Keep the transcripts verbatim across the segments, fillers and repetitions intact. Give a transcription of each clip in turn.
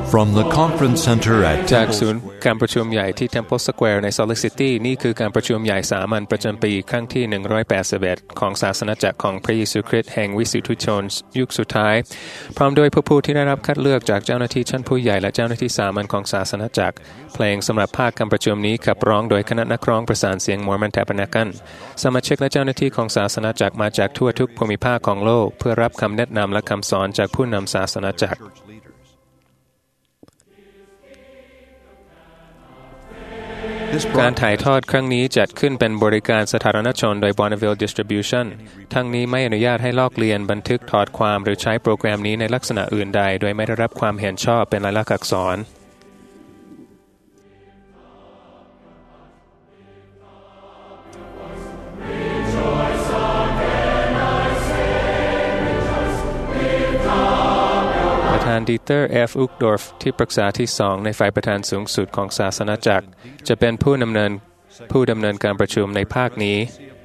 From the conference center at จากศูนย์การประชุมใหญ่ที่ Temple Square ใน Salt Lake City นี่คือการประชุมใหญ่สามัญประจำปีครั้งที่หนึ่งร้อยแปดสิบเอ็ดของศาสนาจักรของพระเยซูคริสต์แห่งวิสุทธิชนยุคสุดท้ายพร้อมด้วยผู้ผู้ที่ได้รับคัดเลือกจากเจ้าหน้าที่ชั้นผู้ใหญ่และเจ้าหน้าที่สามัญของศาสนาจักรเพลงสำหรับภาคการประชุมนี้ขับร้องโดยคณะนักร้องประสานเสียง Mormon Tabernacle สมาชิกและเจ้าหน้าที่ของศาสนาจักรมาจากทั่วทุกภูมิภาคของโลกเพื่อรับคำแนะนำและคำสอนจากผู้นำศาสนาจักรการถ่ายทอดครั้งนี้จัดขึ้นเป็นบริการสาธารณชนโดย Bonneville Distribution ทั้งนี้ไม่อนุญาตให้ลอกเลียนบันทึกถอดความหรือใช้โปรแกรมนี้ในลักษณะอื่นใดโดยไม่ได้รับความเห็นชอบเป็นลายลักษณ์อักษรประธานดีเตอร์ เอฟ อุกดอร์ฟที่ปรึกษาที่สองในฝ่ายประธานสูงสุดของศาสนาจักรจะเป็นผู้ดำเนินผู้ดำเนินการประชุมในภาคนี้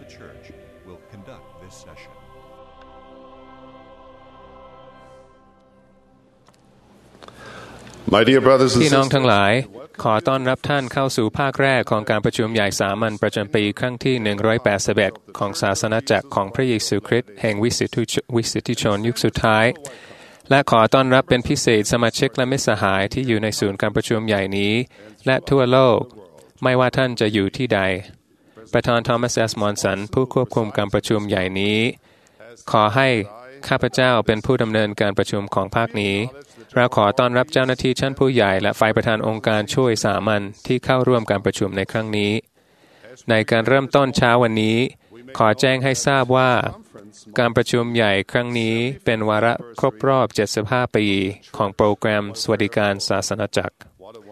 พี่น้องทั้งหลายขอต้อนรับท่านเข้าสู่ภาคแรกของการประชุมใหญ่สามัญประจำปีครั้งที่หนึ่งร้อยแปดสิบเอ็ดของศาสนาจักรของพระเยซูคริสต์แห่งวิสุทธิชนยุคสุดท้ายและขอต้อนรับเป็นพิเศษสมาชิกและมิตรสหายที่อยู่ในศูนย์การประชุมใหญ่นี้และทั่วโลกไม่ว่าท่านจะอยู่ที่ใดประธานทอมัส เอส มอนสันผู้ควบคุมการประชุมใหญ่นี้ขอให้ข้าพเจ้าเป็นผู้ดำเนินการประชุมของภาคนี้เราขอต้อนรับเจ้าหน้าที่ชั้นผู้ใหญ่และฝ่ายประธานองค์การช่วยสามัญที่เข้าร่วมการประชุมในครั้งนี้ในการเริ่มต้นเช้าวันนี้ขอแจ้งให้ทราบว่าการประชุมใหญ่ครั้งนี้เป็นวาระครบรอบเจ็ดสิบห้าปีของโปรแกรมสวัสดิการศาสนาจักร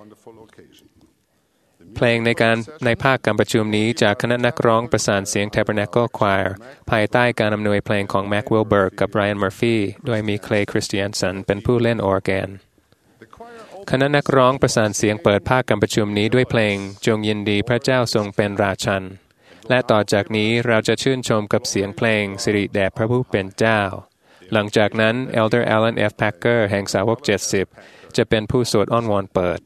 เพลงในการในภาคการประชุมนี้จากคณะนักร้องประสานเสียง Tabernacle Choir ภายใต้การอำนวยเพลงของ Mac Wilberg กับ Ryan Murphy โดยมี Clay Christensen เป็นผู้เล่นออร์แกนคณะนักร้องประสานเสียงเปิดภาคการประชุมนี้ด้วยเพลงจงยินดีพระเจ้าทรงเป็นราชันและต่อจากนี้เราจะชื่นชมกับเสียงเพลงสิริแด่พระผู้เป็นเจ้าหลังจากนั้น Elder Alan F. Packer แห่งสาวกเจ็ดสิบจะเป็นผู้สวดอ้อนวอนเปิด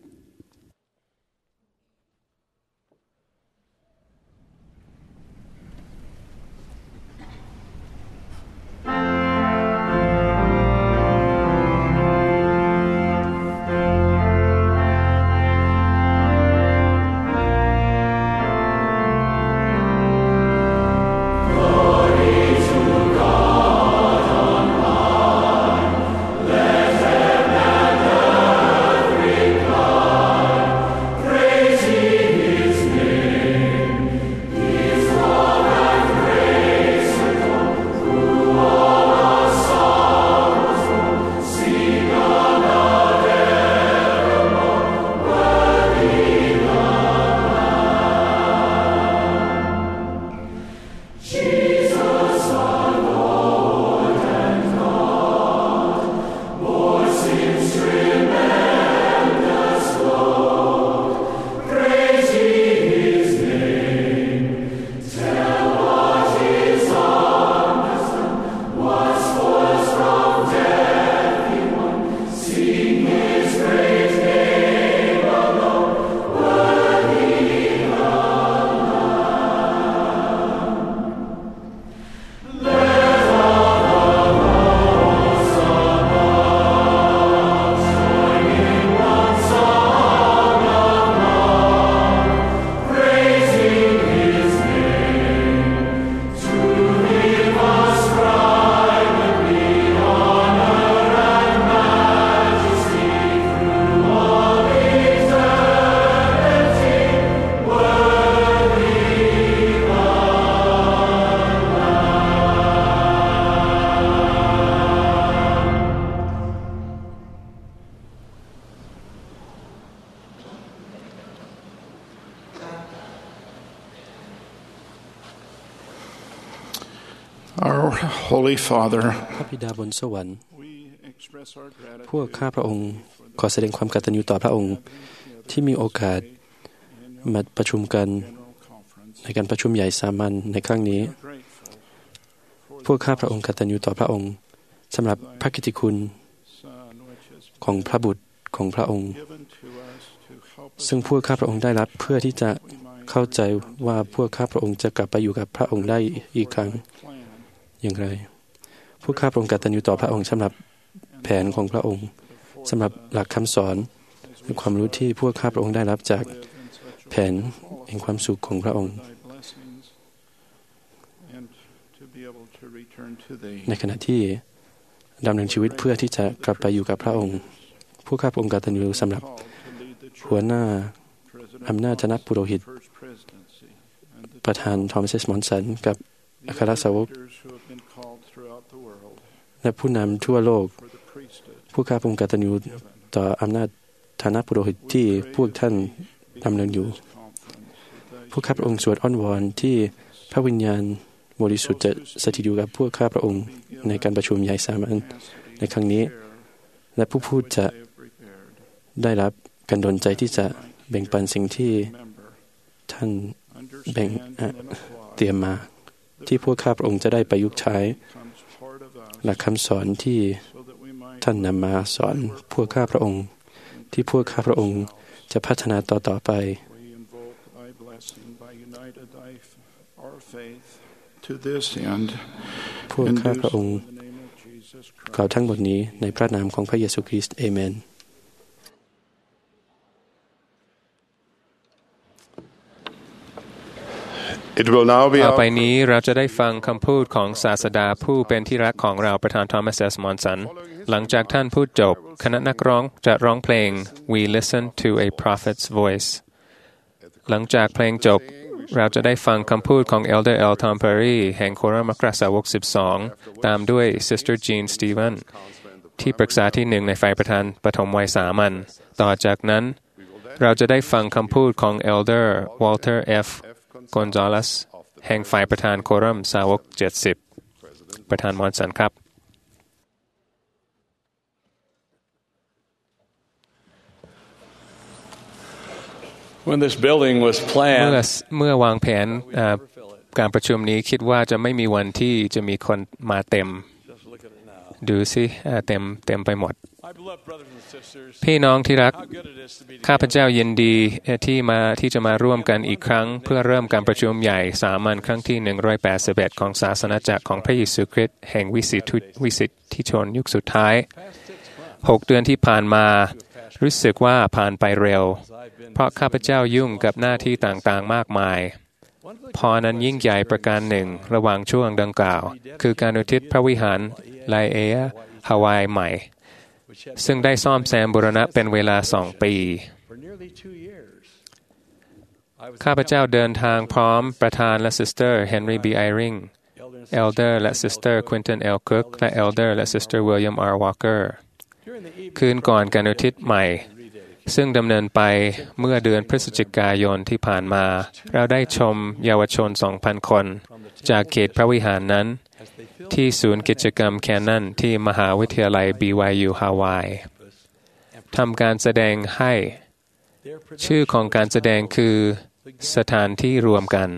Our Holy Father พระบิดาบนสวรรค์พวกข้าพระองค์ขอแสดงความกตัญญูต่อพระองค์ที่มีโอกาสมาประชุมกันในการประชุมใหญ่สามัญในครั้งนี้พวกข้าพระองค์กตัญญูต่อพระองค์สำหรับพระกิตติคุณของพระบุตรของพระองค์ซึ่งพวกข้าพระองค์ได้รับเพื่อที่จะเข้าใจว่าพวกข้าพระองค์จะกลับไปอยู่กับพระองค์ได้อีกครั้งอย่างไรพวกข้าพระองค์กตัญญูต่อพระองค์สำหรับแผนของพระองค์สำหรับหลักคำสอนและความรู้ที่พวกข้าพระองค์ได้รับจากแผนแห่งความสุขของพระองค์ในขณะที่ดำเนินชีวิตเพื่อที่จะกลับไปอยู่กับพระองค์พวกข้าพระองค์กตัญญูสำหรับหัวหน้าอำนาจคณะปุโรหิตประธานทอมัส เอส มอนสันกับอัครสาวกและผู้นำทั่วโลกผู้ข้าพระองค์กตัญญูต่ออำนาจฐานะปุโรหิตที่พวกท่านดำเนินอยู่ผู้ข้าพระองค์สวดอ้อนวอนที่พระวิญญาณบริสุทธิ์จะสถิตอยู่กับพวกข้าพระองค์ในการประชุมใหญ่สามัญในครั้งนี้และผู้พูดจะได้รับการดลใจที่จะแบ่งปันสิ่งที่ท่านแบ่งเตรียมมาที่พวกข้าพระองค์จะได้ประยุกต์ใช้หลักคำสอนที่ท่านนำมาสอนพวกข้าพระองค์ที่พวกข้าพระองค์จะพัฒนาต่อต่อไปพวกข้าพระองค์กล่าวทั้งหมดนี้ในพระนามของพระเยซูคริสต์เอเมนต่อไปนี้เราจะได้ฟังคำพูดของศาสดาผู้เป็นที่รักของเราประธานทอมัส เอส มอนสันหลังจากท่านพูดจบคณะนักร้องจะร้องเพลง We Listen to a Prophet's Voice หลังจากเพลงจบเราจะได้ฟังคำพูดของ Elder L. Tom Perry แห่งโครัมอัครสาวกสิบสองตามด้วย Sister Jean Stephen ที่ปรึกษาที่หนึ่งในฝ่ายประธานปฐมวัยสามัญต่อจากนั้นเราจะได้ฟังคำพูดของ Elder Walter F. Gonzalez แห่งฝ่ายประธานโครัมสาวกเจ็ดสิบประธานมอนสันครับ When this building was planned เมื่อเมื่อวางแผนการประชุมนี้คิดว่าจะไม่มีวันที่จะมีคนมาเต็มดูสิเต็มเต็มไปหมดพี่น้องที่รักข้าพเจ้ายินดีที่มาที่จะมาร่วมกันอีกครั้งเพื่อเริ่มการประชุมใหญ่สามัญครั้งที่หนึ่งร้อยแปดสิบเอ็ดของศาสนาจักรของพระเยซูคริสต์แห่งวิสิทธิวิสิทธิชนยุคสุดท้ายหกเดือนที่ผ่านมารู้สึกว่าผ่านไปเร็วเพราะข้าพเจ้ายุ่งกับหน้าที่ต่างๆมากมายพรนั้นยิ่งใหญ่ประการหนึ่งระหว่างช่วงดังกล่าวคือการอุทิศพระวิหารไลเอฮาวายใหม่ซึ่งได้ซ่อมแซมบูรณะเป็นเวลาสองปีข้าพเจ้าเดินทางพร้อมประธานและซิสเตอร์เฮนรี่บีไอริงเอลเดอร์และซิสเตอร์ควินตันเอลคุกและเอลเดอร์และซิสเตอร์วิลเลียมอาร์วอลเกอร์คืนก่อนการอุทิศใหม่ซึ่งดำเนินไปเมื่อเดือนพฤศจิกายนที่ผ่านมาเราได้ชมเยาวชน สองพัน คนจากเขตพระวิหารนั้นที่ศูนย์กิจกรรมแคนนันที่มหาวิทยาลัย บี วาย ยู ฮาวายทำการแสดงให้ชื่อของการแสดงคือสถานที่รวมกัน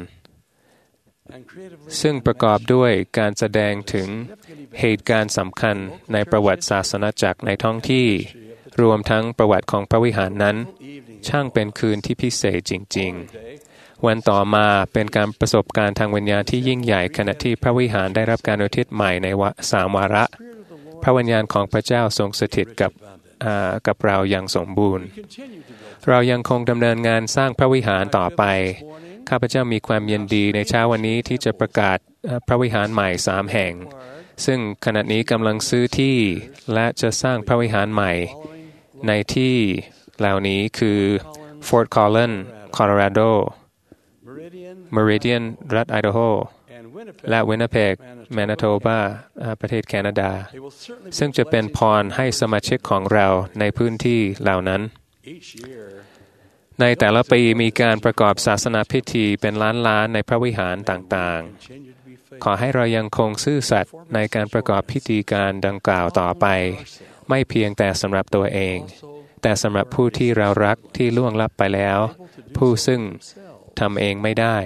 ซึ่งประกอบด้วยการแสดงถึงเหตุการณ์สำคัญในประวัติศาสนจักรในท้องที่รวมทั้งประวัติของพระวิหารนั้นช่างเป็นคืนที่พิเศษจริงๆวันต่อมาเป็นการประสบการณ์ทางวิญญาณที่ยิ่งใหญ่ขณะที่พระวิหารได้รับการอุทิศใหม่ในวะสามวาระพระวิญญาณของพระเจ้าทรงสถิตกับกับเราอย่างสมบูรณ์เรายังคงดำเนินงานสร้างพระวิหารต่อไปข้าพเจ้ามีความยินดีในเช้าวันนี้ที่จะประกาศพระวิหารใหม่สามแห่งซึ่งขณะนี้กำลังซื้อที่และจะสร้างพระวิหารใหม่ในที่เหล่านี้คือ Fort Collins Colorado Meridian รัฐไอดาโฮและ Winnipeg Manitoba ประเทศแคนาดาซึ่งจะเป็นพรให้สมาชิกของเราในพื้นที่เหล่านั้นในแต่ละปีมีการประกอบศาสนาพิธีเป็นล้านๆในพระวิหารต่างๆขอให้เรายังคงซื่อสัตย์ในการประกอบพิธีการดังกล่าวต่อไปไม่เพียงแต่สำหรับตัวเองแต่สำหรับผู้ที่เรารักที่ล่วงลับไปแล้วผู้ซึ่งทำเองไม่ได้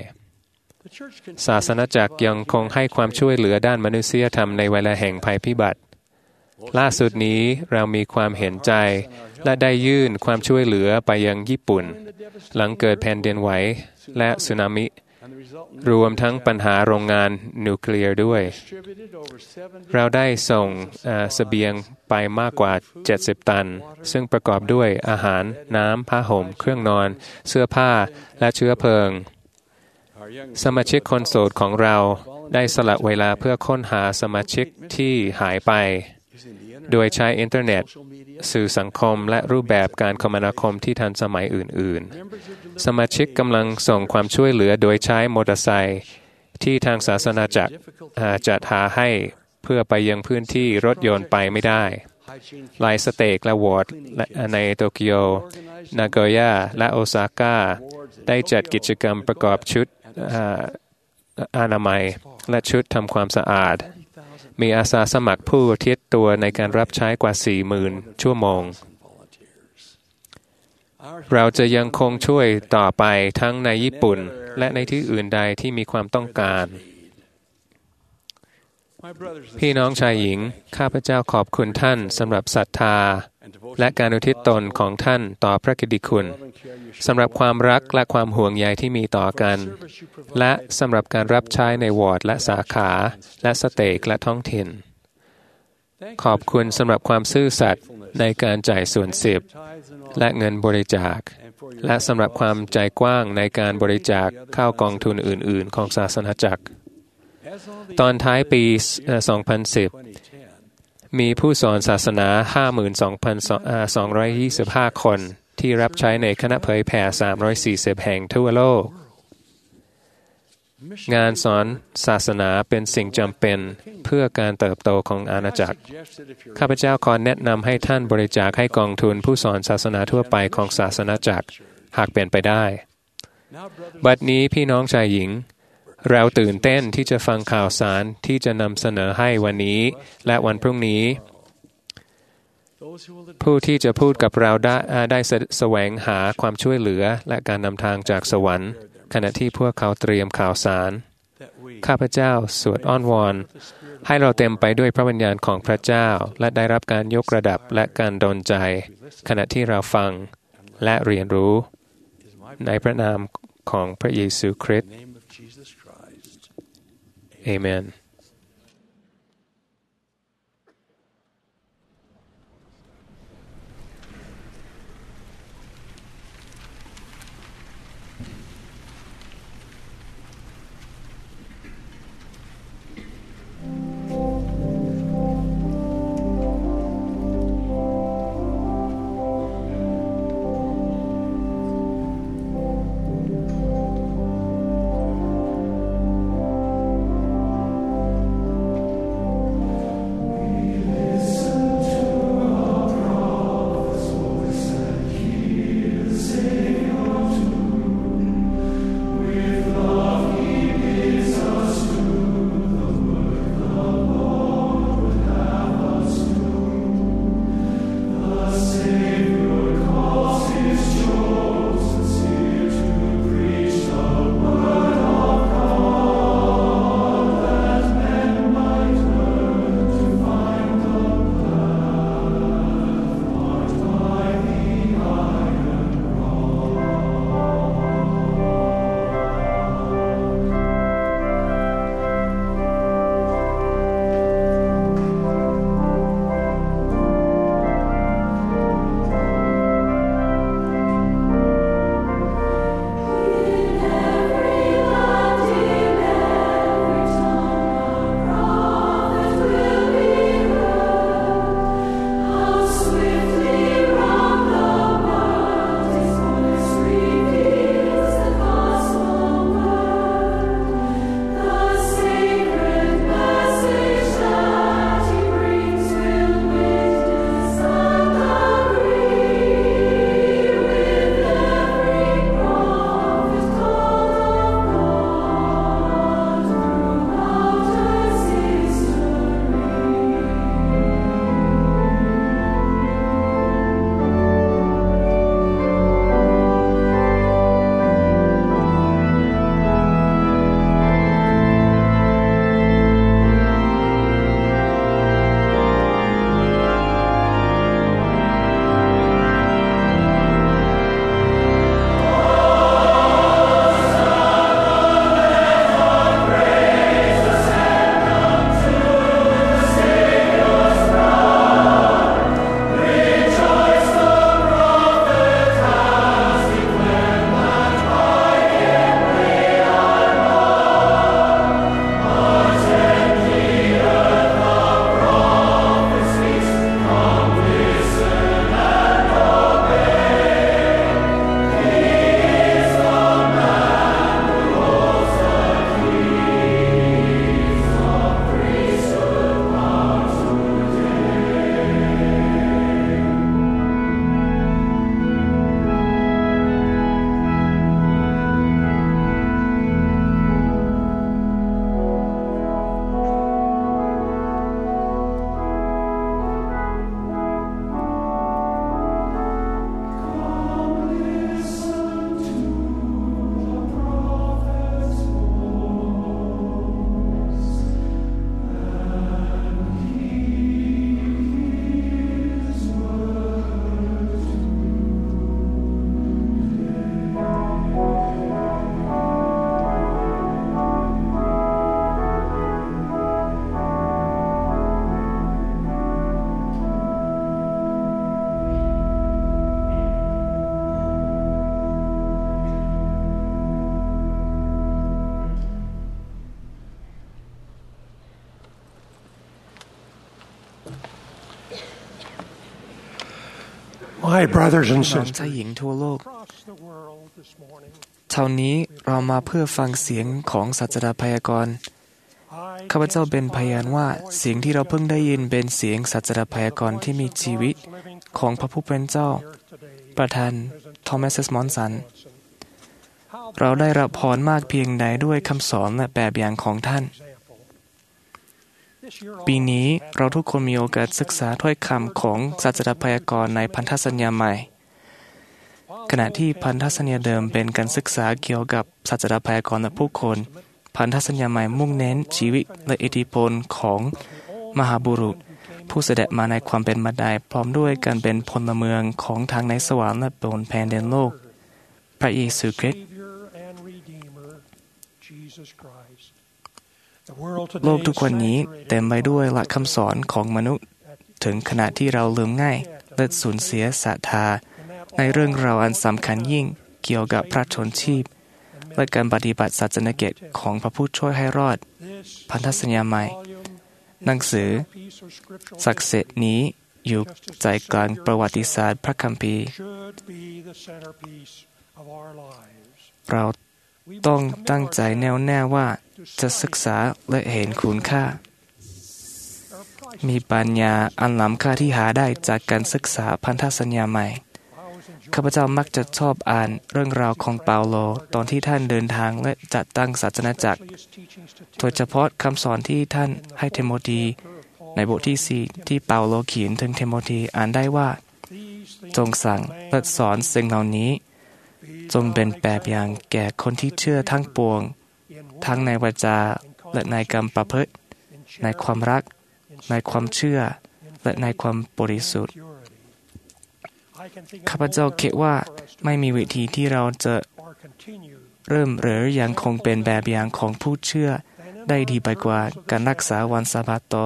ศาสนาจักรยังคงให้ความช่วยเหลือด้านมนุษยธรรมในเวลาแห่งภัยพิบัติล่าสุดนี้เรามีความเห็นใจและได้ยื่นความช่วยเหลือไปยังญี่ปุ่นหลังเกิดแผ่นดินไหวและสึนามิรวมทั้งปัญหาโรงงานนิวเคลียร์ด้วยเราได้ส่งเสบียงไปมากกว่าเจ็ดสิบตันซึ่งประกอบด้วยอาหารน้ำผ้าห่มเครื่องนอนเสื้อผ้าและเชื้อเพลิงสมาชิกคนโสดของเราได้สละเวลาเพื่อค้นหาสมาชิกที่หายไปโดยใช้อินเทอร์เน็ตสื่อสังคมและรูปแบบการคมนาคมที่ทันสมัยอื่นๆสมาชิกกำลังส่งความช่วยเหลือโดยใช้มอเตอร์ไซค์ที่ทางศาสนาจักรจัดหาให้เพื่อไปยังพื้นที่รถยนต์ไปไม่ได้ไลน์สเตกและวอร์ดในโตเกียวนาโกย่าและโอซาก้าได้จัดกิจกรรมประกอบชุดอนามัยและชุดทำความสะอาดมีอาสาสมัครผู้อุทิศตัวในการรับใช้กว่า สี่หมื่น ชั่วโมงเราจะยังคงช่วยต่อไปทั้งในญี่ปุ่นและในที่อื่นใดที่มีความต้องการพี่น้องชายหญิงข้าพเจ้าขอบคุณท่านสำหรับศรัทธาและการอุทิศตนของท่านต่อพระกิตติคุณสำหรับความรักและความห่วงใยที่มีต่อกันและสำหรับการรับใช้ในวอร์ดและสาขาและสเตกและท้องถิ่นขอบคุณสำหรับความซื่อสัตย์ในการจ่ายส่วนสิบและเงินบริจาคและสำหรับความใจกว้างในการบริจาคเข้ากองทุนอื่นๆของศาสนาจักรตอนท้ายปี สองพันสิบ มีผู้สอนศาสนา ห้าหมื่นสองพันสองร้อยยี่สิบห้า คนที่รับใช้ในคณะเผยแผ่ สามร้อยสี่สิบ แห่งทั่วโลกงานสอนศาสนาเป็นสิ่งจำเป็นเพื่อการเติบโตของอาณาจักรข้าพเจ้าขอแนะนำให้ท่านบริจาคให้กองทุนผู้สอนศาสนาทั่วไปของศาสนาจักรหากเป็นไปได้บัดนี้พี่น้องชายหญิงเราตื่นเต้นที่จะฟังข่าวสารที่จะนำเสนอให้วันนี้และวันพรุ่งนี้ผู้ที่จะพูดกับเราได้ได้แสวงหาความช่วยเหลือและการนำทางจากสวรรค์ขณะที่พวกเขาเตรียมข่าวสารข้าพเจ้าสวดอ้อนวอนให้เราเต็มไปด้วยพระวิญญาณของพระเจ้าและได้รับการยกระดับและการดลใจขณะที่เราฟังและเรียนรู้ในพระนามของพระเยซูคริสต์เอเมน My brothers and น้อง sisters, ชายหญิงทั่วโลกเช้านี้เรามาเพื่อฟังเสียงของศาสดาพยากรณ์ข้าพเจ้าเป็นพยานว่าเสียงที่เราเพิ่งได้ยินเป็นเสียงศาสดาพยากรณ์ที่มีชีวิตของพระผู้เป็นเจ้าประธานทอมัส มอนสันเราได้รับพรมากเพียงใดด้วยคำสอนและแบบอย่างของท่านปีนี้เราทุกคนมีโอกาสศึกษาถ้อยคำของศาสดาพยากรณ์ในพันธสัญญาใหม่ขณะที่พันธสัญญาเดิมเป็นการศึกษาเกี่ยวกับศาสดาพยากรณ์และผู้คนพันธสัญญาใหม่มุ่งเน้นชีวิตและอิทธิพลของมหาบุรุษผู้เสด็จมาในความเป็นมาได้พร้อมด้วยการเป็นพลเมืองของทางในสวรรค์และบนแผ่นดินโลกพระเยซูคริสต์โลกทุกวันนี้เต็มไปด้วยหลักคำสอนของมนุษย์ถึงขณะที่เราลืมง่ายและสูญเสียศรัทธาในเรื่องราวอันสำคัญยิ่งเกี่ยวกับพระชนชีพและการปฏิบัติศาสนกิจของพระผู้ช่วยให้รอดพันธสัญญาใหม่หนังสือศักดิ์สิทธิ์นี้อยู่ใจกลางประวัติศาสตร์พระคัมภีร์เราต้องตั้งใจแน่วแน่ว่าจะศึกษาและเห็นคุณค่ามีปัญญาอันล้ำค่าที่หาได้จากการศึกษาพันธสัญญาใหม่ข้าพเจ้ามักจะชอบอ่านเรื่องราวของเปาโลตอนที่ท่านเดินทางและจัดตั้งศาสนาจักรโดยเฉพาะคำสอนที่ท่านให้เทโมธีในบทที่สี่ที่เปาโลเขียนถึงเทโมธีอ่านได้ว่าจงสั่งและสอนสิ่งเหล่านี้จงเป็นแบบอย่างแก่คนที่เชื่อทั้งปวงทั้งในวาจาและในกรรมประพฤติในความรักในความเชื่อและในความบริสุทธิ์ข้าพเจ้าคิดว่าไม่มีวิธีที่เราจะเริ่มหรือยังคงเป็นแบบอย่างของผู้เชื่อได้ดีไปกว่าการรักษาวันสะบาโต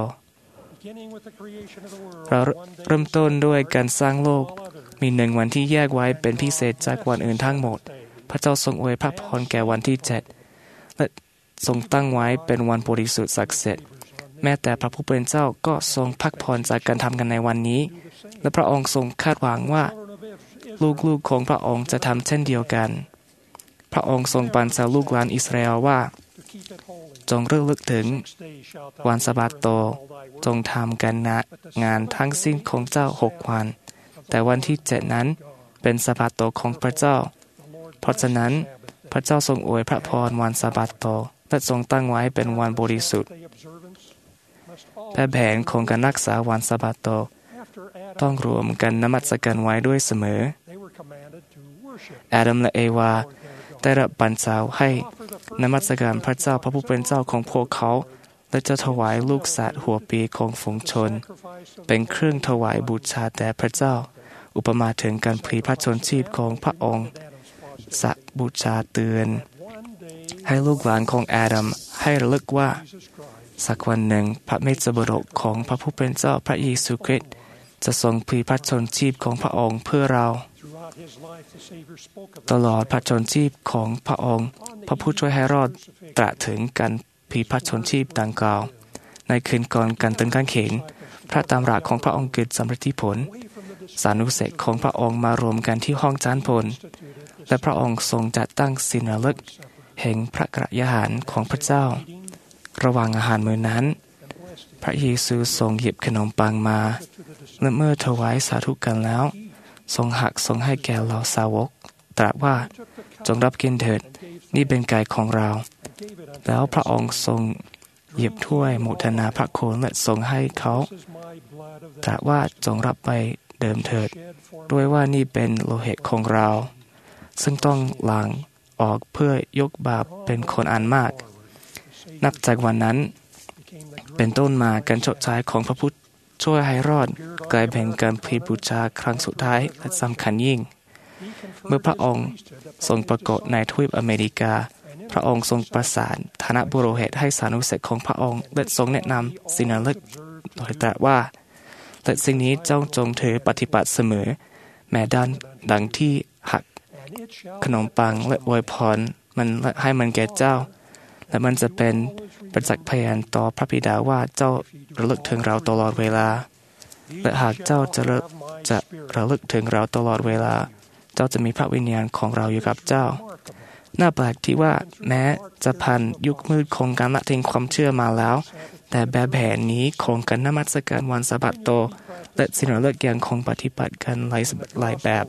เราเริ่มต้นด้วยการสร้างโลกมีหนึ่งวันที่แยกไว้เป็นพิเศษจากวันอื่นทั้งหมดพระเจ้าทรงอวยพระพรแก่วันที่เจ็ดและทรงตั้งไว้เป็นวันบริสุทธิ์ศักดิ์สิทธิ์แม้แต่พระผู้เป็นเจ้าก็ทรงพักผ่อนจากการทำกันในวันนี้และพระองค์ทรงคาดหวังว่าลูกๆของพระองค์จะทำเช่นเดียวกันพระองค์ทรงบัญชาลูกหลานอิสราเอลว่าจงระลึกถึงวันสะบาโตจงทำการงานทั้งสิ้นของเจ้าหกวันแต่วันที่เจ็ดนั้นเป็นสะบาโตของพระเจ้าเพราะฉะนั้นพระเจ้าทรงอวยพระพรวันสะบาโตและทรงตั้งไว้เป็นวันบริสุทธิ์แผนของการรักษาวันสะบาโตต้องรวมกันนมัสการไว้ด้วยเสมออาดัมและเอวาได้รับบัญชาให้นมัสการพระเจ้าพระผู้เป็นเจ้าของพวกเขาและจะถวายลูกสัตว์หัวปีของฝูงชนเป็นเครื่องถวายบูชาแด่พระเจ้าอุปมาถึงการพลีพระชนชีพของพระองค์สักบูชาเตือนให้ลูกหลานของอาดัมให้ระลึกว่าสักวันหนึ่งพระเมสสบิดกของพระผู้เป็นเจ้าพระเยซูคริสต์จะทรงพลีพระชนชีพของพระองค์เพื่อเราตลอดพระชนชีพของพระองค์พระผู้ช่วยให้รอดตรัสถึงการพลีพระชนชีพดังกล่าวในคืนก่อนการตึงกางเขนพระตำราของพระองค์เกิดสำเร็จผลสานุเสกของพระองค์มารวมกันที่ห้องจานพลและพระองค์ทรงจัดตั้งศิลาฤกษ์แห่งพระกฐินของพระเจ้าระหว่างอาหารมื้อนั้นพระเยซูทรงหยิบขนมปังมาและเมื่อถวายสาธุกันแล้วทรงหักทรงให้แก่เหล่าสาวกตรัสว่าจงรับกินเถิดนี่เป็นกายของเราแล้วพระองค์ทรงหยิบถ้วยโมทนาพระโคและทรงให้เขาตรัสว่าจงรับไปเดิมเถิดด้วยว่านี่เป็นโลหิตของเราซึ่งต้องล้างออกเพื่อยกบาปเป็นคนอันมากนับจากวันนั้นเป็นต้นมาการชดใช้ของพระผู้ช่วยให้รอดกลายเป็นการพลีบูชาครั้งสุดท้ายและสำคัญยิ่งเมื่อพระองค์ทรงปรากฏในทวีปอเมริกาพระองค์ทรงประสานฐานะบุโรหิตให้สานุเสกของพระองค์และทรงแนะนำศิลาฤกษ์โดยตรัสว่าและสิ่งนี้เจ้าจงถือปฏิบัติเสมอแม้ด้านดังที่หักขนมปังและอวยพรมันให้มันแก่เจ้าและมันจะเป็นประจักษ์พยานต่อพระบิดาว่าเจ้าระลึกถึงเราตลอดเวลาและหากเจ้าจะระจะระลึกถึงเราตลอดเวลาเจ้าจะมีพระวิญญาณของเราอยู่กับเจ้าน่าแปลกที่ว่าแม้จะผ่านยุคมืดของการละทิ้งความเชื่อมาแล้วแต่แบบแผนนี้ของการนมัสการวันสะบัดโตและสิ่งเหล่านี้ยังคงปฏิบัติกันหลายหลายแบบ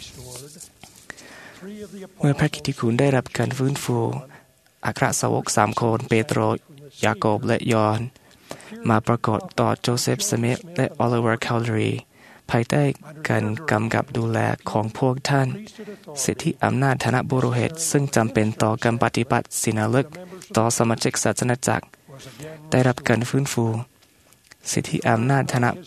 เมื่อพระกิตติคุณได้รับการฟื้นฟูอัครสาวกสามคนเปโตรยากอบและยอห์นมาปรากฏต่อโจเซฟสมิธและโอลิเวอร์แคลเดรีภายใต้การกำกับดูแลของพวกท่านสิทธิอำนาจฐานะบุรุษซึ่งจำเป็นต่อการปฏิบัติศีลลึกต่อสมาชิกศาสนาจักรได้รับการฟื้นฟูสิทธิอำนาจฐานะ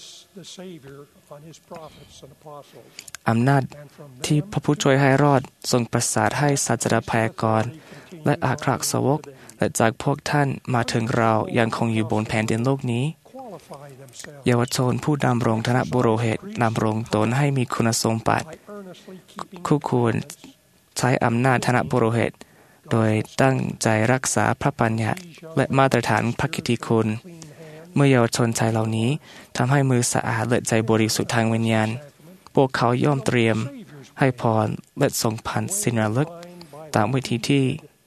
อำนาจที่พระผู้ช่วยให้รอดทรงประสาทให้ศาสดาพยากรณ์และอัครสาวกและจากพวกท่านมาถึงเรายังคงอยู่บนแผ่นดินโลกนี้เยาวชนผู้ดำรงฐานะบุรุษดำรงตนให้มีคุณสมบัติคู่ควรใช้อำนาจฐานะบุรุษโดยตั้งใจรักษาพระบัญญัติและมาตรฐานพระกิตติคุณเมื่อเยาวชนชายเหล่านี้ทำให้มือสะอาดและใจบริสุทธิ์ทางวิญญาณพวกเขาย่อมเตรียมให้พรและทรงพันศีลลึกตามวิธีที่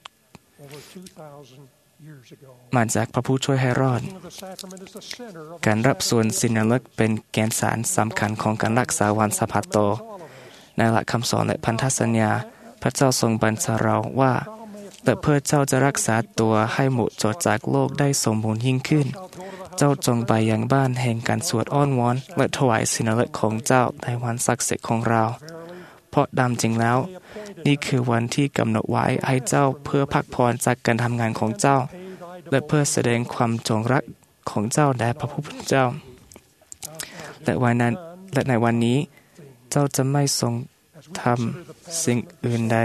มาจากพระผู้ช่วยให้รอดการรับส่วนศีลลึกเป็นแกนสารสำคัญของการรักษาวันสะบัดโตในหลักคำสอนและพันธสัญญาพระเจ้าทรงบัญชาเราว่าแต่เพื่อเจ้าจะรักษาตัวให้หมดจดจากโลกได้สมบูรณ์ยิ่งขึ้นเจ้าจงไปยังบ้านแห่งการสวดอ้อนวอนและถวายศีลลึกของเจ้าในวันศักดิ์สิทธิ์ของเราเพราะดำจริงแล้วนี่คือวันที่กำหนดไว้ให้เจ้าเพื่อพักผ่อนจากการทำงานของเจ้าและเพื่อแสดงความจงรักของเจ้าแด่พระผู้เป็นเจ้าและวันนั้นและในวันนี้เจ้าจะไม่ทรงทำสิ่งอื่นใด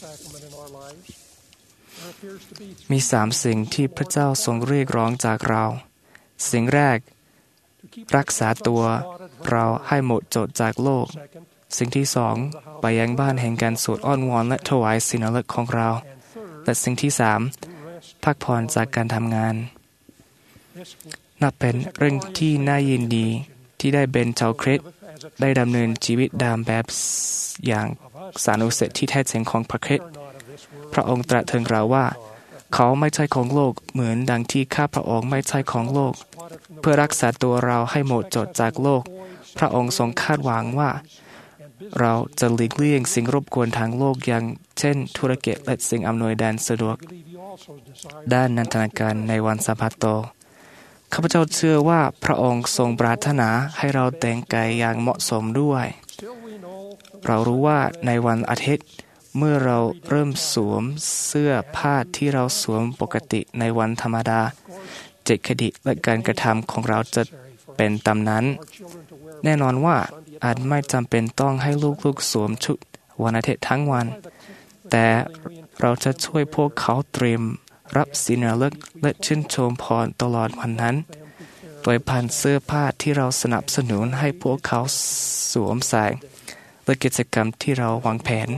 มีสามสิ่งที่พระเจ้าทรงเรียกร้องจากเราสิ่งแรกรักษาตัวเราให้หมดจดจากโลกสิ่งที่สองไปยังบ้านแห่งการสวดอ้อนวอนและถวายศีลลึกของเราและสิ่งที่สามพักผ่อนจากการทำงานนับเป็นเรื่องที่น่ายินดีที่ได้เป็นชาวคริสต์ได้ดำเนินชีวิตตามแบบอย่างสานุสิทธิที่แท้จริงของพระคริสต์พระองค์ตรัสถึงเราว่าเขาไม่ใช่ของโลกเหมือนดังที่ข้าพระองค์ไม่ใช่ของโลกเพื่อรักษาตัวเราให้หมดจดจากโลกพระองค์ทรงคาดหวังว่าเราจะหลีกเลี่ยงสิ่งรบกวนทางโลกอย่างเช่นธุรกิจและสิ่งอำนวยการสะดวกด้านนันทนาการในวันสะบัดโตข้าพเจ้าเชื่อว่าพระองค์ทรงปรารถนาให้เราแต่งกายอย่างเหมาะสมด้วยเรารู้ว่าในวันอาทิตย์เมื่อเราเริ่มสวมเสื้อผ้าที่เราสวมปกติในวันธรรมดาเจตคติและการกระทำของเราจะเป็นตามนั้นแน่นอนว่าอาจไม่จำเป็นต้องให้ลูกๆสวมชุดวันอาทิตย์ทั้งวันแต่เราจะช่วยพวกเขาเตรียมรับศีลลึกและชื่นชมพรตลอดวันนั้นโดยผ่านเสื้อผ้าที่เราสนับสนุนให้พวกเขาสวมใส่และกิจกรรมที่เราวางแผน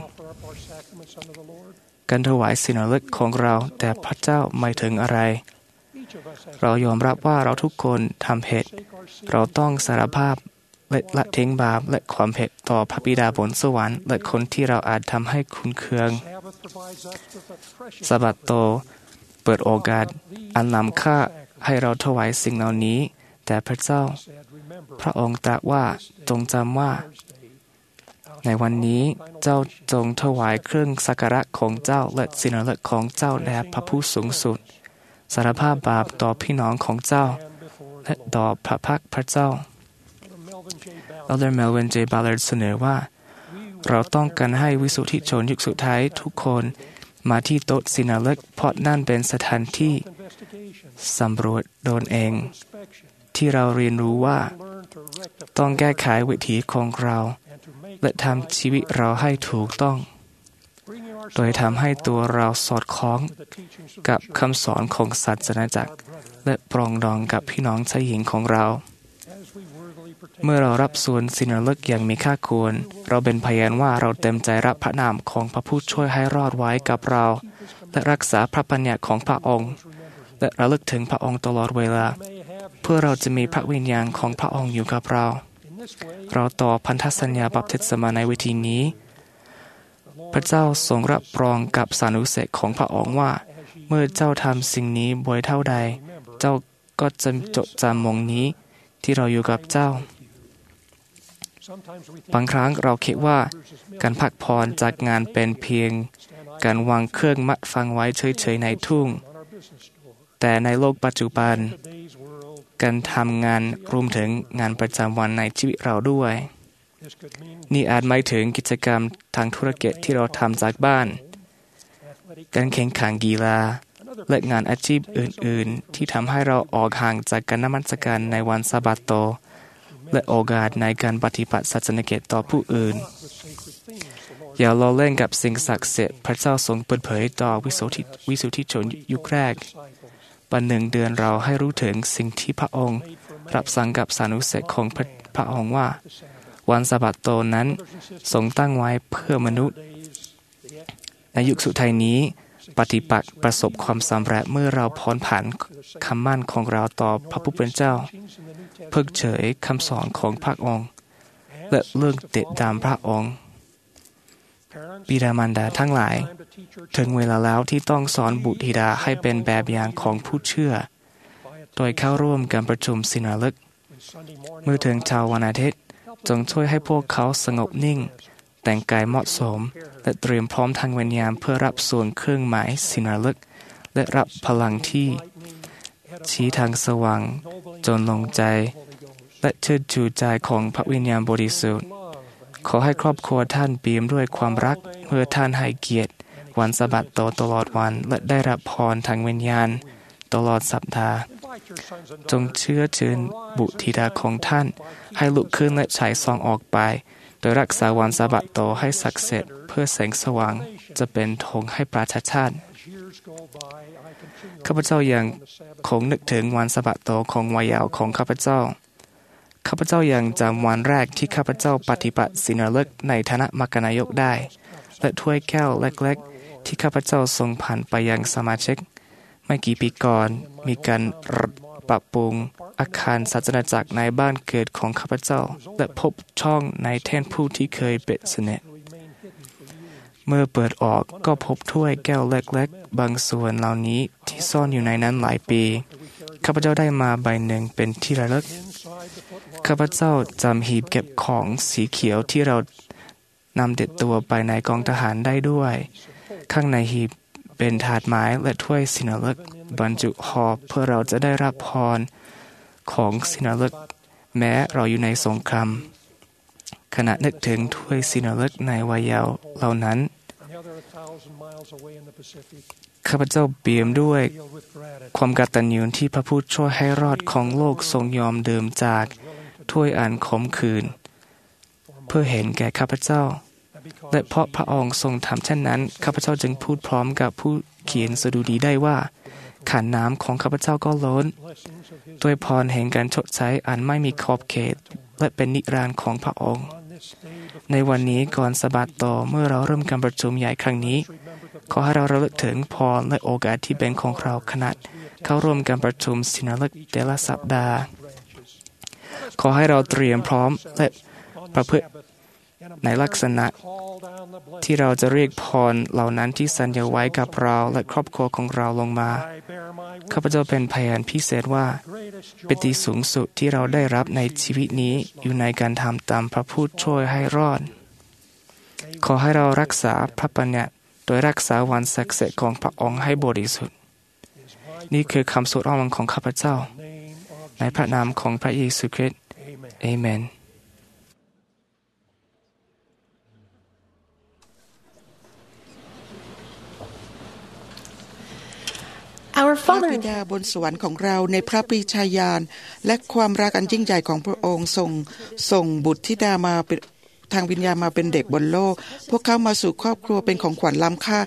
การถวายศีลลึกของเราแต่พระเจ้าไม่ถึงอะไรเรายอมรับว่าเราทุกคนทำผิดเราต้องสารภาพและละทิ้งบาปและความผิดต่อพระบิดาบนสวรรค์และคนที่เราอาจทำให้คุ้นเครื่องสะบัดโตเปิดโอกาสอันล้ำค่าให้เราถวายสิ่งเหล่านี้แต่พระเจ้าพระองค์ตรัสว่าจงจำว่าในวันนี้เจ้าจงถวายเครื่องสักการะของเจ้าและศีลลึกของเจ้าแด่พระผู้สูงสุดสารภาพบาปต่อพี่น้องของเจ้าและต่อพระพักพระเจ้าElder Melvin J. Ballard เสนอว่าเราต้องการให้วิสุทธิชนยุคสุดท้ายทุกคนมาที่โต๊ะศีลลึกเพราะนั่นเป็นสถานที่สำรวจตนเองที่เราเรียนรู้ว่าต้องแก้ไขวิถีของเราและทำชีวิตเราให้ถูกต้องโดยทำให้ตัวเราสอดคล้องกับคำสอนของศาสนาจักรและปรองดองกับพี่น้องชายหญิงของเราเมื่อเรารับส่วนศีลลึกอย่างมีค่าควรเราเป็นพยานว่าเราเต็มใจรับพระนามของพระผู้ช่วยให้รอดไว้กับเราและรักษาพระบัญญัติของพระองค์และระลึกถึงพระองค์ตลอดเวลาเพื่อเราจะมีพระวิญญาณของพระองค์อยู่กับเราเราต่อพันธสัญญาบัพติศมาในวิธีนี้พระเจ้าทรงรับรองกับสานุเสกของพระองค์ว่าเมื่อเจ้าทำสิ่งนี้บ่อยเท่าใดเจ้าก็จะจดจำมงนี้ที่เราอยู่กับเจ้าบางครั้งเราคิดว่าการพักผ่อนจากงานเป็นเพียงการวางเครื่องมัดฟังไว้เฉยๆในทุ่งแต่ในโลกปัจจุบันการทำงานรวมถึงงานประจำวันในชีวิตเราด้วยนี่อาจหมายถึงกิจกรรมทางธุรกิจที่เราทำจากบ้านการแข่งขันกีฬาและงานอาชีพอื่นๆที่ทำให้เราออกห่างจากการนมัสการในวันซาบาโตและโอกาสในการปฏิบัติศาสนกิจต่อผู้อื่นอย่าล้อเล่นกับสิ่งศักดิ์สิทธิ์พระเจ้าทรงเปิดเผยต่อวิสุทธิวิสุทธิชนยุคแรกวันหนึ่งเดือนเราให้รู้ถึงสิ่งที่พระองค์รับสั่งกับสานุเสกของพระ, พระองค์ว่าวันซาบาโตนั้นทรงตั้งไว้เพื่อมนุษย์ในยุคสุดท้ายนี้ปฏิปักษ์ประสบความสำเร็จเมื่อเราพ้นผ่านคำมั่นของเราต่อพระผู้เป็นเจ้าเพิกเฉยคำสอนของพระองค์และเลิกติดตามพระองค์บิดามารดาทั้งหลายถึงเวลาแล้วที่ต้องสอนบุตรธิดาให้เป็นแบบอย่างของผู้เชื่อโดยเข้าร่วมการประชุมศิลาฤกษ์เมื่อถึงเช้าวันอาทิตย์จงช่วยให้พวกเขาสงบนิ่งแต่งกายเหมาะสมและเตรียมพร้อมทางวิญญาณเพื่อรับส่วนเครื่องหมายศิลาฤกษ์และรับพลังที่ชี้ทางสว่างจนลงใจและเชิดชูใจของพระวิญญาณบริสุทธิ์ขอให้ครอบครัวท่านเปี่ยมด้วยความรักเมื่อท่านให้เกียรติวันซาบาโตตลอดวันและได้รับพรทางวิญญาณตลอดสัปดาห์จงเชื้อเชิญบุตรธิดาของท่านให้ลุกขึ้นและฉายส่องออกไปโดยรักษาวันซาบาโตให้ศักดิ์สิทธิ์เพื่อแสงสว่างจะเป็นธงให้ประชาชาติข้าพเจ้ายังคงนึกถึงวันซาบาโตของวัยเยาว์ของข้าพเจ้าข้าพเจ้ายังจำวันแรกที่ข้าพเจ้าปฏิบัติศีลฤกษ์ในฐานะมัคคณายกได้และถ้วยแก้วเล็กๆที่ข้าพเจ้าส่งผ่านไปยังสมาชิกไม่กี่ปีก่อนมีการปรับปรุงอาคารศาสนาจักรในบ้านเกิดของข้าพเจ้าและพบช่องในแท่นผู้ที่เคยปิดสนิทเมื่อเปิดออกก็พบถ้วยแก้วเล็กๆบางส่วนเหล่านี้ที่ซ่อนอยู่ในนั้นหลายปีข้าพเจ้าได้มาใบหนึ่งเป็นที่ระลึกข้าพเจ้าจำหีบเก็บของสีเขียวที่เรานำติดตัวไปในกองทหารได้ด้วยข้างในหีบเป็นถาดไม้และถ้วยศิลาฤกษ์บรรจุห่อเพื่อเราจะได้รับพรของศิลาฤกษ์แม้เราอยู่ในสงครามขณะนึกถึงถ้วยศิลาฤกษ์ในวัยเยาว์เหล่านั้นข้าพเจ้าเปี่ยมด้วยความกตัญญูที่พระผู้ช่วยให้รอดของโลกทรงยอมเดิมจากถ้วยอันขมขื่นเพื่อเห็นแก่ข้าพเจ้าและเพราะพระองค์ทรงทำเช่นนั้นข้าพเจ้าจึงพูดพร้อมกับผู้เขียนสดุดีได้ว่าขันน้ำของข้าพเจ้าก็ล้นด้วยพรแห่งการชดใช้อันไม่มีขอบเขตและเป็นนิรันดร์ของพระองค์ในวันนี้ก่อนซาบาโตเมื่อเราเริ่มการประชุมใหญ่ครั้งนี้ขอให้เราระลึกถึงพรและโอกาสที่เป็นของเราขณะเข้าร่วมการประชุมศิลาฤกษ์แต่ละสัปดาห์ขอให้เราเตรียมพร้อมและประพฤติในลักษณะที่เราจะเรียกพรเหล่านั้นที่สัญญาไว้กับเราและครอบครัวของเราลงมาข้าพเจ้าเป็นพยานพิเศษว่าปิติสูงสุดที่เราได้รับในชีวิตนี้อยู่ในการทำตามพระผู้ช่วยให้รอดขอให้เรารักษาพระบัญญัติโดยรักษาวันศักดิ์สิทธิ์ของพระองค์ให้บริสุทธิ์นี่คือคำสวดอ้อนวอนของข้าพเจ้าในพระนามของพระเยซูคริสต์เอเมนพระบิดาบนสวรรค์ของเราในพระปรีชาญาณและความรักอันยิ่งใหญ่ของพระองค์ทรงส่งบุตรธิดามาทางวิญญาณมาเป็นเด็กบนโลกพวกเขามาสู่ครอบครัวเป็นของขวัญล้ำค่า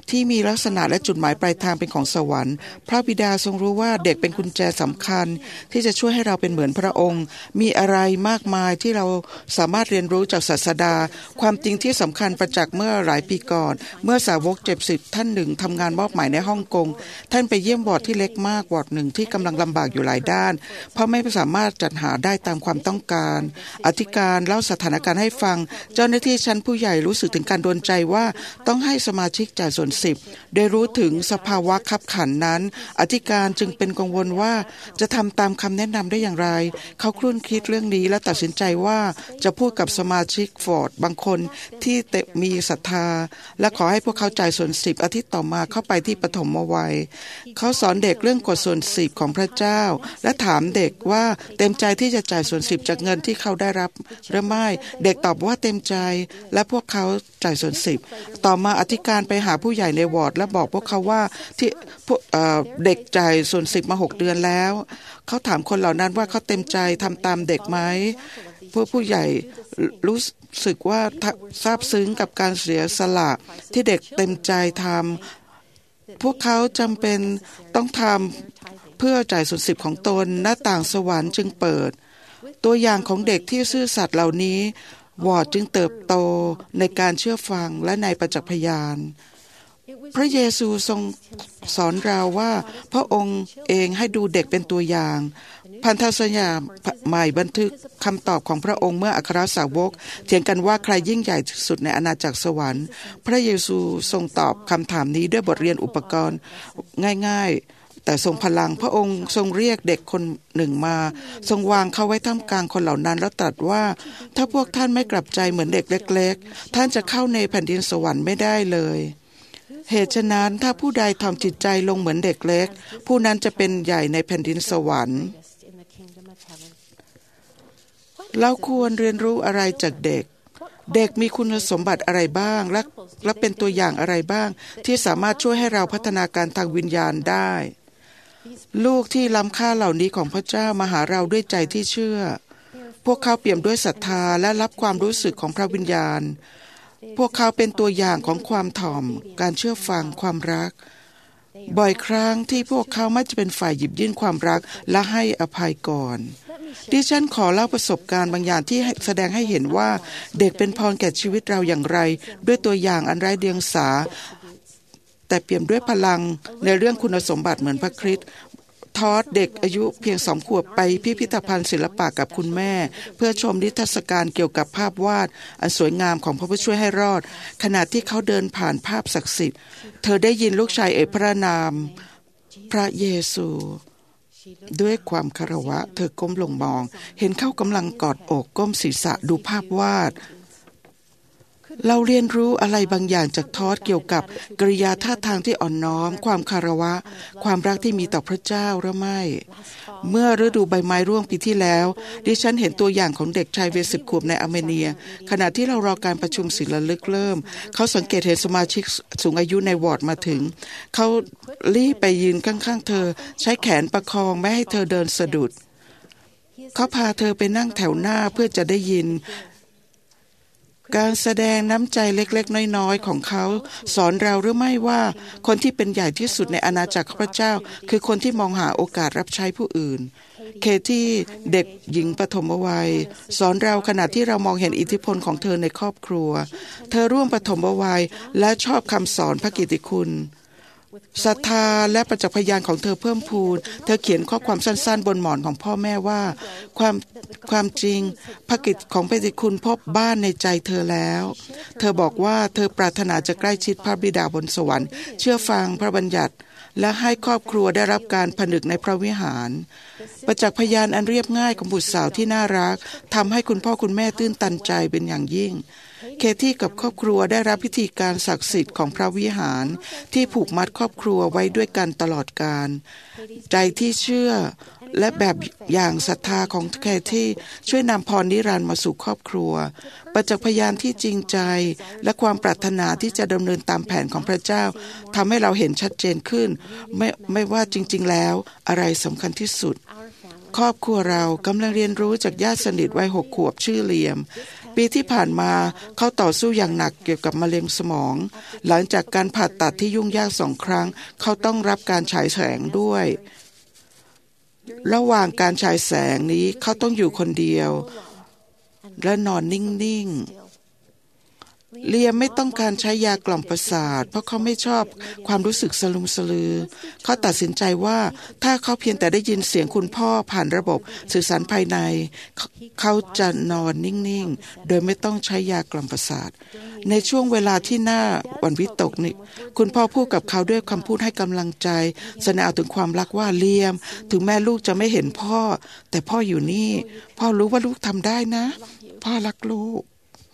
ที่มีลักษณะและจุดหมายปลายทางเป็นของสวรรค์พระบิดาทรงรู้ว่าเด็กเป็นกุญแจสำคัญที่จะช่วยให้เราเป็นเหมือนพระองค์มีอะไรมากมายที่เราสามารถเรียนรู้จากศาสดาความจริงที่สำคัญประจักษ์เมื่อหลายปีก่อนเมื่อสาวกเจ็บสิบท่านหนึ่งทำงานมอบหมายในฮ่องกงท่านไปเยี่ยมวอร์ดที่เล็กมากวอร์ดหนึ่งที่กำลังลำบากอยู่หลายด้านเพราะไม่สามารถจัดหาได้ตามความต้องการอธิการเล่าสถานการณ์ให้ฟังเจ้าหน้าที่ชั้นผู้ใหญ่รู้สึกถึงการโดนใจว่าต้องให้สมาชิกจ่ายส่วนสิบโดยรู้ถึงสภาวะคับขันนั้นอธิการจึงเป็นกังวลว่าจะทำตามคำแนะนำได้อย่างไรเขาครุ่นคิดเรื่องนี้และตัดสินใจว่าจะพูดกับสมาชิกฟอร์ดบางคนที่มีศรัทธาและขอให้พวกเขาจ่ายส่วนสิบอาทิตย์ต่อมาเข้าไปที่ปฐมวัยเขาสอนเด็กเรื่องกฎส่วนสิบของพระเจ้าและถามเด็กว่าเต็มใจที่จะจ่ายส่วนสิบจากเงินที่เขาได้รับหรือไม่เด็กตอบว่าเต็มใจและพวกเขาจ่ายส่วนสิบต่อมาอธิการไปหาผู้ใหญ่ในวอร์ดและบอกพวกเขาว่าที่เด็กจ่ายส่วนสิบมาหกเดือนแล้วเขาถามคนเหล่านั้นว่าเขาเต็มใจทำตามเด็กไหมพวกผู้ใหญ่รู้สึกว่าซาบซึ้งกับการเสียสละที่เด็กเต็มใจทำพวกเขาจำเป็นต้องทำเพื่อจ่ายส่วนสิบของตนหน้าต่างสวรรค์จึงเปิดตัวอย่างของเด็กที่ซื่อสัตย์เหล่านี้วอร์ดจึงเติบโตในการเชื่อฟังและในประจักษ์พยานพระเยซูทรงสอนเราว่าพระองค์เองให้ดูเด็กเป็นตัวอย่างพันธสัญญาใหม่บันทึกคำตอบของพระองค์เมื่ออัครสาวกเถียงกันว่าใครยิ่งใหญ่ที่สุดในอาณาจักรสวรรค์พระเยซูทรงตอบคำถามนี้ด้วยบทเรียนอุปกรณ์ง่ายๆแต่ทรงพลังพระองค์ทรงเรียกเด็กคนหนึ่งมาทรงวางเขาไว้ท่ามกลางคนเหล่านั้นแล้วตรัสว่าถ้าพวกท่านไม่กลับใจเหมือนเด็กเล็กๆท่านจะเข้าในแผ่นดินสวรรค์ไม่ได้เลยเหตุฉะนั้นถ้าผู้ใดทำจิตใจลงเหมือนเด็กเล็กผู้นั้นจะเป็นใหญ่ในแผ่นดินสวรรค์เราควรเรียนรู้อะไรจากเด็กเด็กมีคุณสมบัติอะไรบ้างและและเป็นตัวอย่างอะไรบ้างที่สามารถช่วยให้เราพัฒนาการทางวิญญาณได้ลูกที่ล้ำค่าเหล่านี้ของพระเจ้ามาหาเราด้วยใจที่เชื่อพวกเขาเปี่ยมด้วยศรัทธาและรับความรู้สึกของพระวิญญาณพวกเขาเป็นตัวอย่างของความถ่อมการเชื่อฟังความรักบ่อยครั้งที่พวกเขาไม่จะเป็นฝ่ายหยิบยื่นความรักและให้อภัยก่อนดิฉันขอเล่าประสบการณ์บางอย่างที่แสดงให้เห็นว่าเด็กเป็นพรแก่ชีวิตเราอย่างไรด้วยตัวอย่างอันไร้เดียงสาแต่เปี่ยมด้วยพลังในเรื่องคุณสมบัติเหมือนพระคริสต์ทอดเด็กอายุเพียงสองขวบไปพิพิธภัณฑ์ศิลปะกับคุณแม่เพื่อชมนิทรรศการเกี่ยวกับภาพวาดอันสวยงามของพระผู้ช่วยให้รอดขณะที่เขาเดินผ่านภาพศักดิ์สิทธิ์เธอได้ยินลูกชายเอ่ยพระนามพระเยซูด้วยความคารวะเธอก้มลงมองเห็นเขากำลังกอดอกก้มศีรษะดูภาพวาดเราเรียนรู้อะไรบางอย่างจากทอดเกี่ยวกับกริยาท่าทางที่อ่อนน้อมความคารวะความรักที่มีต่อพระเจ้าหรือไม่เมื่อฤดูใบไม้ร่วงปีที่แล้วดิฉันเห็นตัวอย่างของเด็กชายวัยสิบขวบในอาร์เมเนียขณะที่เรารอการประชุมศิลลึกเริ่มเขาสังเกตเห็นสมาชิกสูงอายุในวอร์ดมาถึงเขารีบไปยืนข้างๆเธอใช้แขนประคองไม่ให้เธอเดินสะดุดเขาพาเธอไปนั่งแถวหน้าเพื่อจะได้ยินการแสดงน้ำใจเล็กๆน้อยๆของเขาสอนเราหรือไม่ว่าคนที่เป็นใหญ่ที่สุดในอาณาจักรพระเจ้าคือคนที่มองหาโอกาสรับใช้ผู้อื่นเคที่เด็กหญิงปฐมวัยสอนเราขณะที่เรามองเห็นอิทธิพลของเธอในครอบครัวเธอร่วมปฐมวัยและชอบคำสอนพระกิตติคุณศรัทธาและประจักษ์พยานของเธอเพิ่มพูนเธอเขียนข้อความสั้นๆบนหมอนของพ่อแม่ว่าความความจริงพระกิตติของพระกิตติคุณพบบ้านในใจเธอแล้วเธอบอกว่าเธอปรารถนาจะใกล้ชิดพระบิดาบนสวรรค์เชื่อฟังพระบัญญัติและให้ครอบครัวได้รับการผนึกในพระวิหารประจักษ์พยานอันเรียบง่ายของบุตรสาวที่น่ารักทำให้คุณพ่อคุณแม่ตื้นตันใจเป็นอย่างยิ่งเคที่กับครอบครัวได้รับพิธีการศักดิ์สิทธิ์ของพระวิหารที่ผูกมัดครอบครัวไว้ด้วยกันตลอดกาลใจที่เชื่อและแบบอย่างศรัทธาของเคที่ช่วยนำพรนิรันดร์มาสู่ครอบครัวประจักษ์พยานที่จริงใจและความปรารถนาที่จะดำเนินตามแผนของพระเจ้าทำให้เราเห็นชัดเจนขึ้นไม่ไม่ว่าจริงๆแล้วอะไรสำคัญที่สุดครอบครัวเรากำลังเรียนรู้จากญาติสนิทวัยหกขวบชื่อเลียมปีปีที่ผ่านมาเขาต่อสู้อย่างหนักเกี่ยวกับมะเร็งสมองหลังจากการผ่าตัดที่ยุ่งยากสองครั้งเขาต้องรับการฉายแสงด้วยระหว่างการฉายแสงนี้เขาต้องอยู่คนเดียวและนอนนิ่งๆเลียมไม่ต้องการใช้ยากล่อมประสาทเพราะเขาไม่ชอบความรู้สึกสลุมสลือเขาตัดสินใจว่าถ้าเขาเพียงแต่ได้ยินเสียงคุณพ่อผ่านระบบสื่อสารภายในเขาจะนอนนิ่งๆโดยไม่ต้องใช้ยากล่อมประสาทในช่วงเวลาที่น่าหวั่นวิตกนี่คุณพ่อพูดกับเขาด้วยคำพูดให้กำลังใจแสดงถึงความรักว่าเลียมถึงแม่ลูกจะไม่เห็นพ่อแต่พ่ออยู่นี่พ่อรู้ว่าลูกทำได้นะพ่อรักลูก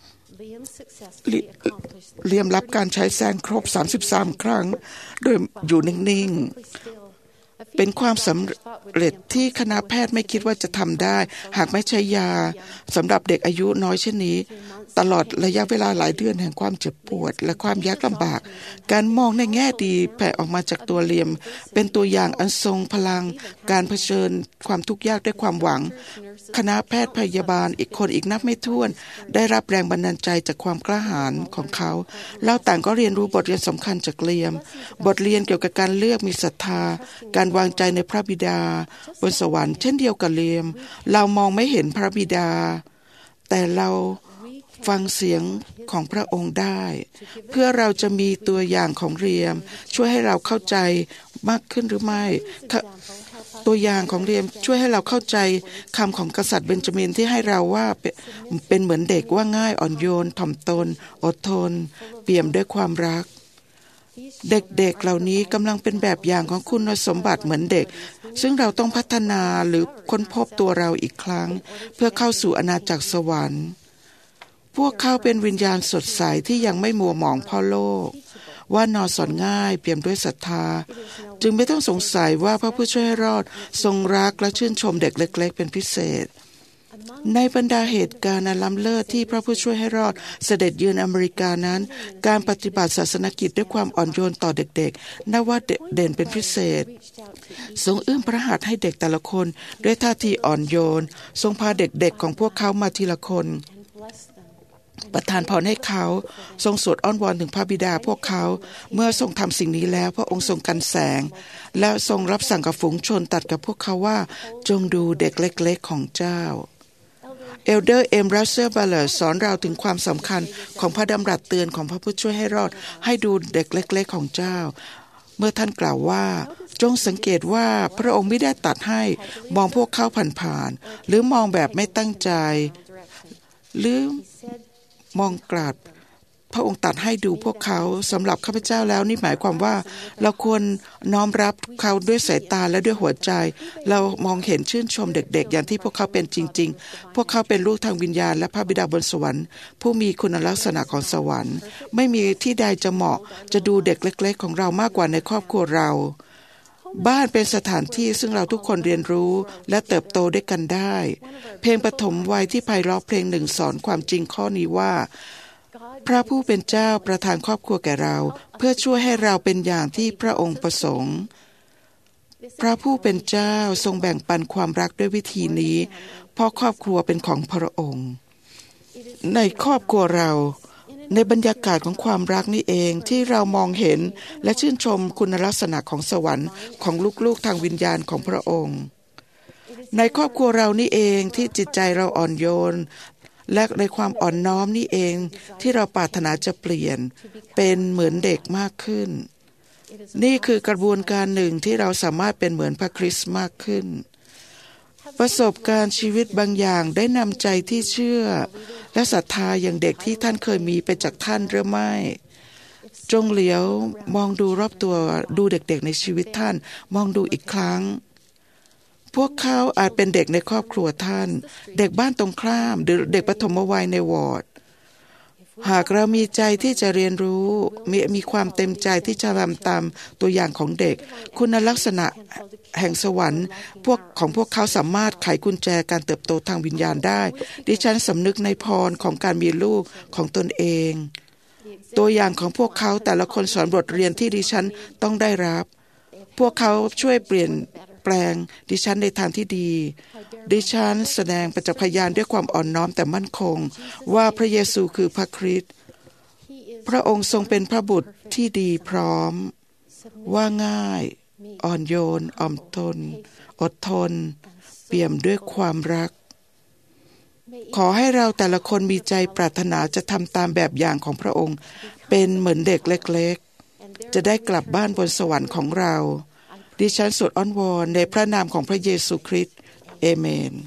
เลียมรับการใช้แซงครบสามสิบสามครั้งโดยอยู่นิ่งๆเป็นความสำเร็จที่คณะแพทย์ไม่คิดว่าจะทำได้หากไม่ใช้ยาสำหรับเด็กอายุน้อยเช่นนี้ตลอดระยะเวลาหลายเดือนแห่งความเจ็บปวดและความยากลำบากการมองในแง่ดีแผ่ออกมาจากตัวเลียมเป็นตัวอย่างอันทรงพลังการเผชิญความทุกข์ยากด้วยความหวังคณะแพทย์พยาบาลอีกคนอีกนับไม่ถ้วนได้รับแรงบันดาลใจจากความกล้าหาญของเขาเราต่างก็เรียนรู้บทเรียนสำคัญจากเลียมบทเรียนเกี่ยวกับการเลือกมีศรัทธาการวางใจในพระบิดาบนสวรรค์เช่นเดียวกับเลียมเรามองไม่เห็นพระบิดาแต่เราฟังเสียงของพระองค์ได้เพื่อเราจะมีตัวอย่างของเลียมช่วยให้เราเข้าใจมากขึ้นหรือไม่ตัวอย่างของเลียมช่วยให้เราเข้าใจคำของกษัตริย์เบนจามินที่ให้เราว่าเป็นเหมือนเด็กว่าง่ายอ่อนโยนถ่อมตนอดทนเปี่ยมด้วยความรักเด็กๆ เ, เหล่านี้กำลังเป็นแบบอย่างของคุณสมบัติเหมือนเด็กซึ่งเราต้องพัฒนาหรือค้นพบตัวเราอีกครั้งเพื่อเข้าสู่อาณาจักรสวรรค์พวกเขาเป็นวิญญาณสดใสที่ยังไม่มัวหมองเพราะโลกว่านอนสอนง่ายเปี่ยมด้วยศรัทธาจึงไม่ต้องสงสัยว่าพระผู้ช่วยให้รอดทรงรักและชื่นชมเด็กเล็กๆเป็นพิเศษในบรรดาเหตุการณ์อันล้ำเลิศที่พระผู้ช่วยให้รอดเสด็จเยือนอเมริกานั้นการปฏิบัติศาสนกิจด้วยความอ่อนโยนต่อเด็กๆนับว่าเด่นเป็นพิเศษทรงเอื้อมพระหัตถ์ให้เด็กแต่ละคนด้วยท่าทีอ่อนโยนทรงพาเด็กๆของพวกเขามาทีละคนประทานพรให้เขาทรงสวดอ้อนวอนถึงพระบิดาพวกเขาเมื่อทรงทำสิ่งนี้แล้วพระองค์ทรงกันแสงและทรงรับสั่งกับฝูงชนตัดกับพวกเขาว่าจงดูเด็กเล็กๆของเจ้าเอลเดอร์เอ็มรัสเซอร์บัลเลอร์สอนเราถึงความสำคัญของพระดำรัสเตือนของพระผู้ช่วยให้รอดให้ดูเด็กเล็กๆของเจ้าเมื่อท่านกล่าวว่าจงสังเกตว่าพระองค์ไม่ได้ตัดให้มองพวกเขาผ่านๆหรือมองแบบไม่ตั้งใจหรือมองกราดพระองค์ตัดให้ดูพวกเขาสำหรับข้าพเจ้าแล้วนี่หมายความว่าเราควรน้อมรับเขาด้วยสายตาและด้วยหัวใจเรามองเห็นชื่นชมเด็กๆอย่างที่พวกเขาเป็นจริงๆพวกเขาเป็นลูกทางวิญญาณและพระบิดาบนสวรรค์ผู้มีคุณลักษณะของสวรรค์ไม่มีที่ใดจะเหมาะจะดูเด็กเล็กๆของเรามากกว่าในครอบครัวเราบ้านเป็นสถานที่ซึ่งเราทุกคนเรียนรู้และเติบโตด้วยกันได้เพลงปฐมวัยที่ไพเราะเพลงหนึ่งสอนความจริงข้อนี้ว่าพระผู้เป็นเจ้าประทานครอบครัวแก่เราเพื่อช่วยให้เราเป็นอย่างที่พระองค์ประสงค์พระผู้เป็นเจ้าทรงแบ่งปันความรักด้วยวิธีนี้เพราะครอบครัวเป็นของพระองค์ในครอบครัวเราในบรรยากาศของความรักนี่เองที่เรามองเห็นและชื่นชมคุณลักษณะของสวรรค์ของลูกๆทางวิญญาณของพระองค์ในครอบครัวเรานี่เองที่จิตใจเราอ่อนโยนและในความอ่อนน้อมนี่เองที่เราปรารถนาจะเปลี่ยนเป็นเหมือนเด็กมากขึ้นนี่คือกระบวนการหนึ่งที่เราสามารถเป็นเหมือนพระคริสต์มากขึ้นประสบการณ์ชีวิตบางอย่างได้นำใจที่เชื่อและศรัทธาอย่างเด็กที่ท่านเคยมีไปจากท่านหรือไม่จงเหลียวมองดูรอบตัวดูเด็กๆในชีวิตท่านมองดูอีกครั้งพวกเขาอาจเป็นเด็กในครอบครัวท่านเด็กบ้านตรงข้ามหรือเด็กปฐมวัยในวอร์ดหากเรามีใจที่จะเรียนรู้มีมีความเต็มใจที่จะทำตามตัวอย่างของเด็กคุณลักษณะแห่งสวรรค์พวกของพวกเขาสามารถไขกุญแจการเติบโตทางวิญญาณได้ดิฉันสำนึกในพรของการมีลูกของตนเองตัวอย่างของพวกเขาแต่ละคนสอนบทเรียนที่ดิฉันต้องได้รับพวกเขาช่วยเปลี่ยนแปปลงดิฉันในทางที่ดีดิฉันแสดงประจักษ์พยานด้วยความอ่อนน้อมแต่มั่นคงว่าพระเยซูคือพระคริสต์พระองค์ทรงเป็นพระบุตรที่ดีพร้อมว่าง่ายอ่อนโยนอ่อมทนอดทนเปี่ยมด้วยความรักขอให้เราแต่ละคนมีใจปรารถนาจะทำตามแบบอย่างของพระองค์เป็นเหมือนเด็กเล็กๆจะได้กลับบ้านบนสวรรค์ของเราดิฉันสวดอ้อนวอนในพระนามของพระเยซูคริสต์เอเมน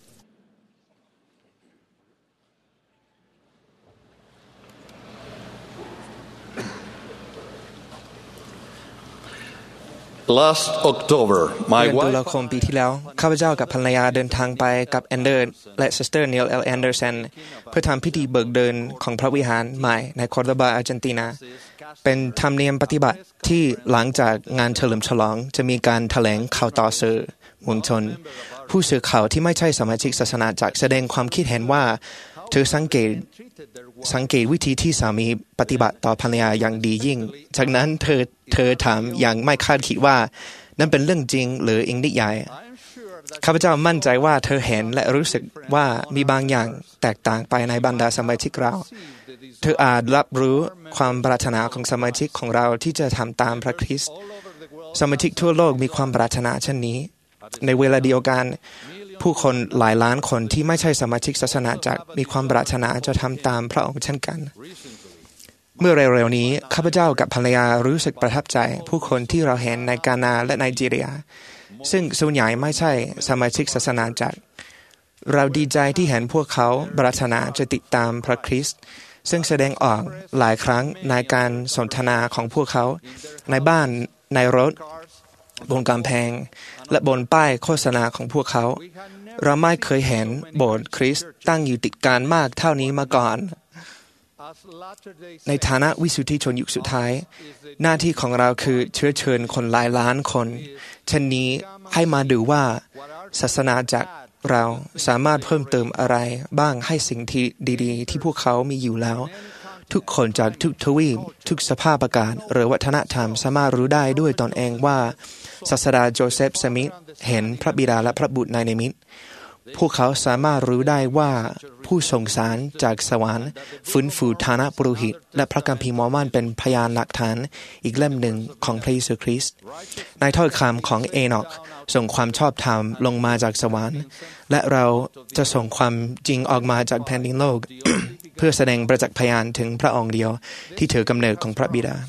Last October, my เดือนตุ wife ลาคมปีที่แล้วข้าพเจ้ากับภรรยาเดินทางไปกับแอนเดอร์และซิสเตอร์นีล เอล แอนเดอร์สันเพื่อทำพิธีเบิกเดินของพระวิหารใหม่ในคอร์โดบาอาร์เจนตินาเป็นธรรมเนียมปฏิบัติที่หลังจากงานเฉลิมฉลองจะมีการแถลงข่าวต่อสื่อมวลชนผู้สื่อข่าวที่ไม่ใช่สมาชิกศาสนาจักรแสดงความคิดเห็นว่าเธอสังเกตสังเกตวิธีที่สามีปฏิบัติต่อภรรยาอย่างดียิ่งจากนั้นเธอเธอถามอย่างไม่คาดคิดว่านั่นเป็นเรื่องจริงหรืออิงนิยายข้าพเจ้ามั่นใจว่าเธอเห็นและรู้สึกว่ามีบางอย่างแตกต่างไปในบรรดาสมาชิกเราเธออาจรับรู้ความปรารถนาของสมาชิกของเราที่จะทำตามพระคริสต์สมาชิกทั่วโลกมีความปรารถนาเช่นนี้ในเวลาเดียวกันผู้คนหลายล้านคนที่ไม่ใช่สมาชิกศาสนาจักรมีความปรารถนาจะทำตามพระองค์เช่นกันเมื่อเร็วๆนี้ข้าพเจ้ากับภรรยารู้สึกประทับใจผู้คนที่เราเห็นในกานาและไนจีเรียซึ่งส่วนใหญ่ไม่ใช่สมาชิกศาสนาจักรเราดีใจที่เห็นพวกเขาปรารถนาจะติดตามพระคริสต์ซึ่งแสดงออกหลายครั้งในการสนทนาของพวกเขาในบ้านในรถบนกำแพงและบนป้ายโฆษณาของพวกเขาเราไม่เคยเห็นโบสถ์คริสต์ตั้งอยู่ติดกันมากเท่านี้มาก่อนในฐานะวิสุทธิชนยุคสุดท้ายหน้าที่ของเราคือเชื้อเชิญคนหลายล้านคนเช่นนี้ให้มาดูว่าศาสนาจักรเราสามารถเพิ่มเติมอะไรบ้างให้สิ่งที่ดีๆที่พวกเขามีอยู่แล้วทุกคนจากทุกทวีปทุกสภาพอากาศหรือวัฒนธรรมสามารถรู้ได้ด้วยตนเองว่าศาสดาโจเซฟสมิธเห็นพระบิดาและพระบุตรในนิมิตพวกเขาสามารถรู้ได้ว่าผู้ทรงสารจากสวรรค์ฟื้นฟูฐานะปุโรหิตและพระคัมภีร์มอร์มอนเป็นพยานหลักฐานอีกเล่มหนึ่งของพระเยซูคริสต์ในถ้อยคำของเอโนคส่งความชอบธรรมลงมาจากสวรรค์และเราจะส่งความจริงออกมาจากแผ่นดินโลก เพื่อแสดงประจักษ์พยานถึงพระองค์เดียวที่ถือกำเนิดของพระบิดา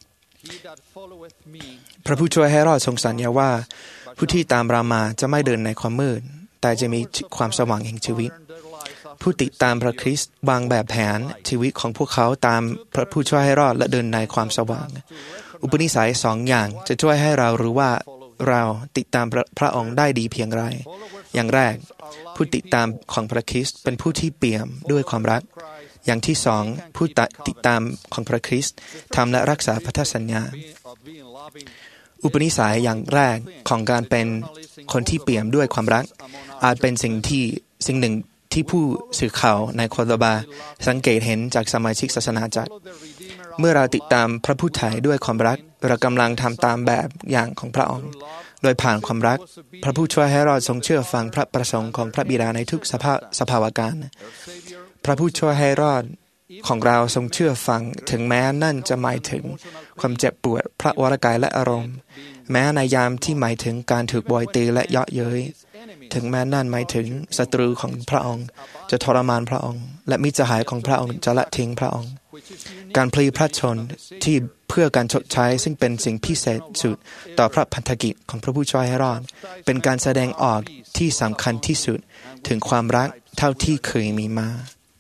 พระผู้ช่วยให้รอดทรงสัญญาว่าผู้ที่ตามเรามาจะไม่เดินในความมืดแต่จะมีความสว่างแห่งชีวิตผู้ติดตามพระคริสต์วางแบบแผนชีวิตของพวกเขาตามพระผู้ช่วยให้รอดและเดินในความสว่างอุปนิสัยสองอย่างจะช่วยให้เรารู้ว่าเราติดตามพระ, พระองค์ได้ดีเพียงไรอย่างแรกผู้ติดตามของพระคริสต์เป็นผู้ที่เปี่ยมด้วยความรักอย่างที่สองผู้ติดตามของพระคริสต์ทำและรักษาพันธสัญญาอุปนิสัยอย่างแรกของการเป็นคนที่เปี่ยมด้วยความรักอาจเป็นสิ่งที่สิ่งหนึ่งที่ผู้สื่อข่าวในโคโลบาสังเกตเห็นจากสมาชิกศาสนาจักรเมื่อเราติดตามพระผู้ไถ่ด้วยความรักเรากำลังทำตามแบบอย่างของพระองค์โดยผ่านความรักพระผู้ช่วยให้เราทรงเชื่อฟังพระประสงค์ของพระบิดาในทุกสภาพสภาวะการพระผู้ช่วยให้รอดของเราทรงเชื่อฟังถึงแม้นั่นจะหมายถึงความเจ็บปวดพระวรกายและอารมณ์แม้ในยามที่หมายถึงการถูกบอยตีและเยาะเย้ยถึงแม้นั่นหมายถึงศัตรูของพระองค์จะทรมานพระองค์และมิตรสหายของพระองค์จะละทิ้งพระองค์การพลีพระชนที่เพื่อการชดใช้ซึ่งเป็นสิ่งพิเศษสุดต่อพระพันธกิจของพระผู้ช่วยให้รอดเป็นการแสดงออกที่สำคัญที่สุดถึงความรักเท่าที่เคยมีมา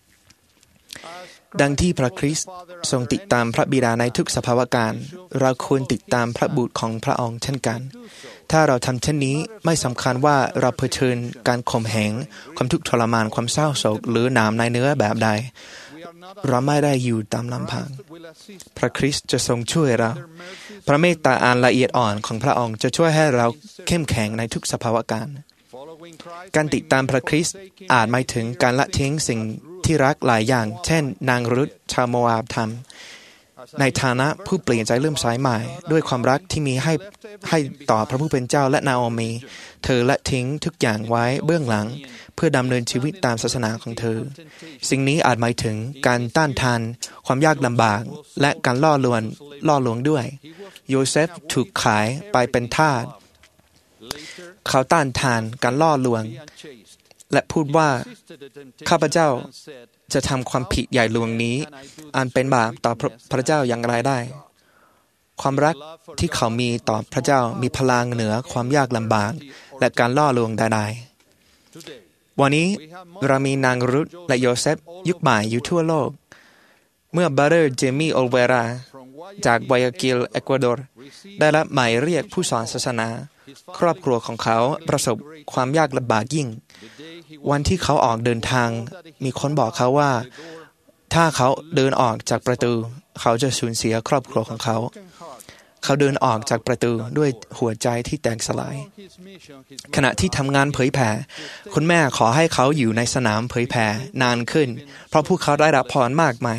ดังที่พระคริสต์ทรงติดตามพระบิดาในทุกสภาวะการเราควรติดตามพระบุตรของพระองค์เช่นกันถ้าเราทำเช่นนี้ไม่สำคัญว่าเราเผชิญการข่มเหงความทุกข์ทรมานความเศร้าโศกหรือหนามในเนื้อแบบใดเราไม่ได้อยู่ตามลำพังพระคริสต์จะทรงช่วยเราพระเมตตาอันละเอียดอ่อนของพระองค์จะช่วยให้เราเข้มแข็งในทุกสภาวะการการติดตามพระคริสต์อาจหมายถึงการละทิ้งสิ่งที่รักหลายอย่างเช่นนางรุธชาวโมอาบทในฐานะผู้เปลี่ยนใจเริ่มสายใหม่ด้วยความรักที่มีให้ให้ต่อพระผู้เป็นเจ้าและนาโอมีเธอละทิ้งทุกอย่างไว้เบื้องหลังเพื่อดำเนินชีวิตตามศาสนาของเธอสิ่งนี้อาจหมายถึงการต้านทานความยากลำบากและการล่อลวงล่อลวงด้วยโยเซฟถูกขายไปเป็นทาสเขาต้านทานการล่อลวงและพูดว่าข้าพเจ้าจะทำความผิดใหญ่หลวงนี้อันเป็นบาปต่อพระเจ้าอย่างไรได้ความรักที่เขามีต่อพระเจ้ามีพลังเหนือความยากลำบากและการล่อลวงใดๆวันนี้เรามีนางรุธและโยเซฟยุคใหม่อยู่ทั่วโลกเมื่อบาร์เรอร์เจมี่โอเวราจากไวอากิลเอกวาดอร์ได้รับหมายเรียกผู้สอนศาสนาครอบครัวของเขาประสบความยากลำบากยิ่งวันที่เขาออกเดินทางมีคนบอกเขาว่าถ้าเขาเดินออกจากประตูเขาจะสูญเสียครอบครัวของเขาเขาเดินออกจากประตูด้วยหัวใจที่แตกสลายขณะที่ทำงานเผยแผ่คุณแม่ขอให้เขาอยู่ในสนามเผยแผ่นานขึ้นเพราะพวกเขาได้รับพรมากมาย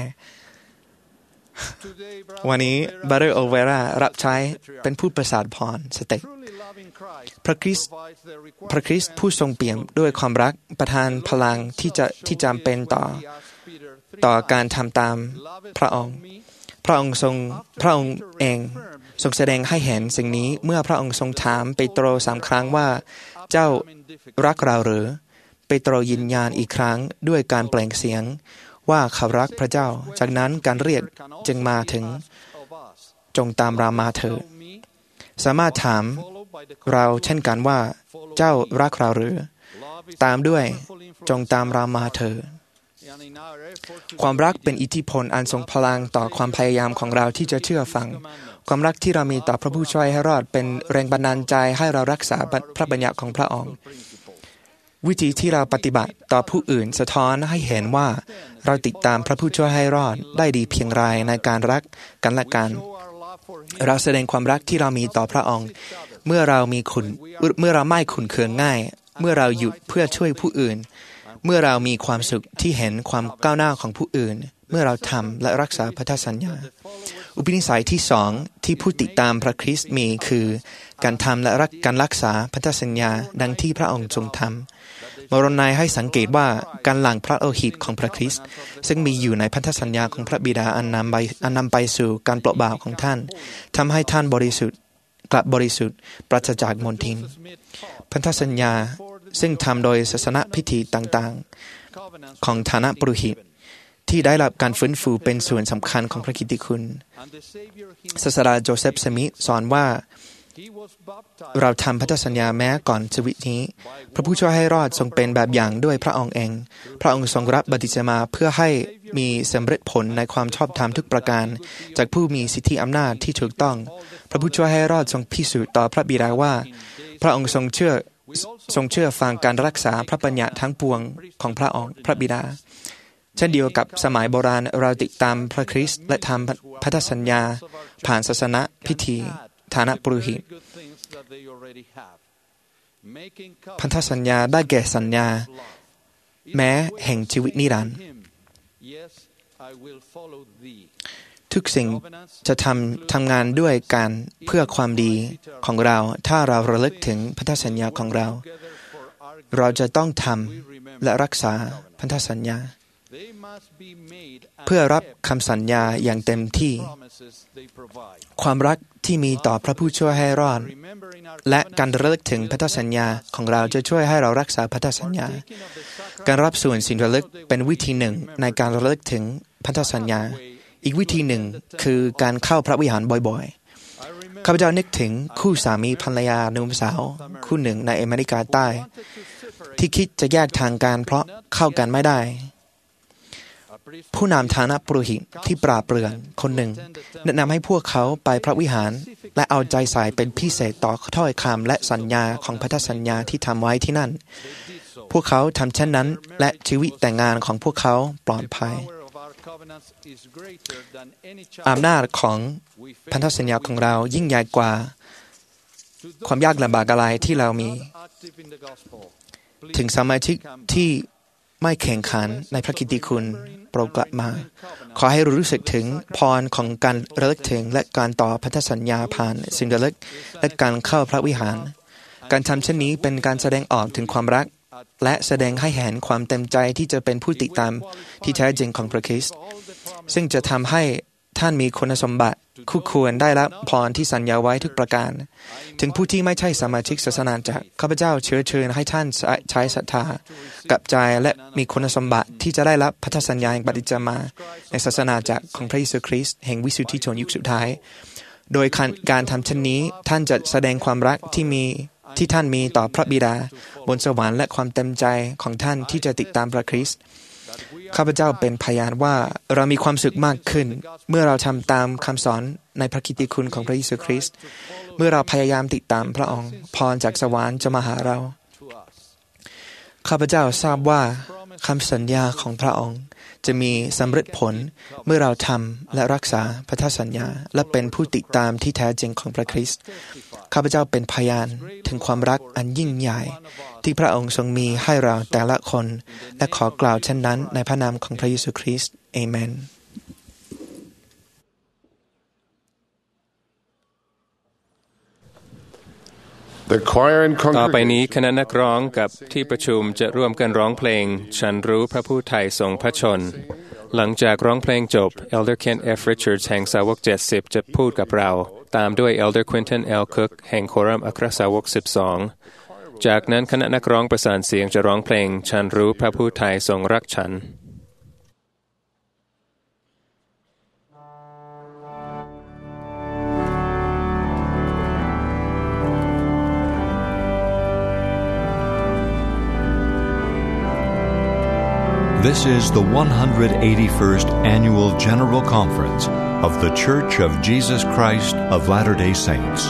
วันนี้บาร์เรอร์โอเวรารับใช้เป็นผู้ประสาทพรสเต็กพระคริสต์พระคริสต์ผู้ทรงเปี่ยมด้วยความรักประทานพลังที่จะที่จำเป็นต่อต่อการทำตามพระองค์พระองค์ทรงพระองค์เองทรงแสดงให้เห็นสิ่งนี้เมื่อพระองค์ทรงถามเปโตรสามครั้งว่าเจ้ารักเราหรือเปโตรยืนยันอีกครั้งด้วยการเปล่งเสียงว่าเขารักพระเจ้าจากนั้นการเรียกจึงมาถึงจงตามเรามาเถิดสามารถถามเราเช่นกันว่าเจ้ารักเราหรือตามด้วยจงตามเรามาเถิดความรักเป็นอิทธิพลอันทรงพลังต่อความพยายามของเราที่จะเชื่อฟังความรักที่เรามีต่อพระผู้ช่วยให้รอดเป็นแรงบันดาลใจให้เรารักษาพระบัญญัติของพระองค์วิธีที่เราปฏิบัติต่อผู้อื่นสะท้อนให้เห็นว่าเราติดตามพระผู้ช่วยให้รอดได้ดีเพียงไรในการรักกันและกันเราแสดงความรักที่เรามีต่อพระองค์เมื่อเรามีคุณเมื่อเราไม่ขุนเคืองง่ายเมื่อเราหยุดเพื่อช่วยผู้อื่นเมื่อเรามีความสุขที่เห็นความก้าวหน้าของผู้อื่นเมื่อเราทำและรักษาพันธสัญญาอุปนิสัยที่สองที่ผู้ติดตามพระคริสต์มีคือการทำและรักการรักษาพันธสัญญาดังที่พระองค์ทรงทำมรณัยให้สังเกตว่าการหลั่งพระโลหิตของพระคริสต์ซึ่งมีอยู่ในพันธสัญญาของพระบิดาอันนำไปอันนำไปสู่การปลดบาปของท่านทำให้ท่านบริสุทธิ์กลับบริสุทธิ์ปราศจากมลทินพันธสัญญาซึ่งทำโดยศาสนพิธีต่างๆของฐานะปุโรหิตที่ได้รับการฟื้นฟูเป็นส่วนสำคัญของพระกิตติคุณศาสดาโจเซฟสมิธสอนว่าเราทำพันธสัญญาแม้ก่อนชีวิตนี้พระผู้ช่วยให้รอดทรงเป็นแบบอย่างด้วยพระองค์เองพระองค์ทรงรับบัพติศมาเพื่อให้มีสำเร็จผลในความชอบธรรมทุกประการจากผู้มีสิทธิอำนาจที่ถูกต้องพระผู้ช่วยให้รอดทรงพิสูจน์ต่อพระบิดาว่าพระองค์ทรงเชื่อทรงเชื่อฟังการรักษาพระบัญญัติทั้งปวงของพระองค์พระบิดาเช่นเดียวกับสมัยโบราณเราติดตามพระคริสต์และทำพันธสัญญาผ่านศาสนพิธีฐานะปุโรหิตพันธสัญญาได้แก่สัญญาแม้แห่งชีวิตนิรันดร์ทุกสิ่งจะทำทำงานด้วยกันเพื่อความดีของเราถ้าเราระลึกถึงพันธสัญญาของเราเราจะต้องทำและรักษาพันธสัญญาเพื่อรับคำสัญญาอย่างเต็มที่ความรักที่มีต่อพระผู้ช่วยให้รอดและการระลึกถึงพันธสัญญาของเราจะช่วยให้เรารักษาพันธสัญญาการรับส่วนสิ่งระลึกเป็นวิธีหนึ่งในการระลึกถึงพันธสัญญาอีกวิธีหนึ่งคือการเข้าพระวิหารบ่อยๆข้าพเจ้านึกถึงคู่สามีภรรยาหนุ่มสาวคู่หนึ่งในอเมริกาใต้ที่คิดจะแยกทางกันเพราะเข้ากันไม่ได้ผู้นำฐานะปุโรหิตที่ปราบเปรื่องคนหนึ่งแนะนำให้พวกเขาไปพระวิหารและเอาใจใส่เป็นพิเศษต่อถ้อยคำและสัญญาของพันธสัญญาที่ทำไว้ที่นั่นพวกเขาทำเช่นนั้นและชีวิตแต่งงานของพวกเขาปลอดภัยอำนาจของพันธสัญญาของเรายิ่งใหญ่กว่าความยากลำบากอะไรที่เรามีถึงสมาชิกที่ไม่แข่งขันในพระกิตติคุณโปรดกลับมาขอให้รู้สึกถึงพรของการระลึกถึงและการต่อพันธสัญญาผ่านสิ่งระลึกและการเข้าพระวิหารการทำเช่นนี้เป็นการแสดงออกถึงความรักและแสดงให้เห็นความเต็มใจที่จะเป็นผู้ติดตามที่แท้จริงของพระคริสต์ซึ่งจะทำให้ท่านมีคุณสมบัติคู่ควรได้รับพรที่สัญญาไว้ทุกประการถึงผู้ที่ไม่ใช่สมาชิกศาสนาจักรข้าพเจ้าเชื้อเชิญให้ท่านใช้ศรัทธากับใจและมีคุณสมบัติที่จะได้รับพันธสัญญาแห่งปฏิจจามาในศาสนาจักรของพระเยซูคริสต์แห่งวิสุทธิชนยุคสุดท้ายโดยการทำเช่นนี้ท่านจะแสดงความรักที่มีที่ท่านมีต่อพระบิดาบนสวรรค์และความเต็มใจของท่านที่จะติดตามพระคริสต์ข้าพเจ้าเป็นพยานว่าเรามีความสุขมากขึ้นเมื่อเราทำตามคำสอนในพระกิตติคุณของพระเยซูคริสต์เมื่อเราพยายามติดตามพระองค์พรจากสวรรค์จะมาหาเราข้าพเจ้าทราบว่าคำสัญญาของพระองค์จะมีสำเร็จผลเมื่อเราทำและรักษาพันธสัญญาและเป็นผู้ติดตามที่แท้จริงของพระคริสต์ข้าพเจ้าเป็นพยานถึงความรักอันยิ่งใหญ่ที่พระองค์ทรงมีให้เราแต่ละคนและขอกล่าวเช่นนั้นในพระนามของพระเยซูคริสต์เอเมนต่อไปนี้คณะนักร้องกับที่ประชุมจะร่วมกันร้องเพลงฉันรู้พระผู้ไถ่ทรงพระชนหลังจากร้องเพลงจบ Elder Kent F. Richards แห่งสาวกเจ็ดสิบจะพูดกับเราตามด้วย Elder Quinton L. Cook แห่งโครัมอัครสาวกสิบสองจากนั้นคณะนักร้องประสานเสียงจะร้องเพลงฉันรู้พระผู้ไถ่ทรงรักฉัน This is the one hundred eighty-first Annual General Conference of The Church of Jesus Christ of Latter-day Saints.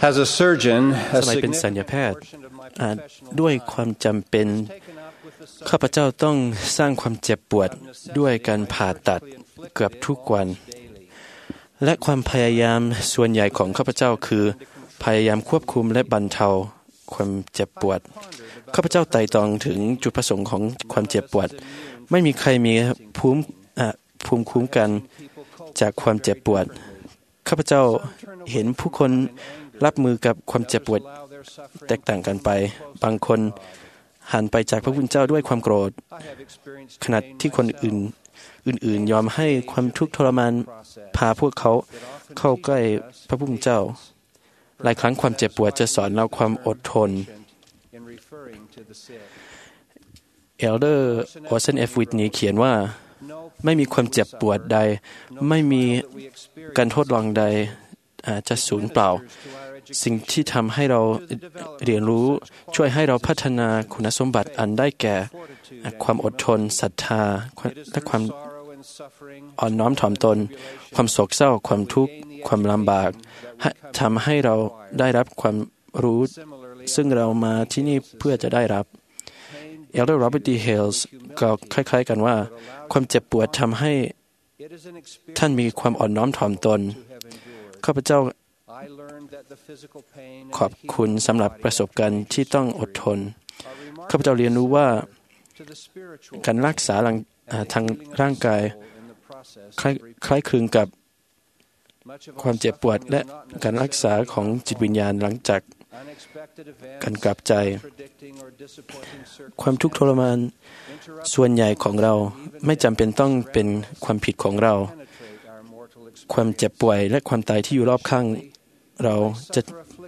As a surgeon, สมัยเป็นศัลยแพทย์ด้วยความจำเป็นข้าพเจ้าต้องสร้างความเจ็บปวดด้วยการผ่าตัดเกือบทุกวันและความพยายามส่วนใหญ่ของข้าพเจ้าคือพยายามควบคุมและบรรเทาความเจ็บปวดข้าพเจ้าไต่ตรองถึงจุดประสงค์ของความเจ็บปวดไม่มีใครมีภูมิภูมิคุ้มกันจากความเจ็บปวดข้าพเจ้าเห็นผู้คนรับมือกับความเจ็บปวดแตกต่างกันไปบางคนหันไปจากพระผู้เป็นเจ้าด้วยความโกรธขณะที่คนอื่นอื่นๆยอมให้ความทุกข์ทรมานพาพวกเขาเข้าใกล้พระผู้เป็นเจ้าหลายครั้งความเจ็บปวดจะสอนเราความอดทนเอลเดอร์ออสเซนเอฟวิทนีเขียนว่าไม่มีความเจ็บปวดใดไม่มีการทดลองใดจะสูญเปล่าสิ่งที่ทำให้เราเรียนรู้ช่วยให้เราพัฒนาคุณสมบัติอันได้แก่ความอดทนศรัทธาและความอ่อนน้อมถ่อมตนความโศกเศร้าความทุกข์ความลำบากทำให้เราได้รับความรู้ซึ่งเรามาที่นี่เพื่อจะได้รับเอลเดอร์โรเบิร์ต ดี เฮลส์ก็คล้ายๆกันว่าความเจ็บปวดทำให้ท่านมีความอ่อนน้อมถ่อมตนข้าพเจ้าขอบคุณสำหรับประสบการณ์ที่ต้องอดทนข้าพเจ้าเรียนรู้ว่าการรักษาทางร่างกายคล้ายคล้ายคลึงกับความเจ็บปวดและการรักษาของจิตวิญญาณหลังจากการกลับใจความทุกข์ทรมานส่วนใหญ่ของเราไม่จำเป็นต้องเป็นความผิดของเราความเจ็บป่วยและความตายที่อยู่รอบข้างเราจะ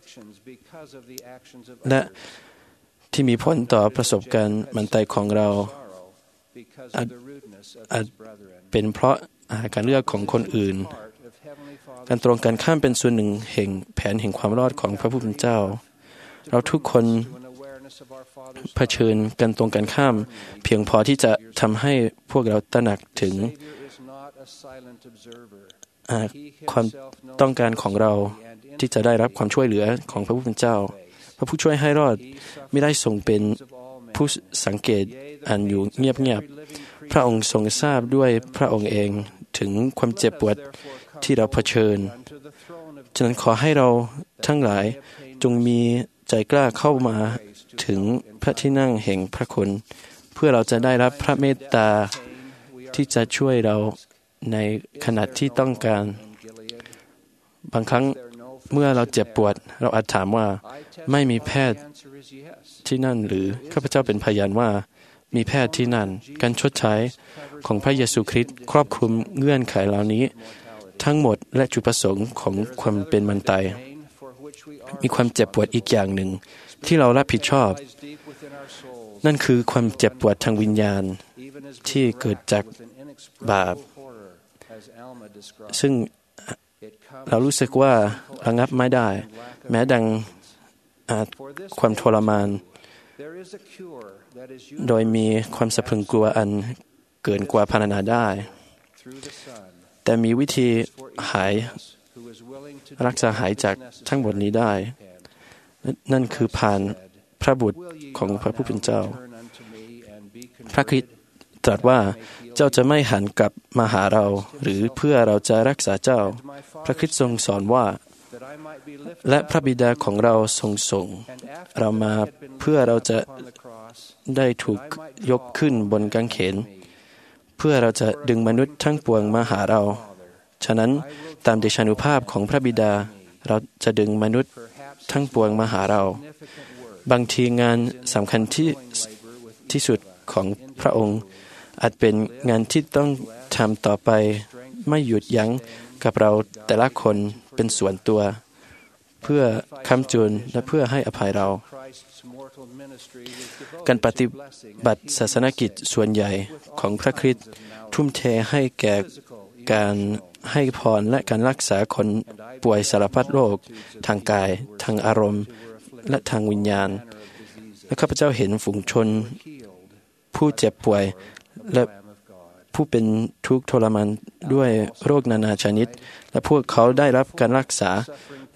และที่มีผลต่อประสบการณ์มันตายของเราอาจอาจเป็นเพราะการเลือกของคนอื่นการตรงกันข้ามเป็นส่วนหนึ่งแห่งแผนแห่งความรอดของพระผู้เป็นเจ้าเราทุกคนเผชิญกันตรงกันข้ามเพียงพอที่จะทำให้พวกเราตระหนักถึงความต้องการของเราที่จะได้รับความช่วยเหลือของพระผู้เป็นเจ้าพระผู้ช่วยให้รอดไม่ได้ทรงเป็นผู้สังเกตอันอยู่เงียบๆพระองค์ทรงทราบด้วยพระองค์เองถึงความเจ็บปวดที่เราเผชิญฉะนั้นขอให้เราทั้งหลายจงมีใจกล้าเข้ามาถึงพระที่นั่งแห่งพระคุณเพื่อเราจะได้รับพระเมตตาที่จะช่วยเราในขณะที่ต้องการบางครั้งเมื่อเราเจ็บปวดเราอาจถามว่าไม่มีแพทย์ที่นั่นหรือข้าพเจ้าเป็นพยานว่ามีแพทย์ที่นั่นการชดใช้ของพระเยซูคริสต์ครอบคลุมเงื่อนไขเหล่านี้ทั้งหมดและจุดประสงค์ของความเป็นมนุษย์ตายมีความเจ็บปวดอีกอย่างหนึ่งที่เรารับผิดชอบนั่นคือความเจ็บปวดทางวิญญาณที่เกิดจากบาปซึ่งเรารู้สึกว่าระงับไม่ได้แม้ดังความทรมานโดยมีความสะพรึงกลัวอันเกินกว่าพรรณนาได้แต่มีวิธีหายรักษาหายจากทั้งหมดนี้ได้นั่นคือผ่านพระบุตรของพระผู้เป็นเจ้าพระคริสต์ตรัสว่าเจ้าจะไม่หันกลับมาหาเราหรือเพื่อเราจะรักษาเจ้าพระคริสต์ทรงสอนว่าและพระบิดาของเราทรงส่งเรามาเพื่อเราจะได้ถูกยกขึ้นบนกางเขนเพื่อเราจะดึงมนุษย์ทั้งปวงมาหาเราฉะนั้นตามเดชานุภาพของพระบิดาเราจะดึงมนุษย์ทั้งปวงมาหาเราบางทีงานสำคัญที่ที่สุดของพระองค์อาจเป็นงานที่ต้องทำต่อไปไม่หยุดยั้งกับเราแต่ละคนเป็นส่วนตัวเพื่อค้ำจุนและเพื่อให้อภัยเราการปฏิบัติศาสนกิจส่วนใหญ่ของพระคริสต์ทุ่มเทให้แก่การให้พรและการรักษาคนป่วยสารพัดโรคทางกายทางอารมณ์และทางวิญญาณและข้าพเจ้าเห็นฝูงชนผู้เจ็บป่วยและผู้เป็นทุกข์ทรมานด้วยโรคนานาชนิดและพวกเขาได้รับการรักษา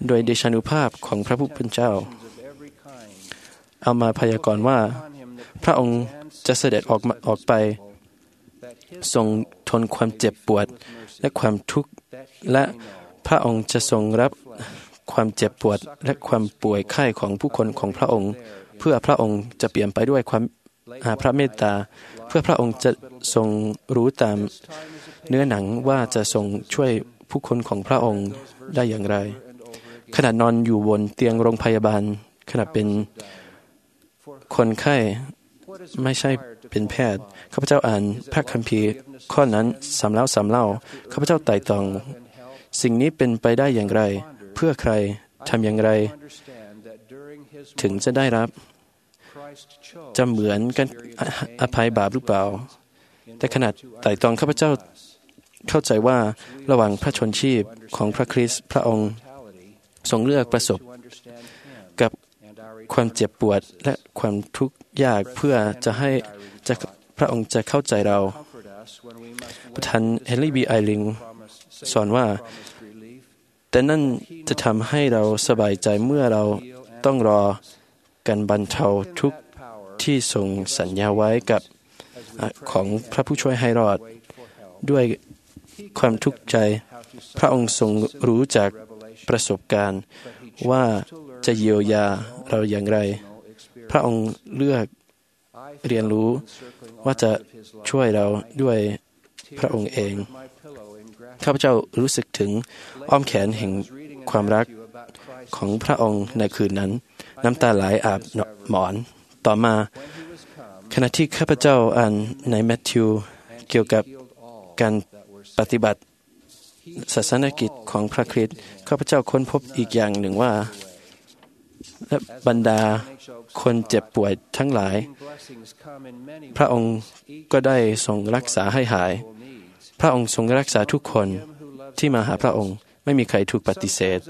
โดยเดชานุภาพของพระผู้เป็นเจ้าเอามาพยากรณ์ว่าพระองค์จะเสด็จออกมาออกไปทรงทนความเจ็บปวดและความทุกข์และพระองค์จะทรงรับความเจ็บปวดและความป่วยไข้ของผู้คนของพระองค์เพื่อพระองค์จะเปลี่ยนไปด้วยความพระเมตตาเพื่อพระองค์จะทรงรู้ตามเนื้อหนังว่าจะทรงช่วยผู้คนของพระองค์ได้อย่างไรขณะนอนอยู่บนเตียงโรงพยาบาลขณะเป็นคนไข้ไม่ใช่เป็นแพทย์ข้าพเจ้าอ่านพระคัมภีร์ข้อนั้นซ้ำแล้วซ้ำเล่าข้าพเจ้าไต่ตองสิ่งนี้เป็นไปได้อย่างไรเพื่อใครทำอย่างไรถึงจะได้รับจะเหมือนกันอภัยบาปหรือเปล่าแต่ขณะไต่ตองข้าพเจ้าเข้าใจว่าระหว่างพระชนชีพของพระคริสต์พระองค์ทรงเลือกประสบกับความเจ็บปวดและความทุกข์ยากเพื่อจะให้จะพระองค์จะเข้าใจเราประธานเฮนรี่บีไอลิงสอนว่าแต่นั่นจะทำให้เราสบายใจเมื่อเราต้องรอการบรรเทาทุกข์ที่ทรงสัญญาไว้กับของพระผู้ช่วยให้รอดด้วยความทุกข์ใจพระองค์ทรงรู้จากประสบการณ์ว่าจะเยียวยาเราอย่างไรพระองค์เลือกเรียนรู้ว่าจะช่วยเราด้วยพระองค์เองข้าพเจ้ารู้สึกถึงอ้อมแขนแห่งความรักของพระองค์ในคืนนั้นน้ำตาไหลอาบหมอนต่อมาขณะที่ข้าพเจ้าอ่านในมัทธิวเกี่ยวกับการปฏิบัติศาสนกิจของพระคริสต์ข้าพเจ้าค้นพบอีกอย่างหนึ่งว่าและบรรดาคนเจ็บป่วยทั้งหลายพระองค์ก็ได้ทรงรักษาให้หายพระองค์ทรงรักษาทุกคนที่มาหาพระองค์ไม่มีใครถูกปฏิเสธ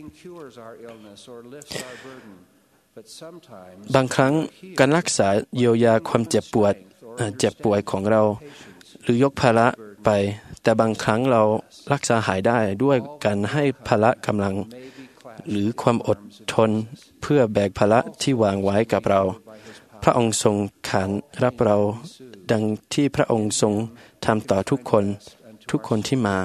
บางครั้งการรักษาเยียวยาความเจ็บปวดเจ็บป่วยของเราหรือยกภาระไปแต่บางครั้งเรารักษาหายได้ด้วยการให้ภาระกำลังหรือความอดทนเพื่อแบกภาระที่วางไว้กับเราพระองค์ทรงขานรับเราดังที่พระองค์ทรงทำต่อทุกคนทุกคนที่มา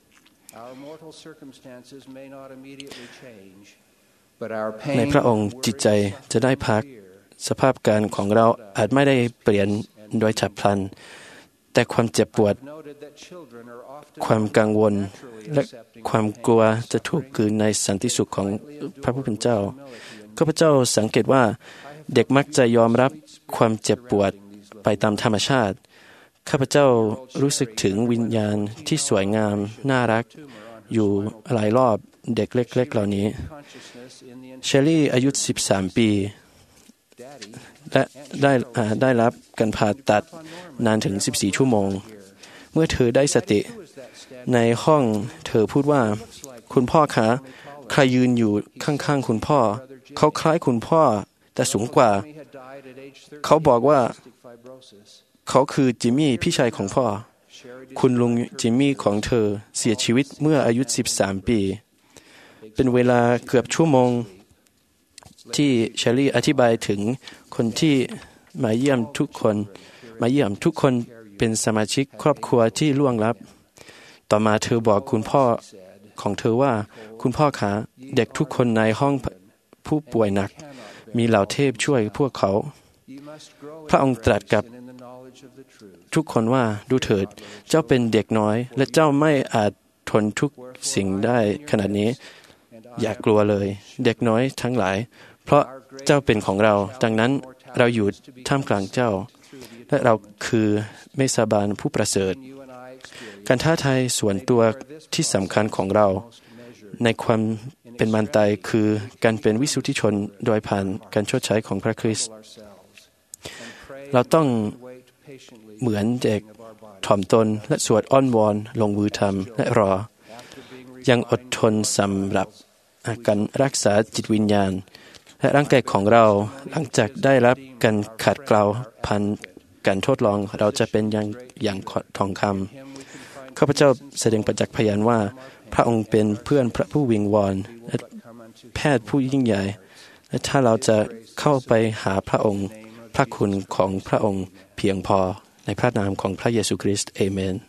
ในพระองค์จิตใจจะได้พักสภาพการของเราอาจไม่ได้เปลี่ยนโดยฉับพลันแต่ความเจ็บปวดความกังวลและความกลัวจะถูกกลืนในสันติสุขของพระผู้เป็นเจ้าข้าพเจ้าสังเกตว่าเด็กมักจะยอมรับความเจ็บปวดไปตามธรรมชาติข้าพเจ้ารู้สึกถึงวิญญาณที่สวยงามน่ารักอยู่หลายรอบเด็กเล็กๆเหล่านี้เชลลี่อายุสิบสามปีและได้ได้รับการผ่าตัดนานถึงสิบสี่ชั่วโมงเมื่อเธอได้สติในห้องเธอพูดว่าคุณพ่อคะใครยืนอยู่ข้างๆคุณพ่อเขาคล้ายคุณพ่อแต่สูงกว่าเขาบอกว่าเขาคือจิมมี่พี่ชายของพ่อคุณลุงจิมมี่ของเธอเสียชีวิตเมื่ออายุสิบสามปีเป็นเวลาเกือบชั่วโมงที่เชลลี่อธิบายถึงคนที่มาเยี่ยมทุกคนมาเยี่ยมทุกคนเป็นสมาชิกครอบครัวที่ล่วงลับต่อมาเธอบอกคุณพ่อของเธอว่าคุณพ่อคะเด็กทุกคนในห้องผู้ป่วยหนักมีเหล่าเทพช่วยพวกเขาพระองค์ตรัสกับทุกคนว่าดูเถิดเจ้าเป็นเด็กน้อยและเจ้าไม่อาจทนทุกสิ่งได้ขนาดนี้อย่ากลัวเลยเด็กน้อยทั้งหลายเพราะเจ้าเป็นของเราดังนั้นเราอยู่ท่ามกลางเจ้าและเราคือเมสบาลผู้ประเสริฐการท้าทายส่วนตัวที่สำคัญของเราในความเป็นมารตายคือการเป็นวิสุทธิชนโดยผ่านการชดใช้ของพระคริสต์เราต้องเหมือนเด็กถ่อมตนและสวดอ้อนวอนลงมือทำและรอยังอดทนสำหรับการรักษาจิตวิญญาณและร่างกายของเราหลังจากได้รับการขัดเกลาผ่านการทดลองเราจะเป็นอย่างอย่างทองคำข้าพเจ้าแสดงประจักษ์พยานว่าพระองค์เป็นเพื่อนพระผู้วิงวอนแพทย์ผู้ยิ่งใหญ่และถ้าเราจะเข้าไปหาพระองค์พระคุณของพระองค์เพียงพอในพระนามของพระเยซูคริสต์เอเมน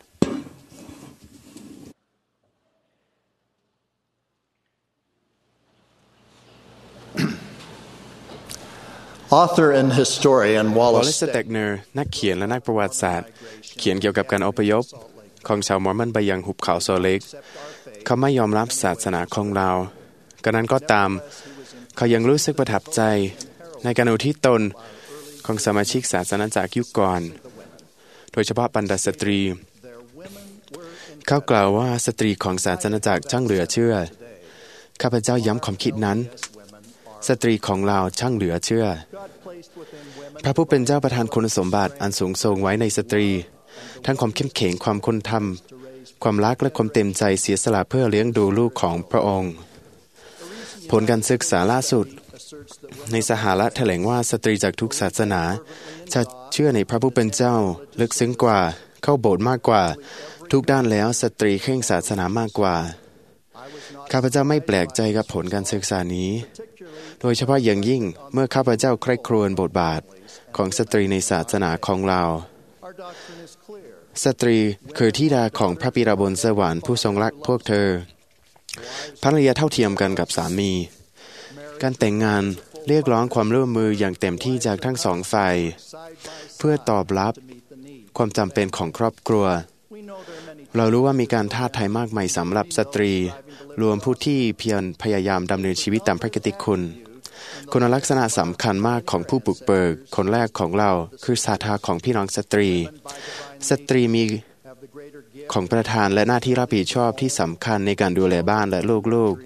Author and historian Wallace Stegner นักเขียนและนักประวัติศาสตร์เขียนเกี่ยวกับการอพยพของชาวมอร์มอนไปยังหุบเขาโซเล็กเขาไม่ยอมรับศาสนาของเรากระนั้นก็ตามเขายังรู้สึกประทับใจในการอุทิศตนของสมาชิกศาสนาจากยุคก่อนโดยเฉพาะบรรดาสตรีเขากล่าวว่าสตรีของศาสนาจักรช่างเหลือเชื่อข้าพเจ้าย้ำความคิดนั้นสตรีของเราช่างเหลือเชื่อพระผู้เป็นเจ้าประทานคุณสมบัติอันสูงส่งไว้ในสตรีทั้งความเข้มแข็งความคนธรรมความรักและความเต็มใจเสียสละเพื่อเลี้ยงดูลูกของพระองค์ผลการศึกษาล่าสุดในสหรัฐแถลงว่าสตรีจากทุกศาสนาจะเชื่อในพระผู้เป็นเจ้าลึกซึ้งกว่าเข้าโบสถ์มากกว่าทุกด้านแล้วสตรีเคร่งศาสนามากกว่าข้าพเจ้าไม่แปลกใจกับผลการศึกษานี้โดยเฉพาะอย่างยิ่งเมื่อข้าพเจ้าใคร่ครวญบทบาทของสตรีในศาสนาของเราสตรีคือธิดาของพระบิดาบนสวรรค์ผู้ทรงรักพวกเธอภรรยาเท่าเทียมกันกับสามีการแต่งงานเรียกร้องความร่วมมืออย่างเต็มที่จากทั้งสองฝ่ายเพื่อตอบรับความจำเป็นของครอบครัวเรารู้ว่ามีการท้าทายมากมายสำหรับสตรีรวมผู้ที่เพียรพยายามดำเนินชีวิตตามพระกิตติคุณคุณลักษณะสำคัญมากของผู้บุกเบิกคนแรกของเราคือศรัทธาของพี่น้องสตรีสตรีมีของประธานและหน้าที่รับผิดชอบที่สำคัญในการดูแลบ้านและลูก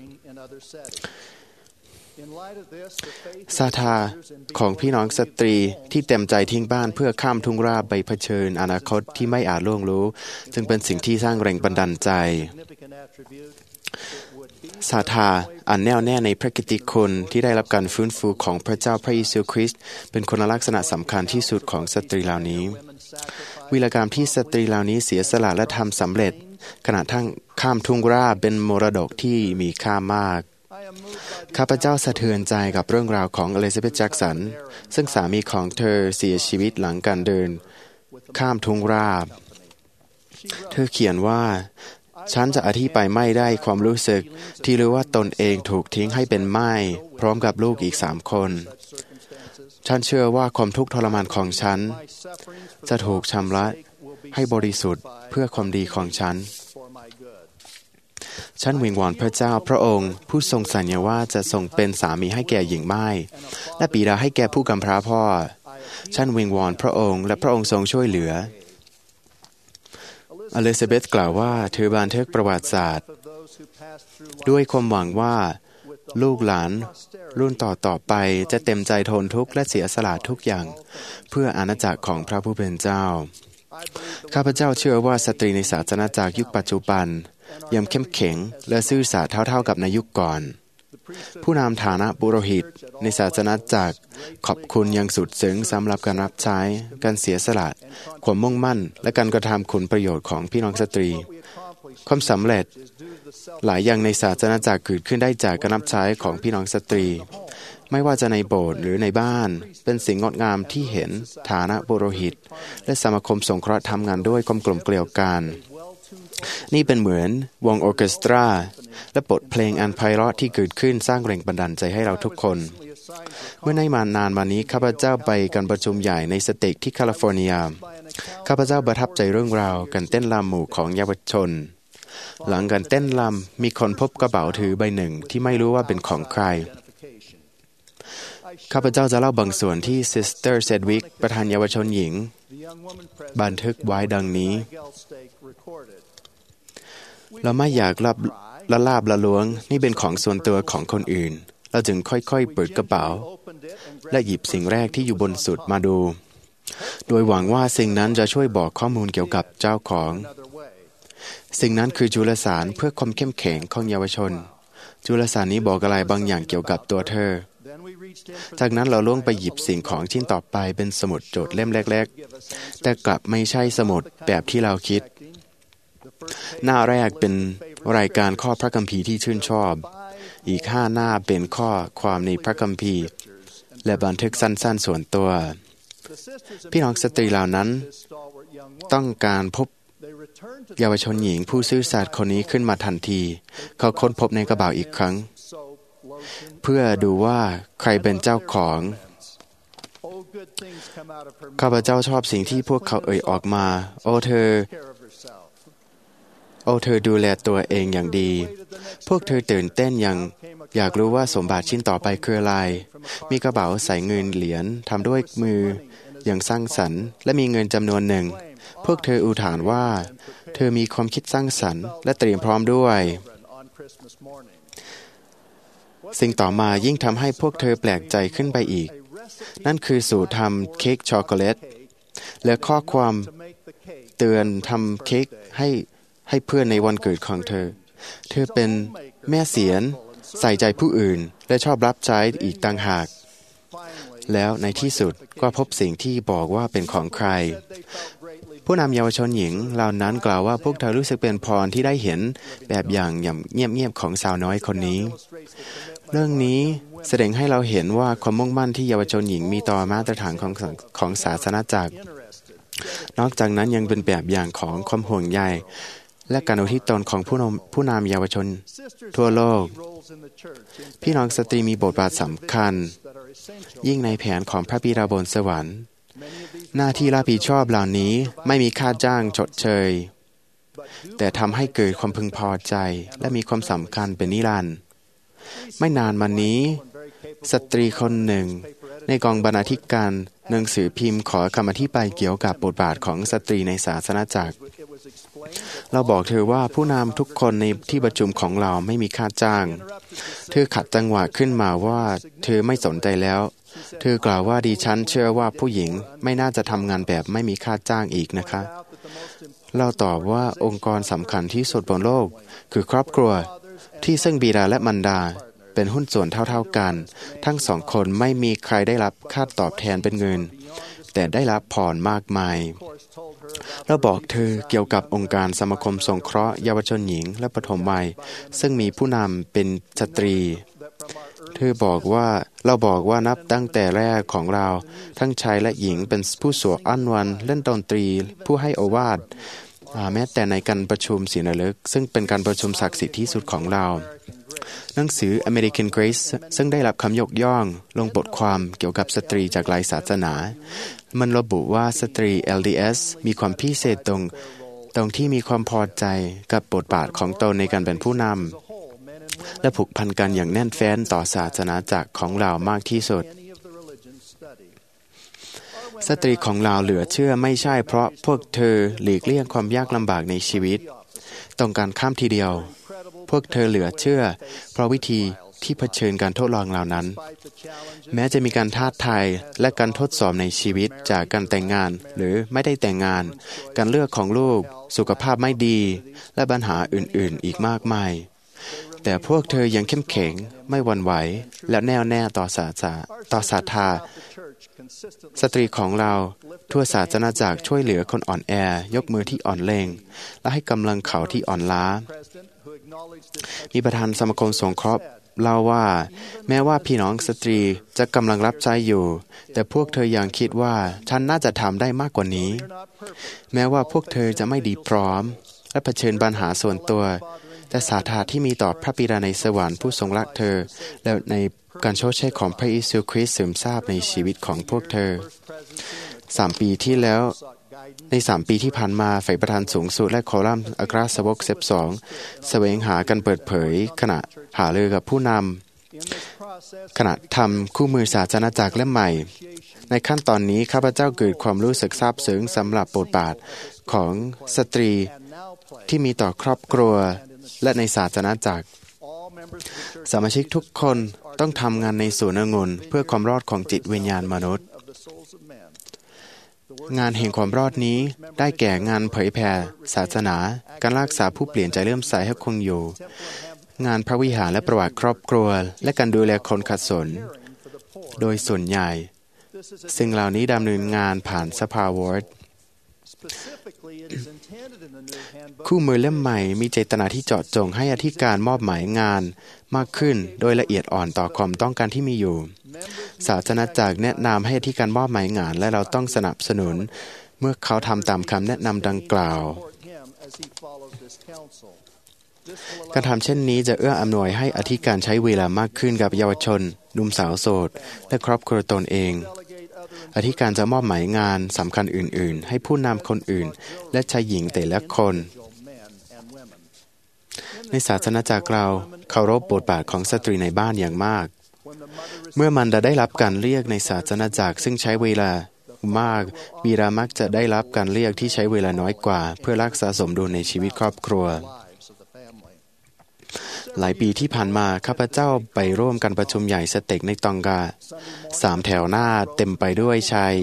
ๆศรัทธาของพี่น้องสตรีที่เต็มใจทิ้งบ้านเพื่อข้ามทุ่งราบไปเผชิญอนาคตที่ไม่อาจล่วงรู้จึงเป็นสิ่งที่สร้างแรงบันดาลใจศรัทธาอันแน่วแน่ในพระกิตติคุณที่ได้รับการฟื้นฟูของพระเจ้าพระเยซูคริสต์เป็นคุณลักษณะสำคัญที่สุดของสตรีเหล่านี้วีรกรรมที่สตรีเหล่านี้เสียสละและทำสำเร็จขณะทั้งข้ามทุ่งราบเป็นมรดกที่มีค่ามากข้าพเจ้าสะเทือนใจกับเรื่องราวของอลิซาเบธแจ็คสันซึ่งสามีของเธอเสียชีวิตหลังการเดินข้ามทุ่งราบเธอเขียนว่าฉันจะอธิบายไม่ได้ความรู้สึกที่รู้ว่าตนเองถูกทิ้งให้เป็นม่ายพร้อมกับลูกอีกสามคนฉันเชื่อว่าความทุกข์ทรมานของฉันจะถูกชำระให้บริสุทธิ์เพื่อความดีของฉันฉันวิงวอนพระเจ้าพระองค์ผู้ทรงสัญญาว่าจะทรงเป็นสามีให้แก่หญิงม่ายและบิดาให้แก่ผู้กำพร้าพ่อฉันวิงวอนพระองค์และพระองค์ทรงช่วยเหลืออลิซาเบธกล่าวว่าเธอบันทึกประวัติศาสตร์ด้วยความหวังว่าลูกหลานรุ่นต่อต่อไปจะเต็มใจทนทุกข์และเสียสละทุกอย่างเพื่ออาณาจักรของพระผู้เป็นเจ้าข้าพเจ้าเชื่อว่าสตรีในศาสนาจักรยุคปัจจุบันยังเข้มแข็งและซื่อสัตย์เท่าๆกับในยุคก่อนผู้นำฐานะปุโรหิตในศาสนาจักรขอบคุณอย่างสุดซึ้งสำหรับการรับใช้การเสียสละความมุ่งมั่นและการกระทำคุณประโยชน์ของพี่น้องสตรีความสำเร็จหลายอย่างในศาสนาจักรเกิดขึ้นได้จากการรับใช้ของพี่น้องสตรีไม่ว่าจะในโบสถ์หรือในบ้านเป็นสิ่งงดงามที่เห็นฐานะปุโรหิตและสมาคมสงเคราะห์ทำงานด้วยความกลมเกลียวกันนี่เป็นเหมือนวงออร์เคสตราและบทเพลงอันไพเราะที่เกิดขึ้นสร้างแรงบันดาลใจให้เราทุกคนเมื่อในมานานมานี้ข้าพเจ้าไปการประชุมใหญ่ในสเตทที่แคลิฟอร์เนียข้าพเจ้าประทับใจเรื่องราวการเต้นรำหมู่ของเยาวชนหลังการเต้นรำมีคนพบกระเป๋าถือใบหนึ่งที่ไม่รู้ว่าเป็นของใครข้าพเจ้าจะเล่าบางส่วนที่ซิสเตอร์เซดวิกประธานเยาวชนหญิงบันทึกไว้ดังนี้เราไม่อยากรับละลาบละล้วงนี่เป็นของส่วนตัวของคนอื่นเราจึงค่อยๆเปิดกระเป๋าและหยิบสิ่งแรกที่อยู่บนสุดมาดูโดยหวังว่าสิ่งนั้นจะช่วยบอกข้อมูลเกี่ยวกับเจ้าของสิ่งนั้นคือจุลสารเพื่อความเข้มแข็งของเยาวชนจุลสารนี้บอกอะไรบางอย่างเกี่ยวกับตัวเธอจากนั้นเราล่วงไปหยิบสิ่งของชิ้นต่อไปเป็นสมุดโจทย์เล่มเล็กๆแต่กลับไม่ใช่สมุดแบบที่เราคิดหน้าแรกเป็นรายการข้อพระคัมภีร์ที่ชื่นชอบอีกห้าหน้าเป็นข้อความในพระคัมภีร์และบันทึกสั้นๆส่วนตัวพี่น้องสตรีเหล่านั้นต้องการพบเยาวชนหญิงผู้ซื่อสัตย์คนนี้ขึ้นมาทันทีเขาค้นพบในกระเป๋าอีกครั้งเพื่อดูว่าใครเป็นเจ้าของข้าพเจ้าชอบสิ่งที่พวกเขาเอ่ยออกมาโอ้เธอโอ้เธอดูแลตัวเองอย่างดีพวกเธอตื่นเต้นอย่างอยากรู้ว่าสมบัติชิ้นต่อไปคืออะไรมีกระเป๋าใส่เงินเหรียญทำด้วยมืออย่างสร้างสรรค์และมีเงินจำนวนหนึ่งพวกเธออุทานว่าเธอมีความคิดสร้างสรรค์และเตรียมพร้อมด้วยสิ่งต่อมายิ่งทำให้พวกเธอแปลกใจขึ้นไปอีกนั่นคือสูตรทำเค้กช็อกโกแลตและข้อความเตือนทำเค้กให้ให้เพื่อนในวันเกิดของเธอเธอเป็นแม่เสียนใส่ใจผู้อื่นและชอบรับใช้อีกต่างหากแล้วในที่สุดก็พบสิ่งที่บอกว่าเป็นของใครผู้นำเยาวชนหญิงเหล่านั้นกล่าวว่าพวกเธอรู้สึกเป็นพรที่ได้เห็นแบบอย่างอย่างเงียบๆของสาวน้อยคนนี้เรื่องนี้แสดงให้เราเห็นว่าความมุ่งมั่นที่เยาวชนหญิงมีต่อมาตรฐานของของศาสนาจักรนอกจากนั้นยังเป็นแบบอย่างของความห่วงใยและการอุทิศตนของผู้นำผู้นำเยาวชนทั่วโลกพี่น้องสตรีมีบทบาทสำคัญยิ่งในแผนของพระบิดาบนสวรรค์หน้าที่รับผิดชอบเหล่านี้ไม่มีค่าจ้างชดเชยแต่ทำให้เกิดความพึงพอใจและมีความสำคัญเป็นนิรันดร์ไม่นานมานี้สตรีคนหนึ่งในกองบรรณาธิการหนังสือพิมพ์ขอคำอธิบายเกี่ยวกับบทบาทของสตรีในศาสนาจักรเราบอกเธอว่าผู้นำทุกคนในที่ประชุมของเราไม่มีค่าจ้างเธอขัดจังหวะขึ้นมาว่าเธอไม่สนใจแล้วเธอกล่าวว่าดิฉันเชื่อว่าผู้หญิงไม่น่าจะทำงานแบบไม่มีค่าจ้างอีกนะคะเราตอบว่าองค์กรสำคัญที่สุดบนโลกคือครอบครัวที่ซึ่งบิดาและมารดาเป็นหุ้นส่วนเท่าๆกันทั้งสองคนไม่มีใครได้รับค่าตอบแทนเป็นเงินแต่ได้รับพรมากมายเราบอกเธอเกี่ยวกับองค์การสมาคมสงเคราะห์เยาวชนหญิงและปฐมวัยซึ่งมีผู้นำเป็นสตรีเธอบอกว่าเราบอกว่านับตั้งแต่แรกของเราทั้งชายและหญิงเป็นผู้สวดอ้อนวันเล่นดนตรีผู้ให้โอวาทแม้แต่ในการประชุมศิลลึกซึ่งเป็นการประชุมศักดิ์สิทธิ์ที่สุดของเราหนังสือ American Grace ซึ่งได้รับคำยกย่องลงบทความเกี่ยวกับสตรีจากหลายศาสนามันระบุว่าสตรี แอล ดี เอส มีความพิเศษตรงตรงที่มีความพอใจกับบทบาทของตนในการเป็นผู้นำและผูกพันกันอย่างแน่นแฟ้นต่อศาสนาจักรของเรามากที่สุดสตรีของเราเหลือเชื่อไม่ใช่เพราะพวกเธอหลีกเลี่ยงความยากลำบากในชีวิตต้องการข้ามทีเดียวพวกเธอเหลือเชื่อเพราะวิธีที่เผชิญการทดลองเหล่านั้นแม้จะมีการท้าทายและการทดสอบในชีวิตจากการแต่งงานหรือไม่ได้แต่งงานการเลือกของลูกสุขภาพไม่ดีและปัญหาอื่นๆอีกมากมายแต่พวกเธอยังเข้มแข็งไม่หวั่นไหวและแน่วแน่ต่อศาสนาต่อศรัทธาสตรีของเราทั่วศาสนาจักรช่วยเหลือคนอ่อนแอยกมือที่อ่อนแรงและให้กำลังเขาที่อ่อนล้ามีประธานสมาคมสงเคราะห์เล่าว่าแม้ว่าพี่น้องสตรีจะกำลังรับใช้อยู่แต่พวกเธอยังคิดว่าฉันน่าจะทำได้มากกว่านี้แม้ว่าพวกเธอจะไม่ดีพร้อมและเผชิญปัญหาส่วนตัวแต่ศรัทธาที่มีต่อพระบิดาในสวรรค์ผู้ทรงรักเธอและในการชดใช้ของพระเยซูคริสต์ซึมซาบในชีวิตของพวกเธอสามปีที่แล้วในสามปีที่ผ่านมาฝ่ายประธานสูงสุดและคอลัมน์อัครสาวกเซฟสองแสวงหากันเปิดเผยขณะหารือกับผู้นำขณะทำคู่มือศาสนาจักรเล่มใหม่ในขั้นตอนนี้ข้าพเจ้าเกิดความรู้สึกซาบซึ้งสำหรับบทบาทของสตรีที่มีต่อครอบครัวและในศาสนาจักรสมาชิกทุกคนต้องทำงานในสวนองุ่นเพื่อความรอดของจิตวิญญาณมนุษย์งานแห่งความรอดนี้ได้แก่งานเผยแผ่ศาสนาการรักษาผู้เปลี่ยนใจเริ่มใสให้คงอยู่งานพระวิหารและประวัติครอบครัวและการดูแลคนขัดสนโดยส่วนใหญ่สิ่งเหล่านี้ดำเนินงานผ่านสภาวอร์ดคู่มือเล่มใหม่มีเจตนาที่เจาะจงให้อธิการมอบหมายงานมากขึ้นโดยละเอียดอ่อนต่อความต้องการที่มีอยู่ศาสนาจักรแนะนำให้อธิการมอบหมายงานและเราต้องสนับสนุนเมื่อเขาทำตามคำแนะนำดังกล่าวการทำเช่นนี้จะเอื้ออำนวยให้อธิการใช้เวลามากขึ้นกับเยาวชนหนุ่มสาวโสดและครอบครัวตนเองอธิการจะมอบหมายงานสำคัญอื่นๆให้ผู้นำคนอื่นและชายหญิงแต่ละคนในศาสนาจักรเราเคารพบทบาทของสตรีในบ้านอย่างมากเมื่อมันได้รับการเรียกในศาสนาจักรซึ่งใช้เวลามากบิดามักจะได้รับการเรียกที่ใช้เวลาน้อยกว่าเพื่อรักษาสมดุลในชีวิตครอบครัวหลายปีที่ผ่านมาข้าพเจ้าไปร่วมกันประชุมใหญ่สเต็กในตองกาสามแถวหน้าเต็มไปด้วยชาย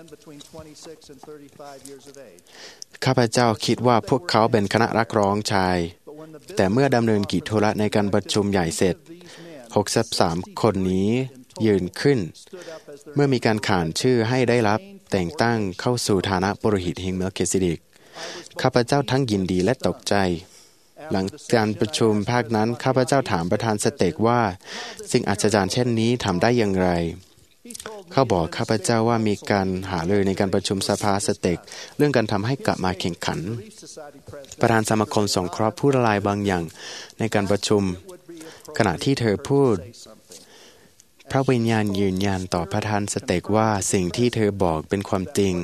ข้าพเจ้าคิดว่าพวกเขาเป็นคณะนักร้องชายแต่เมื่อดำเนินกิจธุระในการประชุมใหญ่เสร็จหกสิบสามคนนี้ยืนขึ้นเมื่อมีการขานชื่อให้ได้รับแต่งตั้งเข้าสู่ฐานะปุโรหิตแห่งเมลคิเซเดกข้าพเจ้าทั้งยินดีและตกใจหลังการประชุมภาคนั้นข้าพเจ้าถามประธานสเต็กว่าสิ่งอัศจรรย์เช่นนี้ทำได้อย่างไรเขาบอกข้าพเจ้าว่ามีการหารือในการประชุมสภาสเต็กเรื่องการทำให้กลับมาแข่งขันประธานสมาคมสงเคราะห์พูดอะไรบางอย่างในการประชุมขณะที่เธอพูดพระวิญญาณยืนยันต่อประธานสเต็กว่าสิ่งที่เธอบอกเป็นความจริง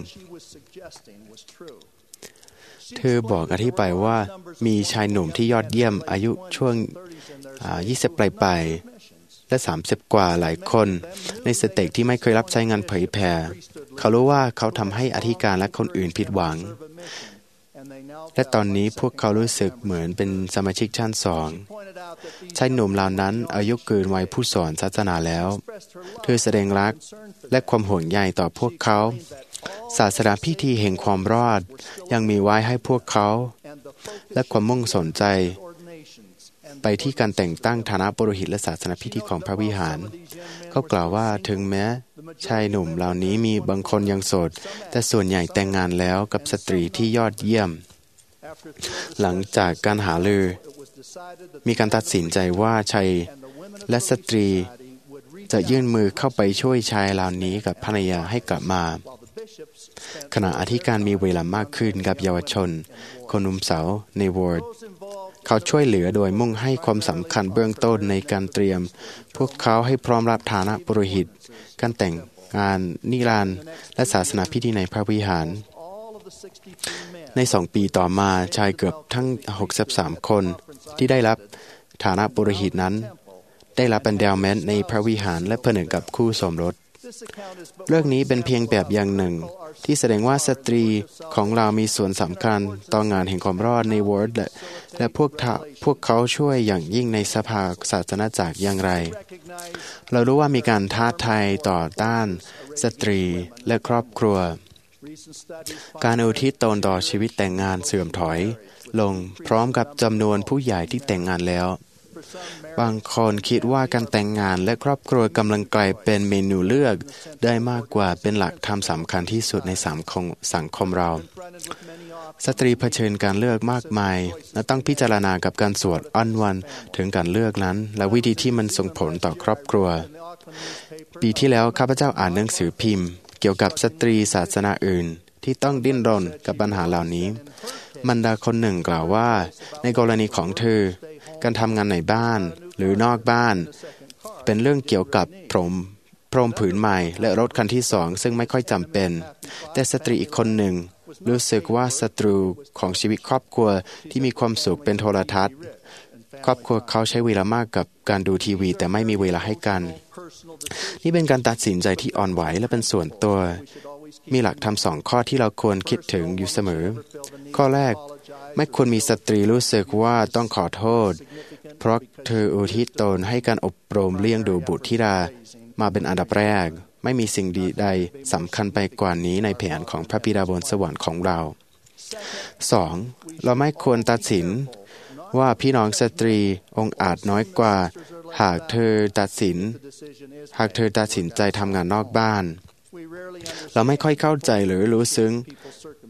เธอบอกอธิบายว่ามีชายหนุ่มที่ยอดเยี่ยมอายุช่วงยี่สิบปลายๆและสามสิบกว่าหลายคนในสเต็กที่ไม่เคยรับใช้งานเผยแผ่เขารู้ว่าเขาทำให้อธิการและคนอื่นผิดหวังและตอนนี้พวกเขารู้สึกเหมือนเป็นสมาชิกชั้นสองชายหนุ่มเหล่านั้นอายุเกินวัยผู้สอนศาสนาแล้วเธอแสดงรักและความห่วงใยต่อพวกเขาศาสนาพิธีแห่งความรอดยังมีไว้ให้พวกเขาและความมุ่งสนใจไปที่การแต่งตั้งฐานะปุโรหิตและศาสนาพิธีของพระวิหารเขากล่าวว่าถึงแม้ชายหนุ่มเหล่านี้มีบางคนยังโสดแต่ส่วนใหญ่แต่งงานแล้วกับสตรีที่ยอดเยี่ยมหลังจากการหารือมีการตัดสินใจว่าชายและสตรีจะยื่นมือเข้าไปช่วยชายเหล่านี้กับภรรยาให้กลับมาขณะอธิการมีเวลามากขึ้นกับเยาวชนคนหนุ่มสาวในวอร์ดเขาช่วยเหลือโดยมุ่งให้ความสำคัญเบื้องต้นในการเตรียมพวกเขาให้พร้อมรับฐานะปุโรหิตการแต่งงานนิรันดร์และศาสนาพิธีในพระวิหารในสองปีต่อมาชายเกือบทั้งหกสิบสามคนที่ได้รับฐานะปุโรหิตนั้นได้รับ endowment ในพระวิหารและผนึกกับคู่สมรสเรื่องนี้เป็นเพียงแบบอย่างหนึ่งที่แสดงว่าสตรีของเรามีส่วนสำคัญต่องานแห่งความรอดในวอร์ดและและพวกพวกเขาช่วยอย่างยิ่งในสภาศาสนาจักรอย่างไรเรารู้ว่ามีการท้าทายต่อต้านสตรีและครอบครัวการอุทิศตนต่อชีวิตแต่งงานเสื่อมถอยลงพร้อมกับจำนวนผู้ใหญ่ที่แต่งงานแล้วบางคนคิดว่าการแต่งงานและครอบครัวกำลังกลายเป็นเมนูเลือกได้มากกว่าเป็นหลักธรรมสำคัญที่สุดในสังคมเราสตรีเผชิญการเลือกมากมายและต้องพิจารณากับการสวดอ้อนวันถึงการเลือกนั้นและวิธีที่มันส่งผลต่อครอบครัวปีที่แล้วข้าพเจ้าอ่านหนังสือพิมพ์เกี่ยวกับสตรีศาสนาอื่นที่ต้องดิ้นรนกับปัญหาเหล่านี้บรรดาคนหนึ่งกล่าวว่าในกรณีของเธอการทำงานในบ้านหรือนอกบ้านเป็นเรื่องเกี่ยวกับพรมพรมผืนใหม่และรถคันที่สองซึ่งไม่ค่อยจำเป็นแต่สตรีอีกคนหนึ่งรู้สึกว่าศัตรูของชีวิตครอบครัวที่มีความสุขเป็นโทรทัศน์ครอบครัวเขาใช้เวลามากกับการดูทีวีแต่ไม่มีเวลาให้กันนี่เป็นการตัดสินใจที่อ่อนไหวและเป็นส่วนตัวมีหลักธรรมสองข้อที่เราควรคิดถึงอยู่เสมอข้อแรกไม่ควรมีสตรีรู้สึกว่าต้องขอโทษเพราะเธออุทิศตนให้การอบรมเลี้ยงดูบุตรธิดามาเป็นอันดับแรกไม่มีสิ่งใดสำคัญไปกว่านี้ในแผนของพระบิดาบนสวรรค์ของเรา สอง. เราไม่ควรตัดสินว่าพี่น้องสตรีองค์อาจน้อยกว่าหากเธอตัดสินหากเธอตัดสินใจทำงานนอกบ้านเราไม่ค่อยเข้าใจหรือรู้ซึ้ง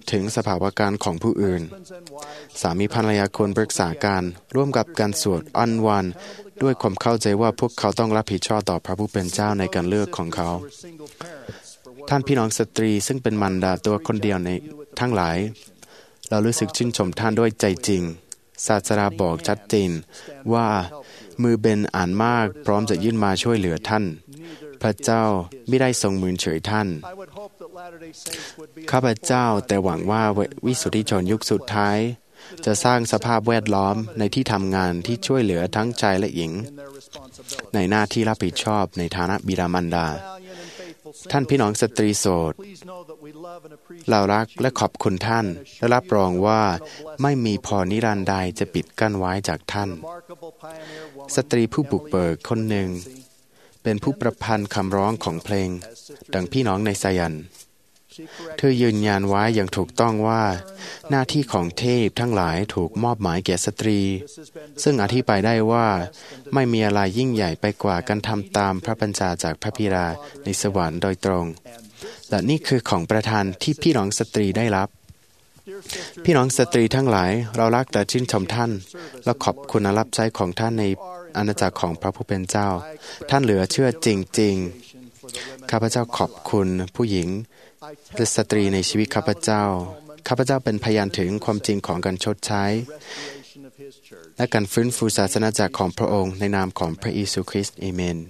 ถึงสภาวะการของผู้อื่นสามีภรรยาควรปรึกษากันร่วมกับการสวดอ้อนวอนด้วยความเข้าใจว่าพวกเขาต้องรับผิดชอบต่อพระผู้เป็นเจ้าในการเลือกของเขาท่านพี่น้องสตรีซึ่งเป็นมารดาตัวคนเดียวในทั้งหลายเรารู้สึกชื่นชมท่านด้วยใจจริงศาสดาบอกชัดเจนว่ามือเบนอ่านมากพร้อมจะยื่นมาช่วยเหลือท่านพระเจ้าไม่ได้ทรงมือเฉยท่านข้าพเจ้าแต่หวังว่าวิสุทธิชนยุคสุดท้ายจะสร้างสภาพแวดล้อมในที่ทำงานที่ช่วยเหลือทั้งชายและหญิงในหน้าที่รับผิดชอบในฐานะบิดามารดาท่านพี่น้องสตรีโสดเรารักและขอบคุณท่านและรับรองว่าไม่มีพรนิรันดร์ใดจะปิดกั้นไว้จากท่านสตรีผู้บุกเบิกคนหนึ่งเป็นผู้ประพันธ์คำร้องของเพลงดังพี่น้องในไซยันเธอยืนยันไว้อย่างถูกต้องว่าหน้าที่ของเทพทั้งหลายถูกมอบหมายแก่สตรีซึ่งอธิบายได้ว่าไม่มีอะไรยิ่งใหญ่ไปกว่าการทำตามพระบัญชาจากพระบิดาในสวรรค์โดยตรงและนี่คือของประทานที่พี่น้องสตรีได้รับพี่น้องสตรีทั้งหลายเรารักและชื่นชมท่านและขอบคุณรับใช้ของท่านในอาณาจักรของพระผู้เป็นเจ้าท่านเหลือเชื่อจริงๆข้าพเจ้าขอบคุณผู้หญิงและสตรีในชีวิตข้าพเจ้าข้าพเจ้าเป็นพยานถึงความจริงของการชดใช้และการฟื้นฟูศาสนาจักรของพระองค์ในนามของพระเยซูคริสต์อาเมน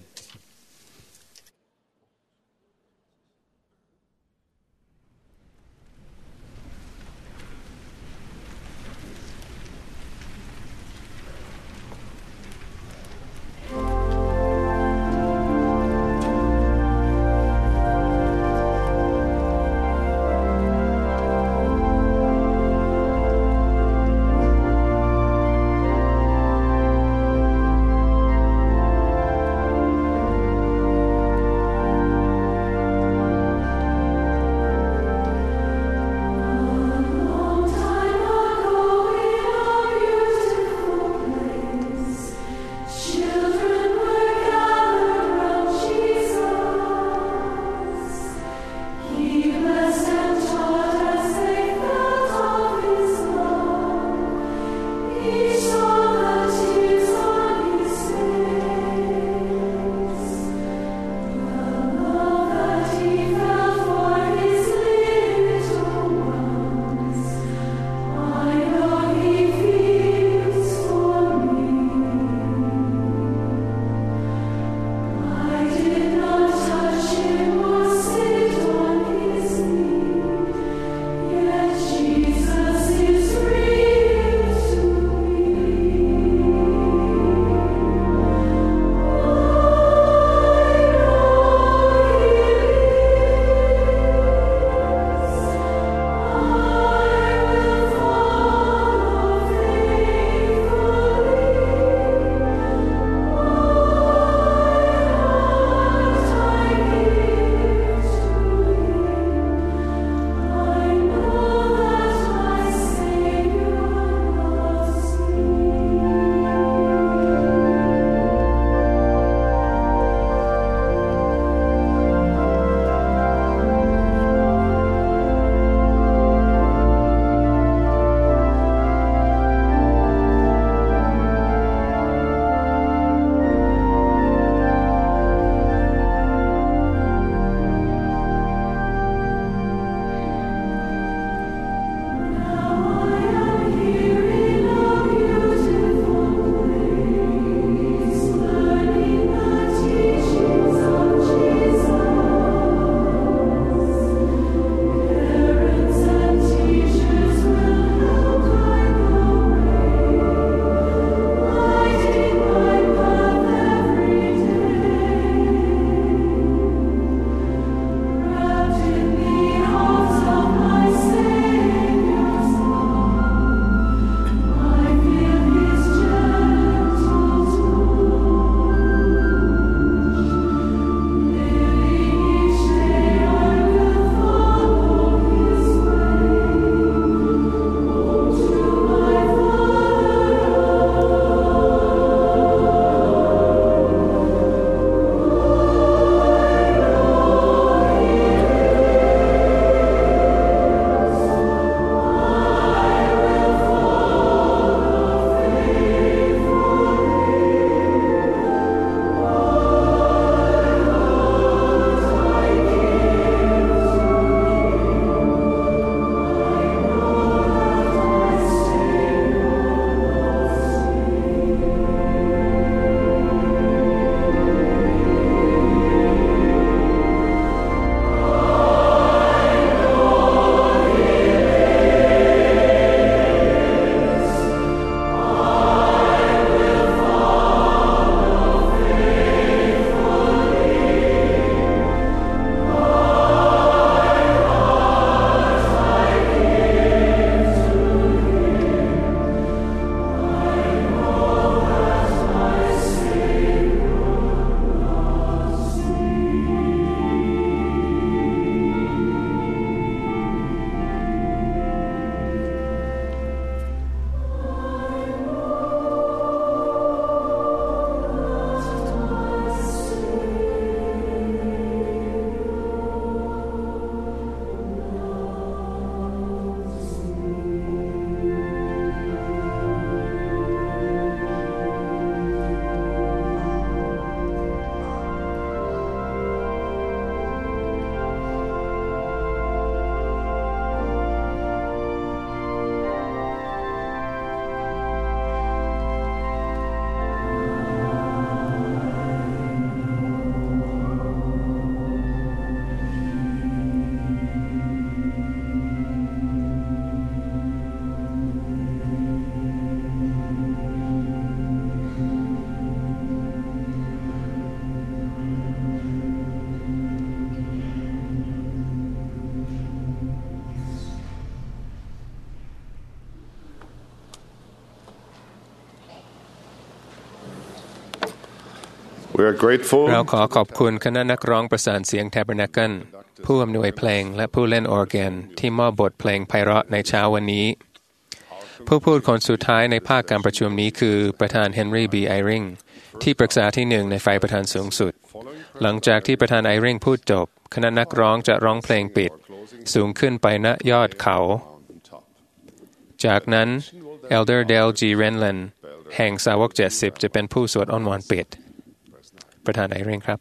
We are grateful เราขอขอบคุณคณะนักร้องประสานเสียง Tabernacle ผู้อำนวยเพลงและผู้เล่นออร์แกนที่มอบบทเพลงไพเราะในเช้าวันนี้ผู้พูดคนสุดท้ายในภาคการประชุมนี้คือประธานเฮนรี่บีไอริงที่ปรึกษาที่หนึ่งในฝ่ายประธานสูงสุดหลังจากที่ประธานไอริงพูดจบคณะนักร้องจะร้องเพลงปิดสูงขึ้นไปณยอดเขาจากนั้น Elder Dale G. Renlund แห่งสาวกเจ็ดสิบจะเป็นผู้สวดอ้อนวอนปิดประธานไอริงครับ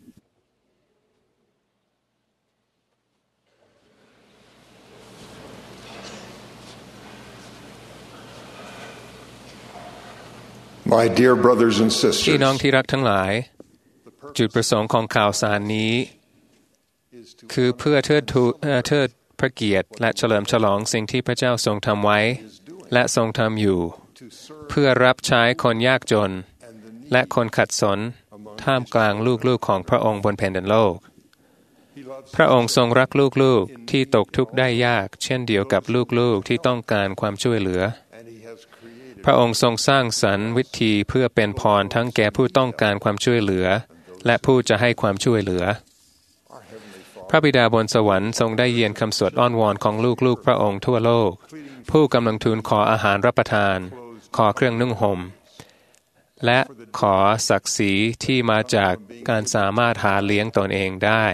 My dear brothers and sisters พี่น้องที่รักทั้งหลายจุดประสงค์ของข่าวสารนี้คือเพื่อเทิดทูเทิดพระเกียรติและเฉลิมฉลองสิ่งที่พระเจ้าทรงทำไว้และทรงทำอยู่เพื่อรับใช้คนยากจนและคนขัดสนท่ามกลางลูกๆของพระองค์บนแผ่นดินโลกพระองค์ทรงรักลูกๆที่ตกทุกข์ได้ยากเช่นเดียวกับลูกๆที่ต้องการความช่วยเหลือพระองค์ทรงสร้างสรรค์วิธีเพื่อเป็นพรทั้งแก่ผู้ต้องการความช่วยเหลือและผู้จะให้ความช่วยเหลือพระบิดาบนสวรรค์ทรงได้ยินคำสวดอ้อนวอนของลูกๆพระองค์ทั่วโลกผู้กำลังทูลขออาหารรับประทานขอเครื่องนุ่งห่มและขอศักดิ์ศรีที่มาจากการสามารถหาเลี้ยงตนเองได้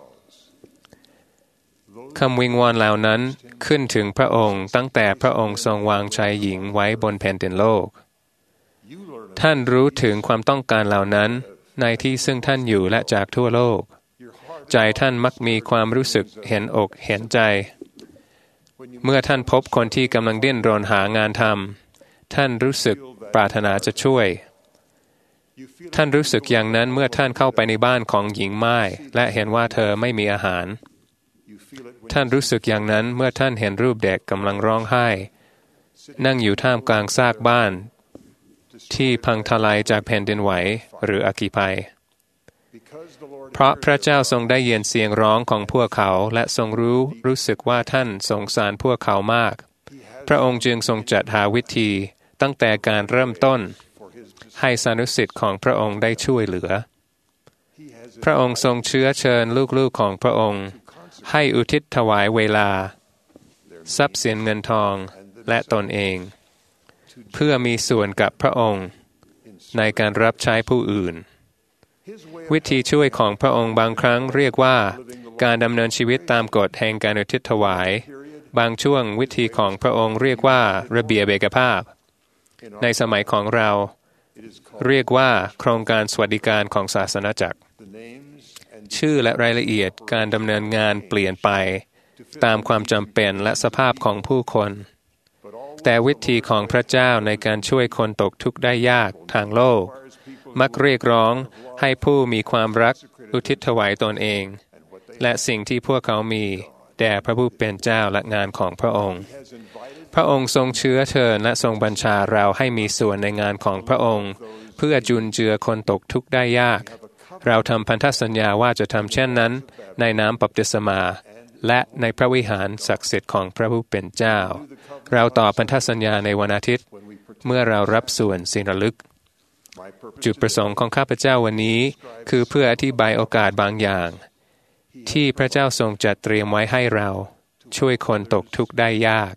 คำวิงวอนเหล่านั้นขึ้นถึงพระองค์ตั้งแต่พระองค์ทรงวางชายหญิงไว้บนแผ่นดินโลกท่านรู้ถึงความต้องการเหล่านั้นในที่ซึ่งท่านอยู่และจากทั่วโลกใจท่านมักมีความรู้สึกเห็นอกเห็นใจเมื่อท่านพบคนที่กำลังดิ้นรนหางานทำท่านรู้สึกปรารถนาจะช่วยท่านรู้สึกอย่างนั้นเมื่อท่านเข้าไปในบ้านของหญิงม่ายและเห็นว่าเธอไม่มีอาหารท่านรู้สึกอย่างนั้นเมื่อท่านเห็นรูปเด็กกำลังร้องไห้นั่งอยู่ท่ามกลางซากบ้านที่พังทลายจากแผ่นดินไหวหรืออัคคีภัยเพราะพระเจ้าทรงได้ยินเสียงร้องของพวกเขาและทรงรู้รู้สึกว่าท่านสงสารพวกเขามากพระองค์จึงทรงจัดหาวิธีตั้งแต่การเริ่มต้นให้สานุสิทธิ์ของพระองค์ได้ช่วยเหลือพระองค์ทรงเชื้อเชิญลูกๆของพระองค์ให้อุทิศถวายเวลาทรัพย์สินเงินทองและตนเองเพื่อมีส่วนกับพระองค์ในการรับใช้ผู้อื่นวิธีช่วยของพระองค์บางครั้งเรียกว่าการดำเนินชีวิตตามกฎแห่งการอุทิศถวายบางช่วงวิธีของพระองค์เรียกว่าระเบียบเอกภาพในสมัยของเราเรียกว่าโครงการสวัสดิการของศาสนาจักรชื่อและรายละเอียดการดำเนินงานเปลี่ยนไปตามความจำเป็นและสภาพของผู้คนแต่วิธีของพระเจ้าในการช่วยคนตกทุกข์ได้ยากทางโลกมักเรียกร้องให้ผู้มีความรักอุทิศถวายตนเองและสิ่งที่พวกเขามีแด่พระผู้เป็นเจ้าและงานของพระองค์พระองค์ทรงเชื้อเชิญและทรงบัญชาเราให้มีส่วนในงานของพระองค์เพื่อจุนเจือคนตกทุกข์ได้ยากเราทำพันธสัญญาว่าจะทำเช่นนั้นในน้ำบัพติศมาและในพระวิหารศักดิ์สิทธิ์ของพระผู้เป็นเจ้าเราต่อพันธสัญญาในวันอาทิตย์เมื่อเรารับส่วนสิ่งระลึกจุดประสงค์ของข้าพเจ้าวันนี้คือเพื่ออธิบายโอกาสบางอย่างที่พระเจ้าทรงจัดเตรียมไว้ให้เราช่วยคนตกทุกข์ได้ยาก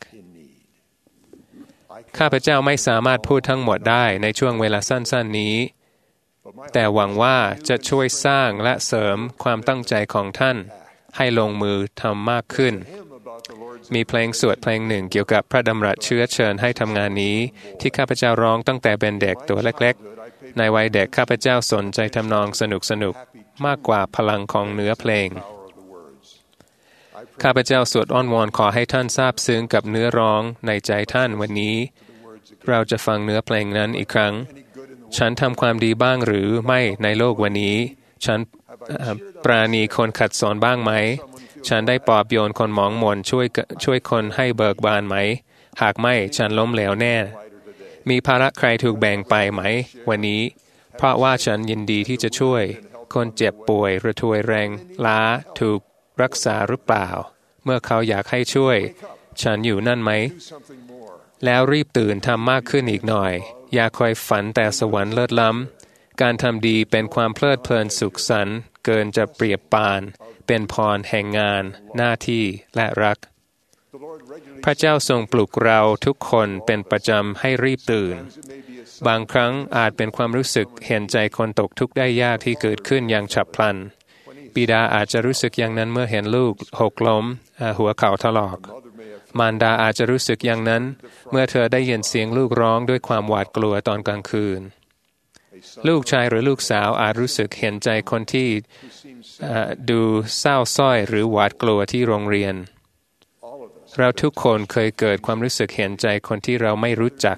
ข้าพเจ้าไม่สามารถพูดทั้งหมดได้ในช่วงเวลาสั้นๆนี้แต่หวังว่าจะช่วยสร้างและเสริมความตั้งใจของท่านให้ลงมือทำมากขึ้นมีเพลงสวดเพลงหนึ่งเกี่ยวกับพระดำรัสเชื้อเชิญให้ทำงานนี้ที่ข้าพเจ้าร้องตั้งแต่เป็นเด็กตัวเล็กๆในวัยเด็กข้าพเจ้าสนใจทำนองสนุกๆมากกว่าพลังของเนื้อเพลงข้าพเจ้าสวดอ้อนวอนขอให้ท่านซาบซึ้งกับเนื้อร้องในใจท่านวันนี้เราจะฟังเนื้อเพลงนั้นอีกครั้งฉันทำความดีบ้างหรือไม่ในโลกวันนี้ฉันปราณีคนขัดสนบ้างไหมฉันได้ปลอบโยนคนหมองหม่นช่วยช่วยคนให้เบิกบานไหมหากไม่ฉันล้มเหลวแน่มีภาระใครถูกแบ่งไปไหมวันนี้เพราะว่าฉันยินดีที่จะช่วยคนเจ็บป่วยระทวยแรงล้าถูกรักษาหรือเปล่าเมื่อเขาอยากให้ช่วยฉันอยู่นั่นไหมแล้วรีบตื่นทำมากขึ้นอีกหน่อยอย่าคอยฝันแต่สวรรค์เลิศล้ำการทำดีเป็นความเพลิดเพลินสุขสันต์เกินจะเปรียบปานเป็นพรแห่งงานหน้าที่และรักพระเจ้าทรงปลุกเราทุกคนเป็นประจำให้รีบตื่นบางครั้งอาจเป็นความรู้สึกเห็นใจคนตกทุกข์ได้ยากที่เกิดขึ้นอย่างฉับพลันบิดาอาจจะรู้สึกอย่างนั้นเมื่อเห็นลูกหกล้มหัวเข่าถลอกมารดาอาจจะรู้สึกอย่างนั้นเมื่อเธอได้ยินเสียงลูกร้องด้วยความหวาดกลัวตอนกลางคืนลูกชายหรือลูกสาวอาจรู้สึกเห็นใจคนที่ดูเศร้าส้อยหรือหวาดกลัวที่โรงเรียนเราทุกคนเคยเกิดความรู้สึกเห็นใจคนที่เราไม่รู้จัก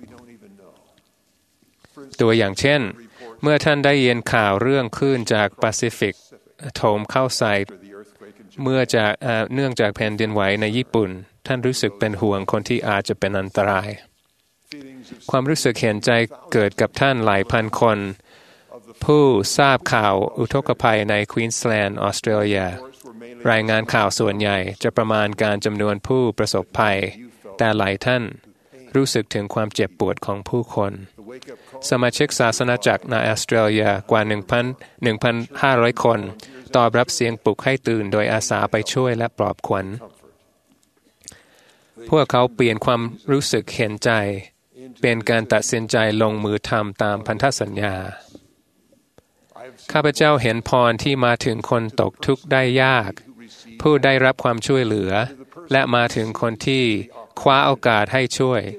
ตัวอย่างเช่นเมื่อท่านได้ยินข่าวเรื่องคลื่นจากแปซิฟิกโถมเข้าใส่เมื่อจากเนื่องจากแผ่นดินไหวในญี่ปุ่นท่านรู้สึกเป็นห่วงคนที่อาจจะเป็นอันตรายความรู้สึกเห็นใจเกิดกับท่านหลายพันคนผู้ทราบข่าวอุทกภัยในควีนส์แลนด์ออสเตรเลียรายงานข่าวส่วนใหญ่จะประมาณการจำนวนผู้ประสบภัยแต่หลายท่านรู้สึกถึงความเจ็บปวดของผู้คนสมาชิกศาสนาจักรในออสเตรเลียกว่า หนึ่งพันห้าร้อย คนตอบรับเสียงปลุกให้ตื่นโดยอาสาไปช่วยและปลอบขวัญพวกเขาเปลี่ยนความรู้สึกเห็นใจเป็นการตัดสินใจลงมือทำตามพันธสัญญาข้าพเจ้าเห็นพรที่มาถึงคนตกทุกข์ได้ยากผู้ได้รับความช่วยเหลือและมาถึงคนที่คว้าโอกาสให้ช่วย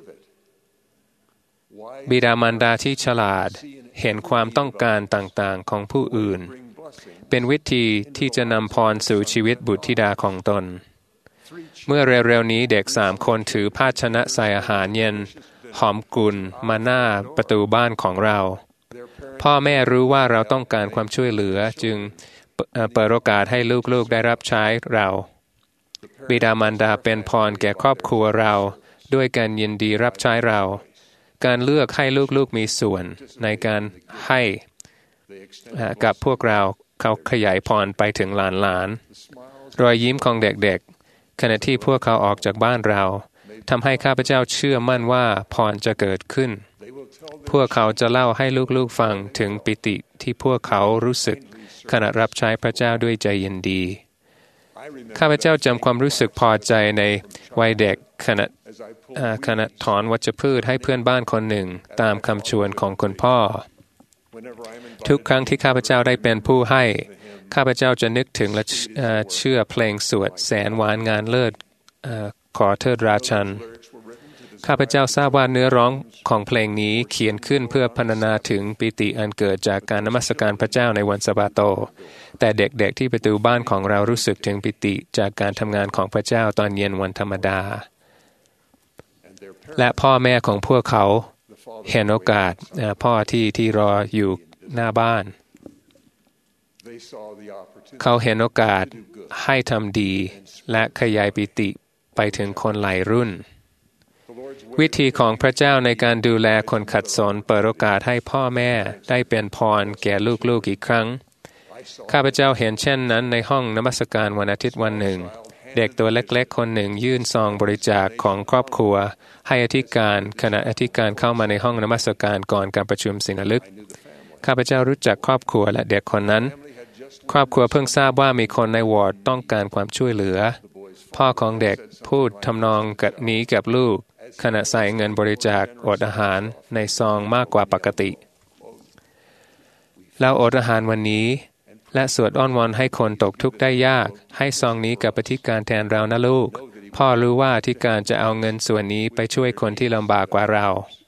บิดามารดาที่ฉลาดเห็นความต้องการต่างๆของผู้อื่นเป็นวิธีที่จะนำพรสู่ชีวิตบุตรธิดาของตนเมื่อเร็วๆนี้เด็กสามคนถือภาชนะใส่อาหารเย็นหอมกลุ่นมาหน้าประตูบ้านของเราพ่อแม่รู้ว่าเราต้องการความช่วยเหลือจึงเปิดโอกาสให้ลูกๆได้รับใช้เราบิดามารดาเป็นพรแก่ครอบครัวเราด้วยการยินดีรับใช้เราการเลือกให้ลูกๆมีส่วนในการให้กับพวกเราเขาขยายพรไปถึงหลานๆรอยยิ้มของเด็กๆขณะที่พวกเขาออกจากบ้านเราทำให้ข้าพเจ้าเชื่อมั่นว่าพรจะเกิดขึ้นพวกเขาจะเล่าให้ลูกๆฟังถึงปิติที่พวกเขารู้สึกขณะรับใช้พระเจ้าด้วยใจยินดีข้าพเจ้าจำความรู้สึกพอใจในวัยเด็กขณะขณะถอนวัชพืชให้เพื่อนบ้านคนหนึ่งตามคำชวนของคุณพ่อทุกครั้งที่ข้าพเจ้าได้เป็นผู้ให้ข้าพเจ้าจะนึกถึงและเชื่อเพลงสวดแสนหวานงานเลิศขอเทิดราชันข้าพเจ้าทราบว่าเนื้อร้องของเพลงนี้เขียนขึ้นเพื่อพรรณนาถึงปิติอันเกิดจากการนมัสการพระเจ้าในวันสะบาโตแต่เด็กๆที่ประตูบ้านของเรารู้สึกถึงปิติจากการทำงานของพระเจ้าตอนเย็นวันธรรมดาและพ่อแม่ของพวกเขาเห็นโอกาสพ่อที่ที่รออยู่หน้าบ้านเขาเห็นโอกาสให้ทำดีและขยายปิติไปถึงคนหลายรุ่นวิธีของพระเจ้าในการดูแลคนขัดสนเปิดโอกาสให้พ่อแม่ได้เป็นพรแก่ลูกๆอีกครั้งข้าพเจ้าเห็นเช่นนั้นในห้องนมัสการวันอาทิตย์วันหนึ่งเด็กตัวเล็กๆคนหนึ่งยื่นซองบริจาคของครอบครัวให้อธิการขณะอธิการเข้ามาในห้องนมัสการก่อนการประชุมศิลลึกข้าพเจ้ารู้จักครอบครัวและเด็กคนนั้นครอบครัวเพิ่งทราบว่ามีคนในวอร์ดต้องการความช่วยเหลือพ่อของเด็กพูดทำนองกับนี้กับลูกขณะใส่เงินบริจาคอดอาหารในซองมากกว่าปกติเราอดอาหารวันนี้และสวดอ้อนวอนให้คนตกทุกข์ได้ยากให้ซองนี้กับอธิการแทนเรานะลูกพ่อรู้ว่าอธิการจะเอาเงินส่วนนี้ไปช่วยคนที่ลำบากกว่าเรา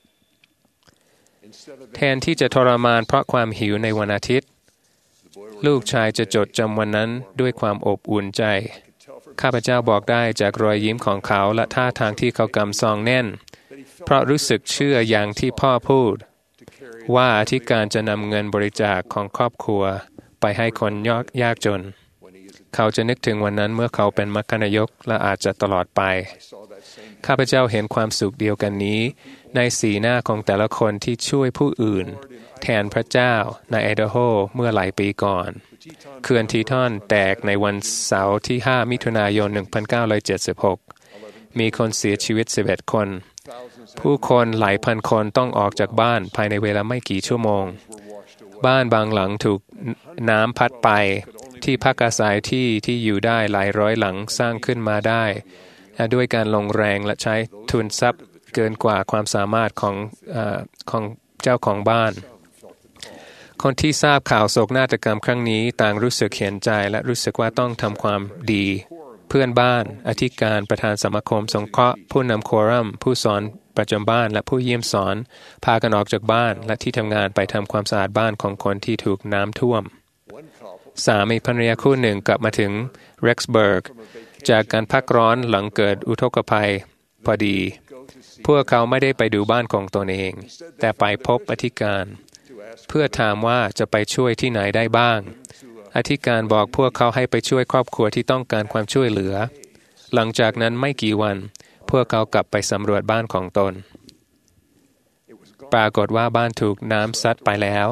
แทนที่จะทรมานเพราะความหิวในวันอาทิตย์ลูกชายจะจดจำวันนั้นด้วยความอบอุ่นใจข้าพเจ้าบอกได้จากรอยยิ้มของเขาและท่าทางที่เขากำซองแน่นเพราะรู้สึกเชื่ออย่างที่พ่อพูดว่าอธิการจะนำเงินบริจาคของครอบครัวไปให้คนยากจนเขาจะนึกถึงวันนั้นเมื่อเขาเป็นมัคคณายกและอาจจะตลอดไปข้าพเจ้าเห็นความสุขเดียวกันนี้ในสีหน้าของแต่ละคนที่ช่วยผู้อื่นแทนพระเจ้าในไอดาโฮเมื่อหลายปีก่อนเขื่อนทีทอนแตกในวันเสาร์ที่ห้ามิถุนายนหนึ่งพันเก้าร้อยเจ็ดสิบหกมีคนเสียชีวิตสิบเอ็ดคนผู้คนหลายพันคนต้องออกจากบ้านภายในเวลาไม่กี่ชั่วโมงบ้านบางหลังถูกน้ำพัดไปที่พักอาศัยที่ที่อยู่ได้หลายร้อยหลังสร้างขึ้นมาได้ด้วยการลงแรงและใช้ทุนทรัพย์เกินกว่าความสามารถของเอ่อของเจ้าของบ้านคนที่ทราบข่าวโศกนาฏกรรมครั้งนี้ต่างรู้สึกเห็นใจและรู้สึกว่าต้องทำความดีเพื่อนบ้านอธิการประธานสมาคมสงเคราะห์ผู้นำโครัมผู้สอนประจำบ้านและผู้เยี่ยมสอนพากันออกจากบ้านและที่ทำงานไปทำความสะอาดบ้านของคนที่ถูกน้ำท่วมสามีภรรยาคู่หนึ่งกลับมาถึงเร็กซ์เบิร์กจากการพักร้อนหลังเกิดอุทกภัยพอดีพวกเขาไม่ได้ไปดูบ้านของตนเองแต่ไปพบอธิการเพื่อถามว่าจะไปช่วยที่ไหนได้บ้างอธิการบอกพวกเขาให้ไปช่วยครอบครัวที่ต้องการความช่วยเหลือหลังจากนั้นไม่กี่วันพวกเขากลับไปสำรวจบ้านของตนปรากฏว่าบ้านถูกน้ำซัดไปแล้ว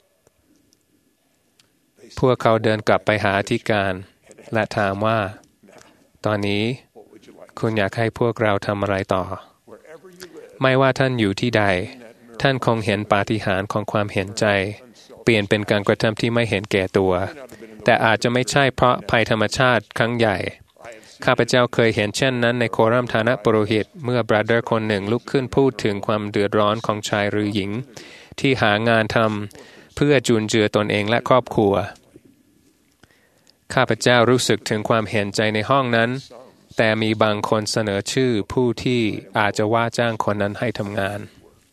พวกเขาเดินกลับไปหาอธิการและถามว่าตอนนี้คุณอยากให้พวกเราทำอะไรต่อไม่ว่าท่านอยู่ที่ใดท่านคงเห็นปาฏิหาริย์ของความเห็นใจเปลี่ยนเป็นการกระทำที่ไม่เห็นแก่ตัวแต่อาจจะไม่ใช่เพราะภัยธรรมชาติครั้งใหญ่ข้าพเจ้าเคยเห็นเช่นนั้นในโครัมฐานะปุโรหิตเมื่อบราเดอร์คนหนึ่งลุกขึ้นพูดถึงความเดือดร้อนของชายหรือหญิงที่หางานทำเพื่อจุนเจือตนเองและครอบครัวข้าพเจ้ารู้สึกถึงความเห็นใจในห้องนั้นแต่มีบางคนเสนอชื่อผู้ที่อาจจะว่าจ้างคนนั้นให้ทำงาน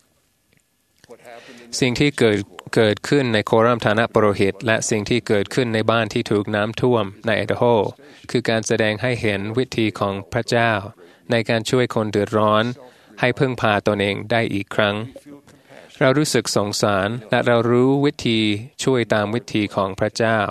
สิ่งที่เกิดเกิดขึ้นในโครัมฐานะปุโรหิตและสิ่งที่เกิดขึ้นในบ้านที่ถูกน้ำท่วมในไอดาโฮคือการแสดงให้เห็นวิธีของพระเจ้าในการช่วยคนเดือดร้อนให้พึ่งพาตนเองได้อีกครั้งเรารู้สึกสงสารและเรารู้วิธีช่วยตามวิธีของพระเจ้า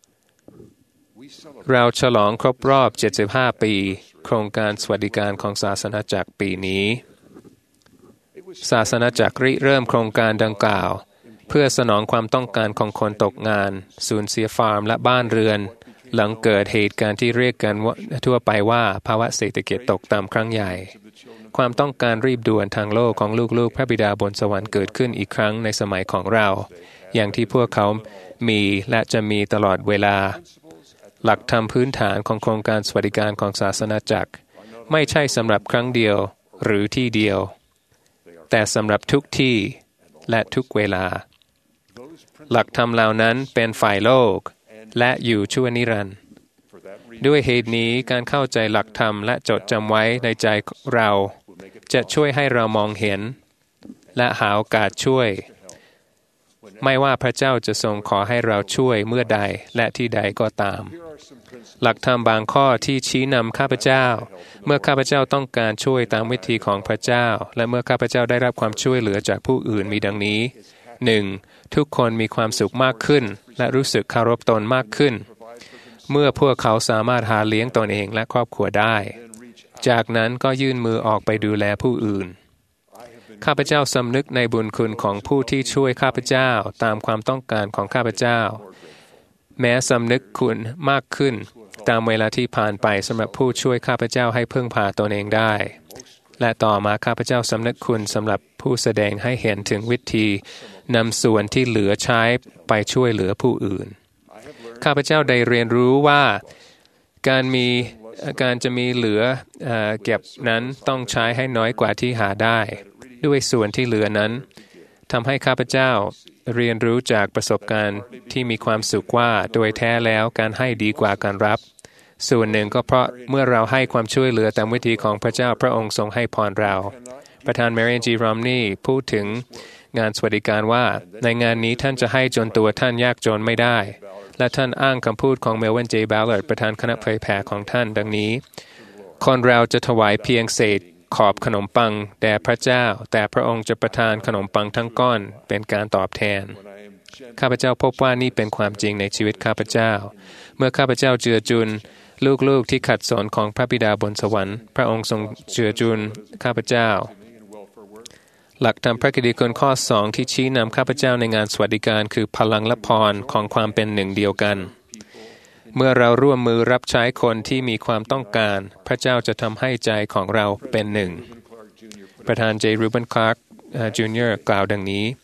เราฉลองครบรอบเจ็ดสิบห้าปีโครงการสวัสดิการของศาสนาจักรปีนี้ศาสนาจักรริเริ่มโครงการดังกล่าวเพื่อสนองความต้องการของคนตกงานสูญเสียฟาร์มและบ้านเรือนหลังเกิดเหตุการณ์ที่เรียกกันทั่วไปว่าภาวะเศรษฐกิจตกต่ำครั้งใหญ่ความต้องการรีบด่วนทางโลกของลูกๆพระบิดาบนสวรรค์เกิดขึ้นอีกครั้งในสมัยของเราอย่างที่พวกเขามีและจะมีตลอดเวลาหลักธรรมพื้นฐานของโครงการสวัสดิการของศาสนาจักรไม่ใช่สำหรับครั้งเดียวหรือที่เดียวแต่สำหรับทุกที่และทุกเวลาหลักธรรมเหล่านั้นเป็นฝ่ายโลกและอยู่ชั่วนิรันดร์ด้วยเหตุนี้การเข้าใจหลักธรรมและจดจำไว้ในใจเราจะช่วยให้เรามองเห็นและหาโอกาสช่วยไม่ว่าพระเจ้าจะทรงขอให้เราช่วยเมื่อใดและที่ใดก็ตามหลักธรรมบางข้อที่ชี้นำข้าพเจ้าเมื่อข้าพเจ้าต้องการช่วยตามวิธีของพระเจ้าและเมื่อข้าพเจ้าได้รับความช่วยเหลือจากผู้อื่นมีดังนี้ หนึ่ง ทุกคนมีความสุขมากขึ้นและรู้สึกเคารพตนมากขึ้นเมื่อพวกเขาสามารถหาเลี้ยงตนเองและครอบครัวได้จากนั้นก็ยื่นมือออกไปดูแลผู้อื่นข้าพเจ้าสำนึกในบุญคุณของผู้ที่ช่วยข้าพเจ้าตามความต้องการของข้าพเจ้าแม้สำนึกคุณมากขึ้นตามเวลาที่ผ่านไปสำหรับผู้ช่วยข้าพเจ้าให้พึ่งพาตนเองได้และต่อมาข้าพเจ้าสำนึกคุณสำหรับผู้แสดงให้เห็นถึงวิธีนำส่วนที่เหลือใช้ไปช่วยเหลือผู้อื่นข้าพเจ้าได้เรียนรู้ว่าการมีการจะมีเหลือเอ่อเก็บนั้นต้องใช้ให้น้อยกว่าที่หาได้ด้วยส่วนที่เหลือนั้นทำให้ข้าพเจ้าเรียนรู้จากประสบการณ์ที่มีความสุขว่าโดยแท้แล้วการให้ดีกว่าการรับส่วนหนึ่งก็เพราะเมื่อเราให้ความช่วยเหลือตามวิธีของพระเจ้าพระองค์ทรงให้พรเราประธานแมรี่จีรอมนีพูดถึงงานสวัสดิการว่าในงานนี้ท่านจะให้จนตัวท่านยากจนไม่ได้และท่านอ้างคำพูดของเมลวิน เจ บาลเลอร์ประธานคณะเผยแผ่ของท่านดังนี้คนเราจะถวายเพียงเศษขอบขนมปังแด่พระเจ้าแต่พระองค์จะประทานขนมปังทั้งก้อนเป็นการตอบแทนข้าพเจ้าพบว่านี่เป็นความจริงในชีวิตข้าพเจ้าเมื่อข้าพเจ้าเจือจุนลูกๆที่ขัดสนของพระบิดาบนสวรรค์พระองค์ทรงเจือจุนข้าพเจ้าหลักธรรมพระกิตติคุณข้อสองที่ชี้นำข้าพเจ้าในงานสวัสดิการคือพลังและพรของความเป็นหนึ่งเดียวกันเมื่อเราร่วมมือรับใช้คนที่มีความต้องการพระเจ้าจะทำให้ใจของเราเป็นหนึ่งประธานเจรูบันคลาร์กจูเนียร์กล่าวดังนี้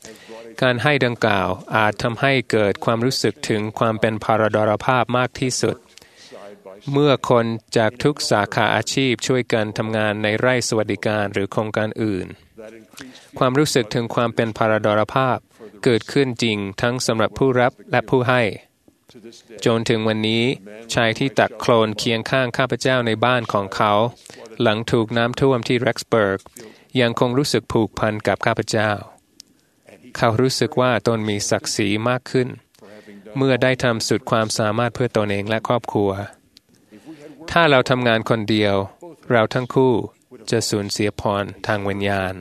การให้ดังกล่าวอาจทำให้เกิดความรู้สึกถึงความเป็นพาราดรภาพมากที่สุดเมื่อคนจากทุกสาขาอาชีพช่วยกันทำงานในไร่สวัสดิการหรือโครงการอื่นความรู้สึกถึงความเป็นพาราดรภาพเกิดขึ้นจริงทั้งสำหรับผู้รับและผู้ให้จนถึงวันนี้ชายที่ตักโคลนเคียงข้างข้าพเจ้าในบ้านของเขาหลังถูกน้ำท่วมที่เร็กซ์เบิร์กยังคงรู้สึกผูกพันกับข้าพเจ้าเขารู้สึกว่าตนมีศักดิ์ศรีมากขึ้นเมื่อได้ทำสุดความสามารถเพื่อตนเองและครอบครัวถ้าเราทำงานคนเดียวเราทั้งคู่จะสูญเสียพรทางวิญญาณ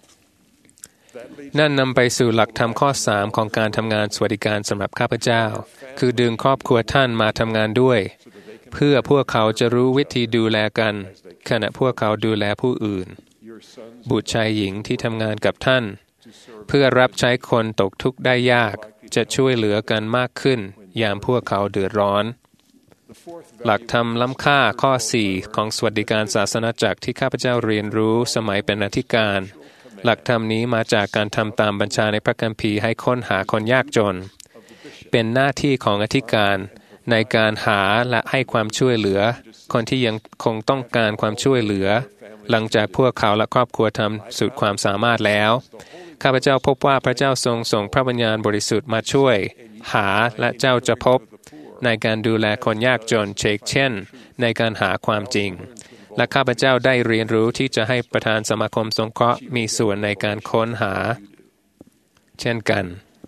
นั่นนำไปสู่หลักธรรมข้อสามของการทำงานสวัสดิการสำหรับข้าพเจ้าคือดึงครอบครัวท่านมาทำงานด้วยเพื่อพวกเขาจะรู้วิธีดูแลกันขณะพวกเขาดูแลผู้อื่นบุตรชายหญิงที่ทำงานกับท่านเพื่อรับใช้คนตกทุกข์ได้ยากจะช่วยเหลือกันมากขึ้นยามพวกเขาเดือดร้อนหลักธรรมล้ำค่าข้อสี่ของสวัสดิการศาสนาจักรที่ข้าพเจ้าเรียนรู้สมัยเป็นอธิการหลักธรรมนี้มาจากการทำตามบัญชาในพระคัมภีร์ให้ค้นหาคนยากจนเป็นหน้าที่ของอธิการในการหาและให้ความช่วยเหลือคนที่ยังคงต้องการความช่วยเหลือหลังจากพวกเขาและครอบครัวทำสุดความสามารถแล้วข้าพเจ้าพบว่าพระเจ้าทรงส่งพระวิญญาณบริสุทธิ์มาช่วยหาและเจ้าจะพบในการดูแลคนยากจนเช่นในการหาความจริงและข้าพเจ้าได้เรียนรู้ที่จะให้ประธานสมาคมสงเคราะห์มีส่วนในการค้นหาเช่นกัน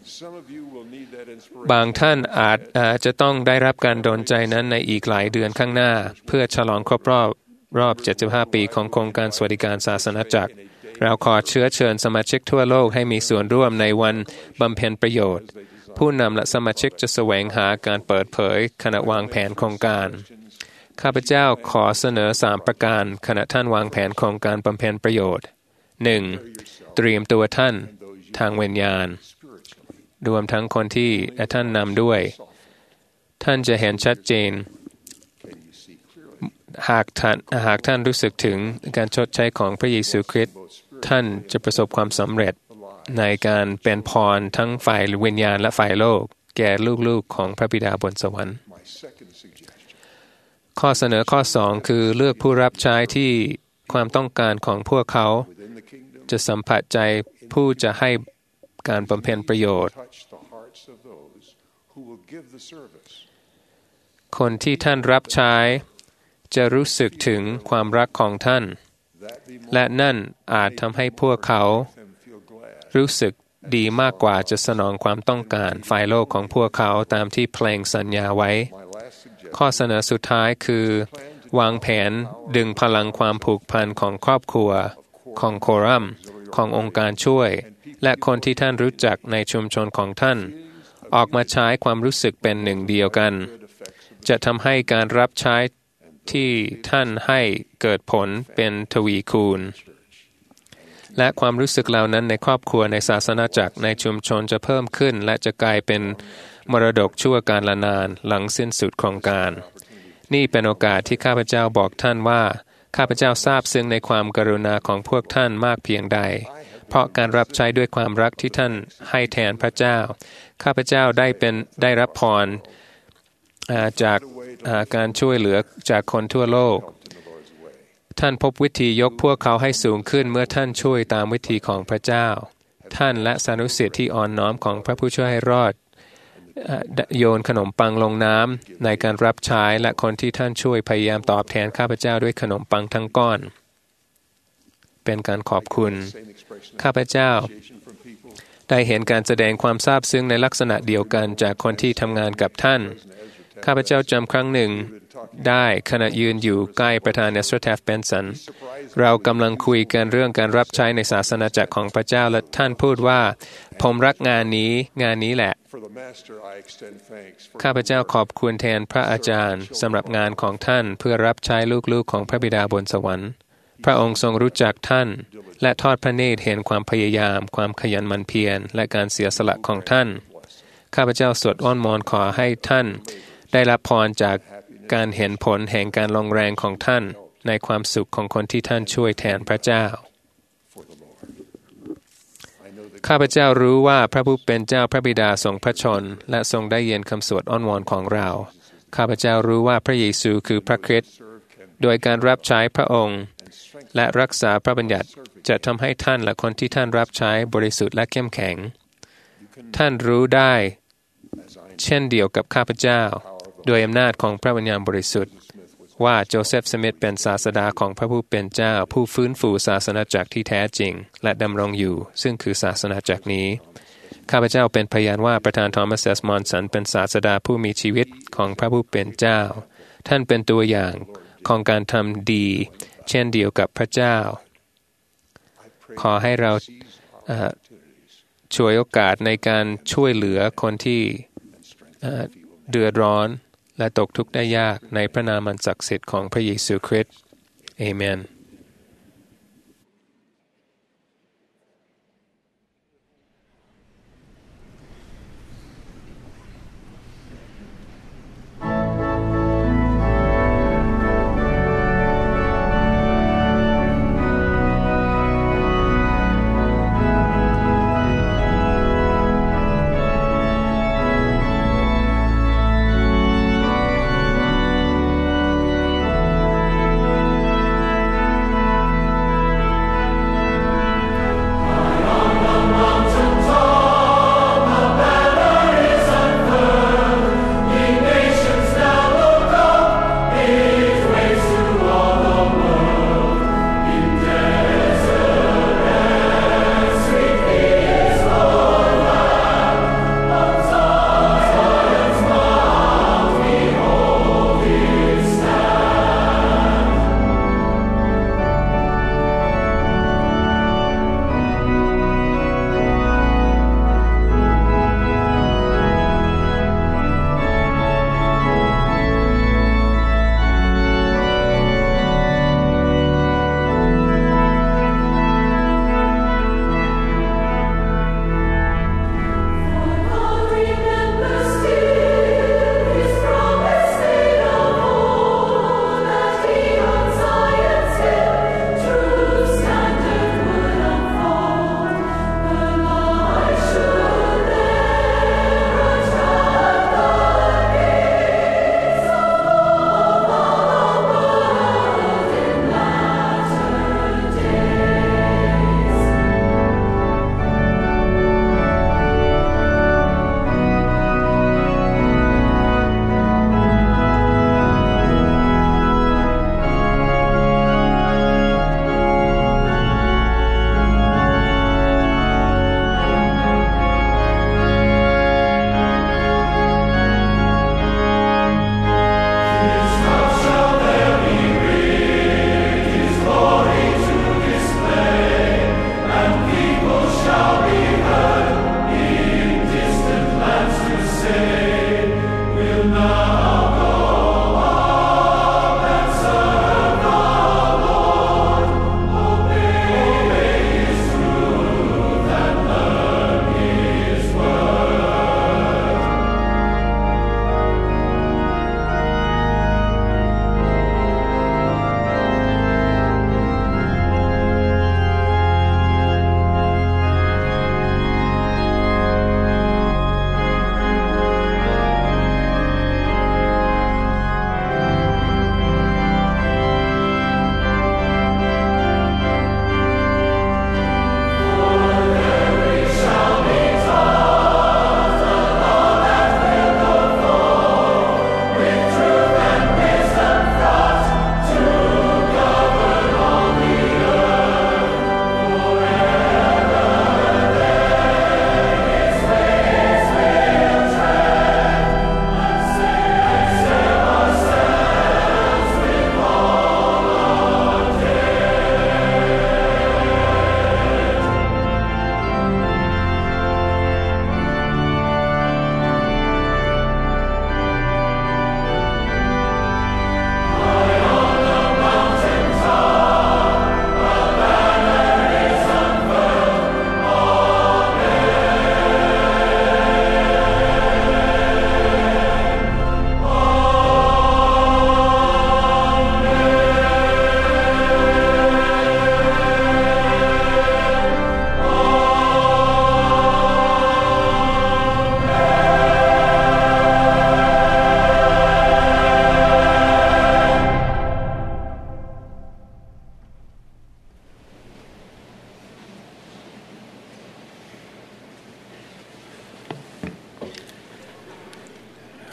บางท่านอาจอาจจะต้องได้รับการดลใจนั้นในอีกหลายเดือนข้างหน้าเพื่อฉลองครบรอบรอบเจ็ดสิบห้าปีของโครงการสวัสดิการศาสนาจักรเราขอเชื้อเชิญสมาชิกทั่วโลกให้มีส่วนร่วมในวันบำเพ็ญประโยชน์ผู้นำและสมาชิกจะแสวงหาการเปิดเผยขณะวางแผนโครงการข้าพเจ้าขอเสนอสามประการขณะท่านวางแผนโครงการบำเพ็ญประโยชน์ หนึ่ง. เตรียมตัวท่านทางวิญญาณรวมทั้งคนที่ท่านนำด้วยท่านจะเห็นชัดเจนหากท่านหากท่านรู้สึกถึงการชดใช้ของพระเยซูคริสต์ท่านจะประสบความสำเร็จในการเป็นพรทั้งฝ่ายวิญญาณและฝ่ายโลกแก่ลูกๆของพระบิดาบนสวรรค์ข้อเสนอข้อสองคือเลือกผู้รับใช้ที่ความต้องการของพวกเขาจะสัมผัสใจผู้จะให้การบำเพ็ญประโยชน์คนที่ท่านรับใช้จะรู้สึกถึงความรักของท่านและนั่นอาจทำให้พวกเขารู้สึกดีมากกว่าจะสนองความต้องการฝ่ายโลกของพวกเขาตามที่เพลงสัญญาไว้ข้อเสนอสุดท้ายคือวางแผนดึงพลังความผูกพันของครอบครัวของโครัมขององค์การช่วยและคนที่ท่านรู้จักในชุมชนของท่านออกมาใช้ความรู้สึกเป็นหนึ่งเดียวกันจะทำให้การรับใช้ที่ท่านให้เกิดผลเป็นทวีคูณและความรู้สึกเหล่านั้นในครอบครัวในศาสนาจักรในชุมชนจะเพิ่มขึ้นและจะกลายเป็นมรดกชั่วกาลนานหลังสิ้นสุดโครงการนี่เป็นโอกาสที่ข้าพเจ้าบอกท่านว่าข้าพเจ้าทราบซึ้งในความกรุณาของพวกท่านมากเพียงใดเพราะการรับใช้ด้วยความรักที่ท่านให้แทนพระเจ้าข้าพเจ้าได้เป็นได้รับพรจากการช่วยเหลือจากคนทั่วโลกท่านพบวิธียกพวกเขาให้สูงขึ้นเมื่อท่านช่วยตามวิธีของพระเจ้าท่านและสานุสิทธิ์ที่อ่อนน้อมของพระผู้ช่วยให้รอดโยนขนมปังลงน้ำในการรับใช้และคนที่ท่านช่วยพยายามตอบแทนข้าพเจ้าด้วยขนมปังทั้งก้อนเป็นการขอบคุณข้าพเจ้าได้เห็นการแสดงความซาบซึ้งในลักษณะเดียวกันจากคนที่ทำงานกับท่านข้าพเจ้าจำครั้งหนึ่งได้ขณะยืนอยู่ใกล้ประธานเนสเตอร์แทฟเบนสันเรากำลังคุยกันเรื่องการรับใช้ในศาสนาจักรของพระเจ้าและท่านพูดว่าผมรักงานนี้งานนี้แหละข้าพเจ้าขอบคุณแทนพระอาจารย์สำหรับงานของท่านเพื่อรับใช้ลูกๆของพระบิดาบนสวรรค์พระองค์ทรงรู้จักท่านและทอดพระเนตรเห็นความพยายามความขยันหมั่นเพียรและการเสียสละของท่านข้าพเจ้าสวดอ้อนวอนขอให้ท่านได้รับพรจากการเห็นผลแห่งการลงแรงของท่านในความสุขของคนที่ท่านช่วยแทนพระเจ้าข้าพเจ้ารู้ว่าพระผู้เป็นเจ้าพระบิดาทรงพระชนและทรงได้ยินคำสวดอ้อนวอนของเราข้าพเจ้ารู้ว่าพระเยซูคือพระคริสต์โดยการรับใช้พระองค์และรักษาพระบัญญัติจะทำให้ท่านและคนที่ท่านรับใช้บริสุทธิ์และเข้มแข็งท่านรู้ได้เช่นเดียวกับข้าพเจ้าโดยอำนาจของพระวิญญาณบริสุทธิ์ว่าโจเซฟสมิธเป็นศาสดาของพระผู้เป็นเจ้าผู้ฟื้นฟูศาสนาจักรที่แท้จริงและดำรงอยู่ซึ่งคือศาสนาจักรนี้ข้าพเจ้าเป็นพยานว่าประธานทอมัส เอส มอนสันเป็นศาสดาผู้มีชีวิตของพระผู้เป็นเจ้าท่านเป็นตัวอย่างของการทำดีเช่นเดียวกับพระเจ้าขอให้เราช่วยโอกาสในการช่วยเหลือคนที่เดือดร้อนและตกทุกข์ได้ยากในพระนามอันศักดิ์สิทธิ์ของพระเยซูคริสต์เอเมน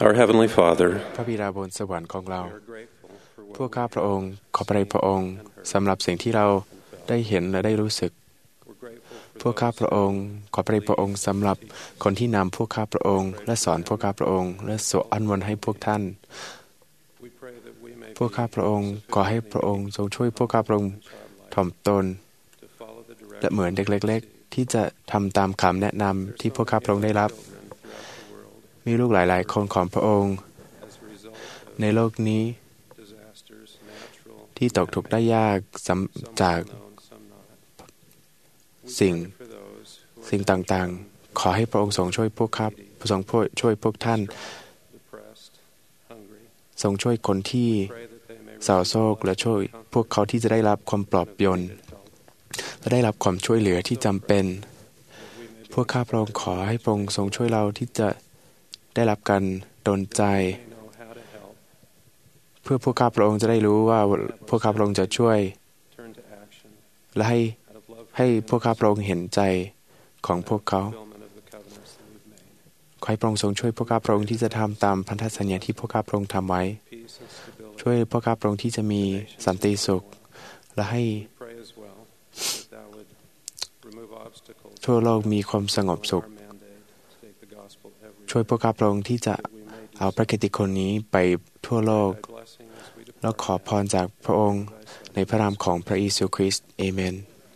Our Heavenly Father, พระบิดาบนสวรรค์ของเราพวกข้าพระองค์ขอบพระทัยพระองค์สำหรับสิ่งที่เราได้เห็นและได้รู้สึกพวกข้าพระองค์ขอบพระทัยพระองค์สำหรับคนที่นำพวกข้าพระองค์และสอนพวกข้าพระองค์และสวดอันวนให้พวกท่านพวกข้าพระองค์ขอให้พระองค์ทรงช่วยพวกข้าพระองค์ถ่อมตนและเหมือนเด็กเล็กๆที่จะทำตามคำแนะนำที่พวกข้าพระองค์ได้รับมีลูกหลายๆคนของพระองค์ในโลกนี้ที่ตกทุกข์ได้ยากจากสิ่งสิ่งต่างๆขอให้พระองค์ทรงช่วยพวกข้าทรงช่วยพวกท่านทรงช่วยคนที่เศร้าโศกและช่วยพวกเขาที่จะได้รับความปลอบโยนและได้รับความช่วยเหลือที่จำเป็นพวกข้าพระองค์ขอให้พระองค์ทรงช่วยเราที่จะได้รับการดลใจเพื่อพวกข้าพระองค์จะได้รู้ว่าพวกข้าพระองค์จะช่วยและให้ให้พวกข้าพระองค์เห็นใจของพวกเขาขอให้พระองค์ทรงช่วยพวกข้าพระองค์ที่จะทำตามพันธสัญญาที่พวกข้าพระองค์ทำไว้ช่วยพวกข้าพระองค์ที่จะมีสันติสุขและให้ทั่วโลกมีความสงบสุขช่วยพวกข้าพระองค์ที่จะเอาพระกิตติคุณนี้ไปทั่วโลกแล้วขอพรจากพระองค์ในพระนามของพระเยซูคริสต์เอเมน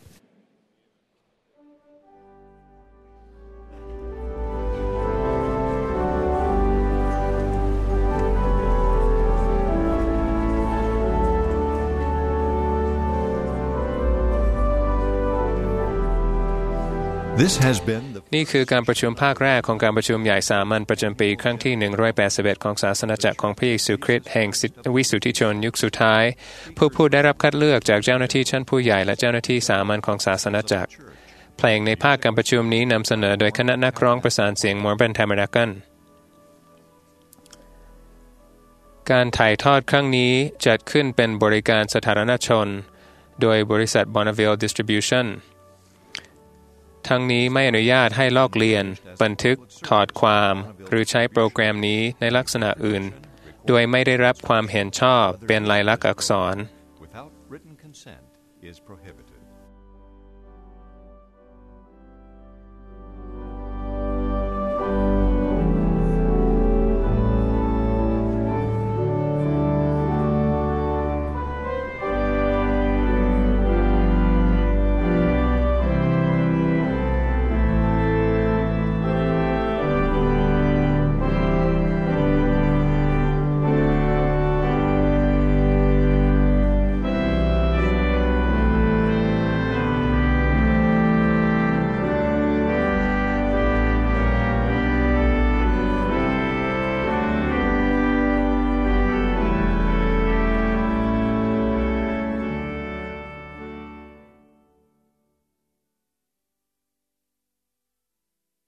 นี่คือการประชุมภาคแรกของการประชุมใหญ่สามัญประจำปีครั้งที่หนึ่งร้อยแปดสิบเอ็ดของศาสนาจักรของพระเยซูคริสต์แห่งวิสุทธิชนยุคสุดท้ายผู้ผู้ได้รับคัดเลือกจากเจ้าหน้าที่ชั้นผู้ใหญ่และเจ้าหน้าที่สามัญของศาสนาจักรเพลงในภาคการประชุมนี้นำเสนอโดยคณะนักร้องประสานเสียงมอร์แบน Tabernacle การถ่ายทอดครั้งนี้จัดขึ้นเป็นบริการสาธารณชนโดยบริษัท Bonneville Distributionทั้งนี้ไม่อนุญาตให้ลอกเลียนบันทึกถอดความหรือใช้โปรแกรมนี้ในลักษณะอื่นโดยไม่ได้รับความเห็นชอบเป็นลายลักษณ์อักษร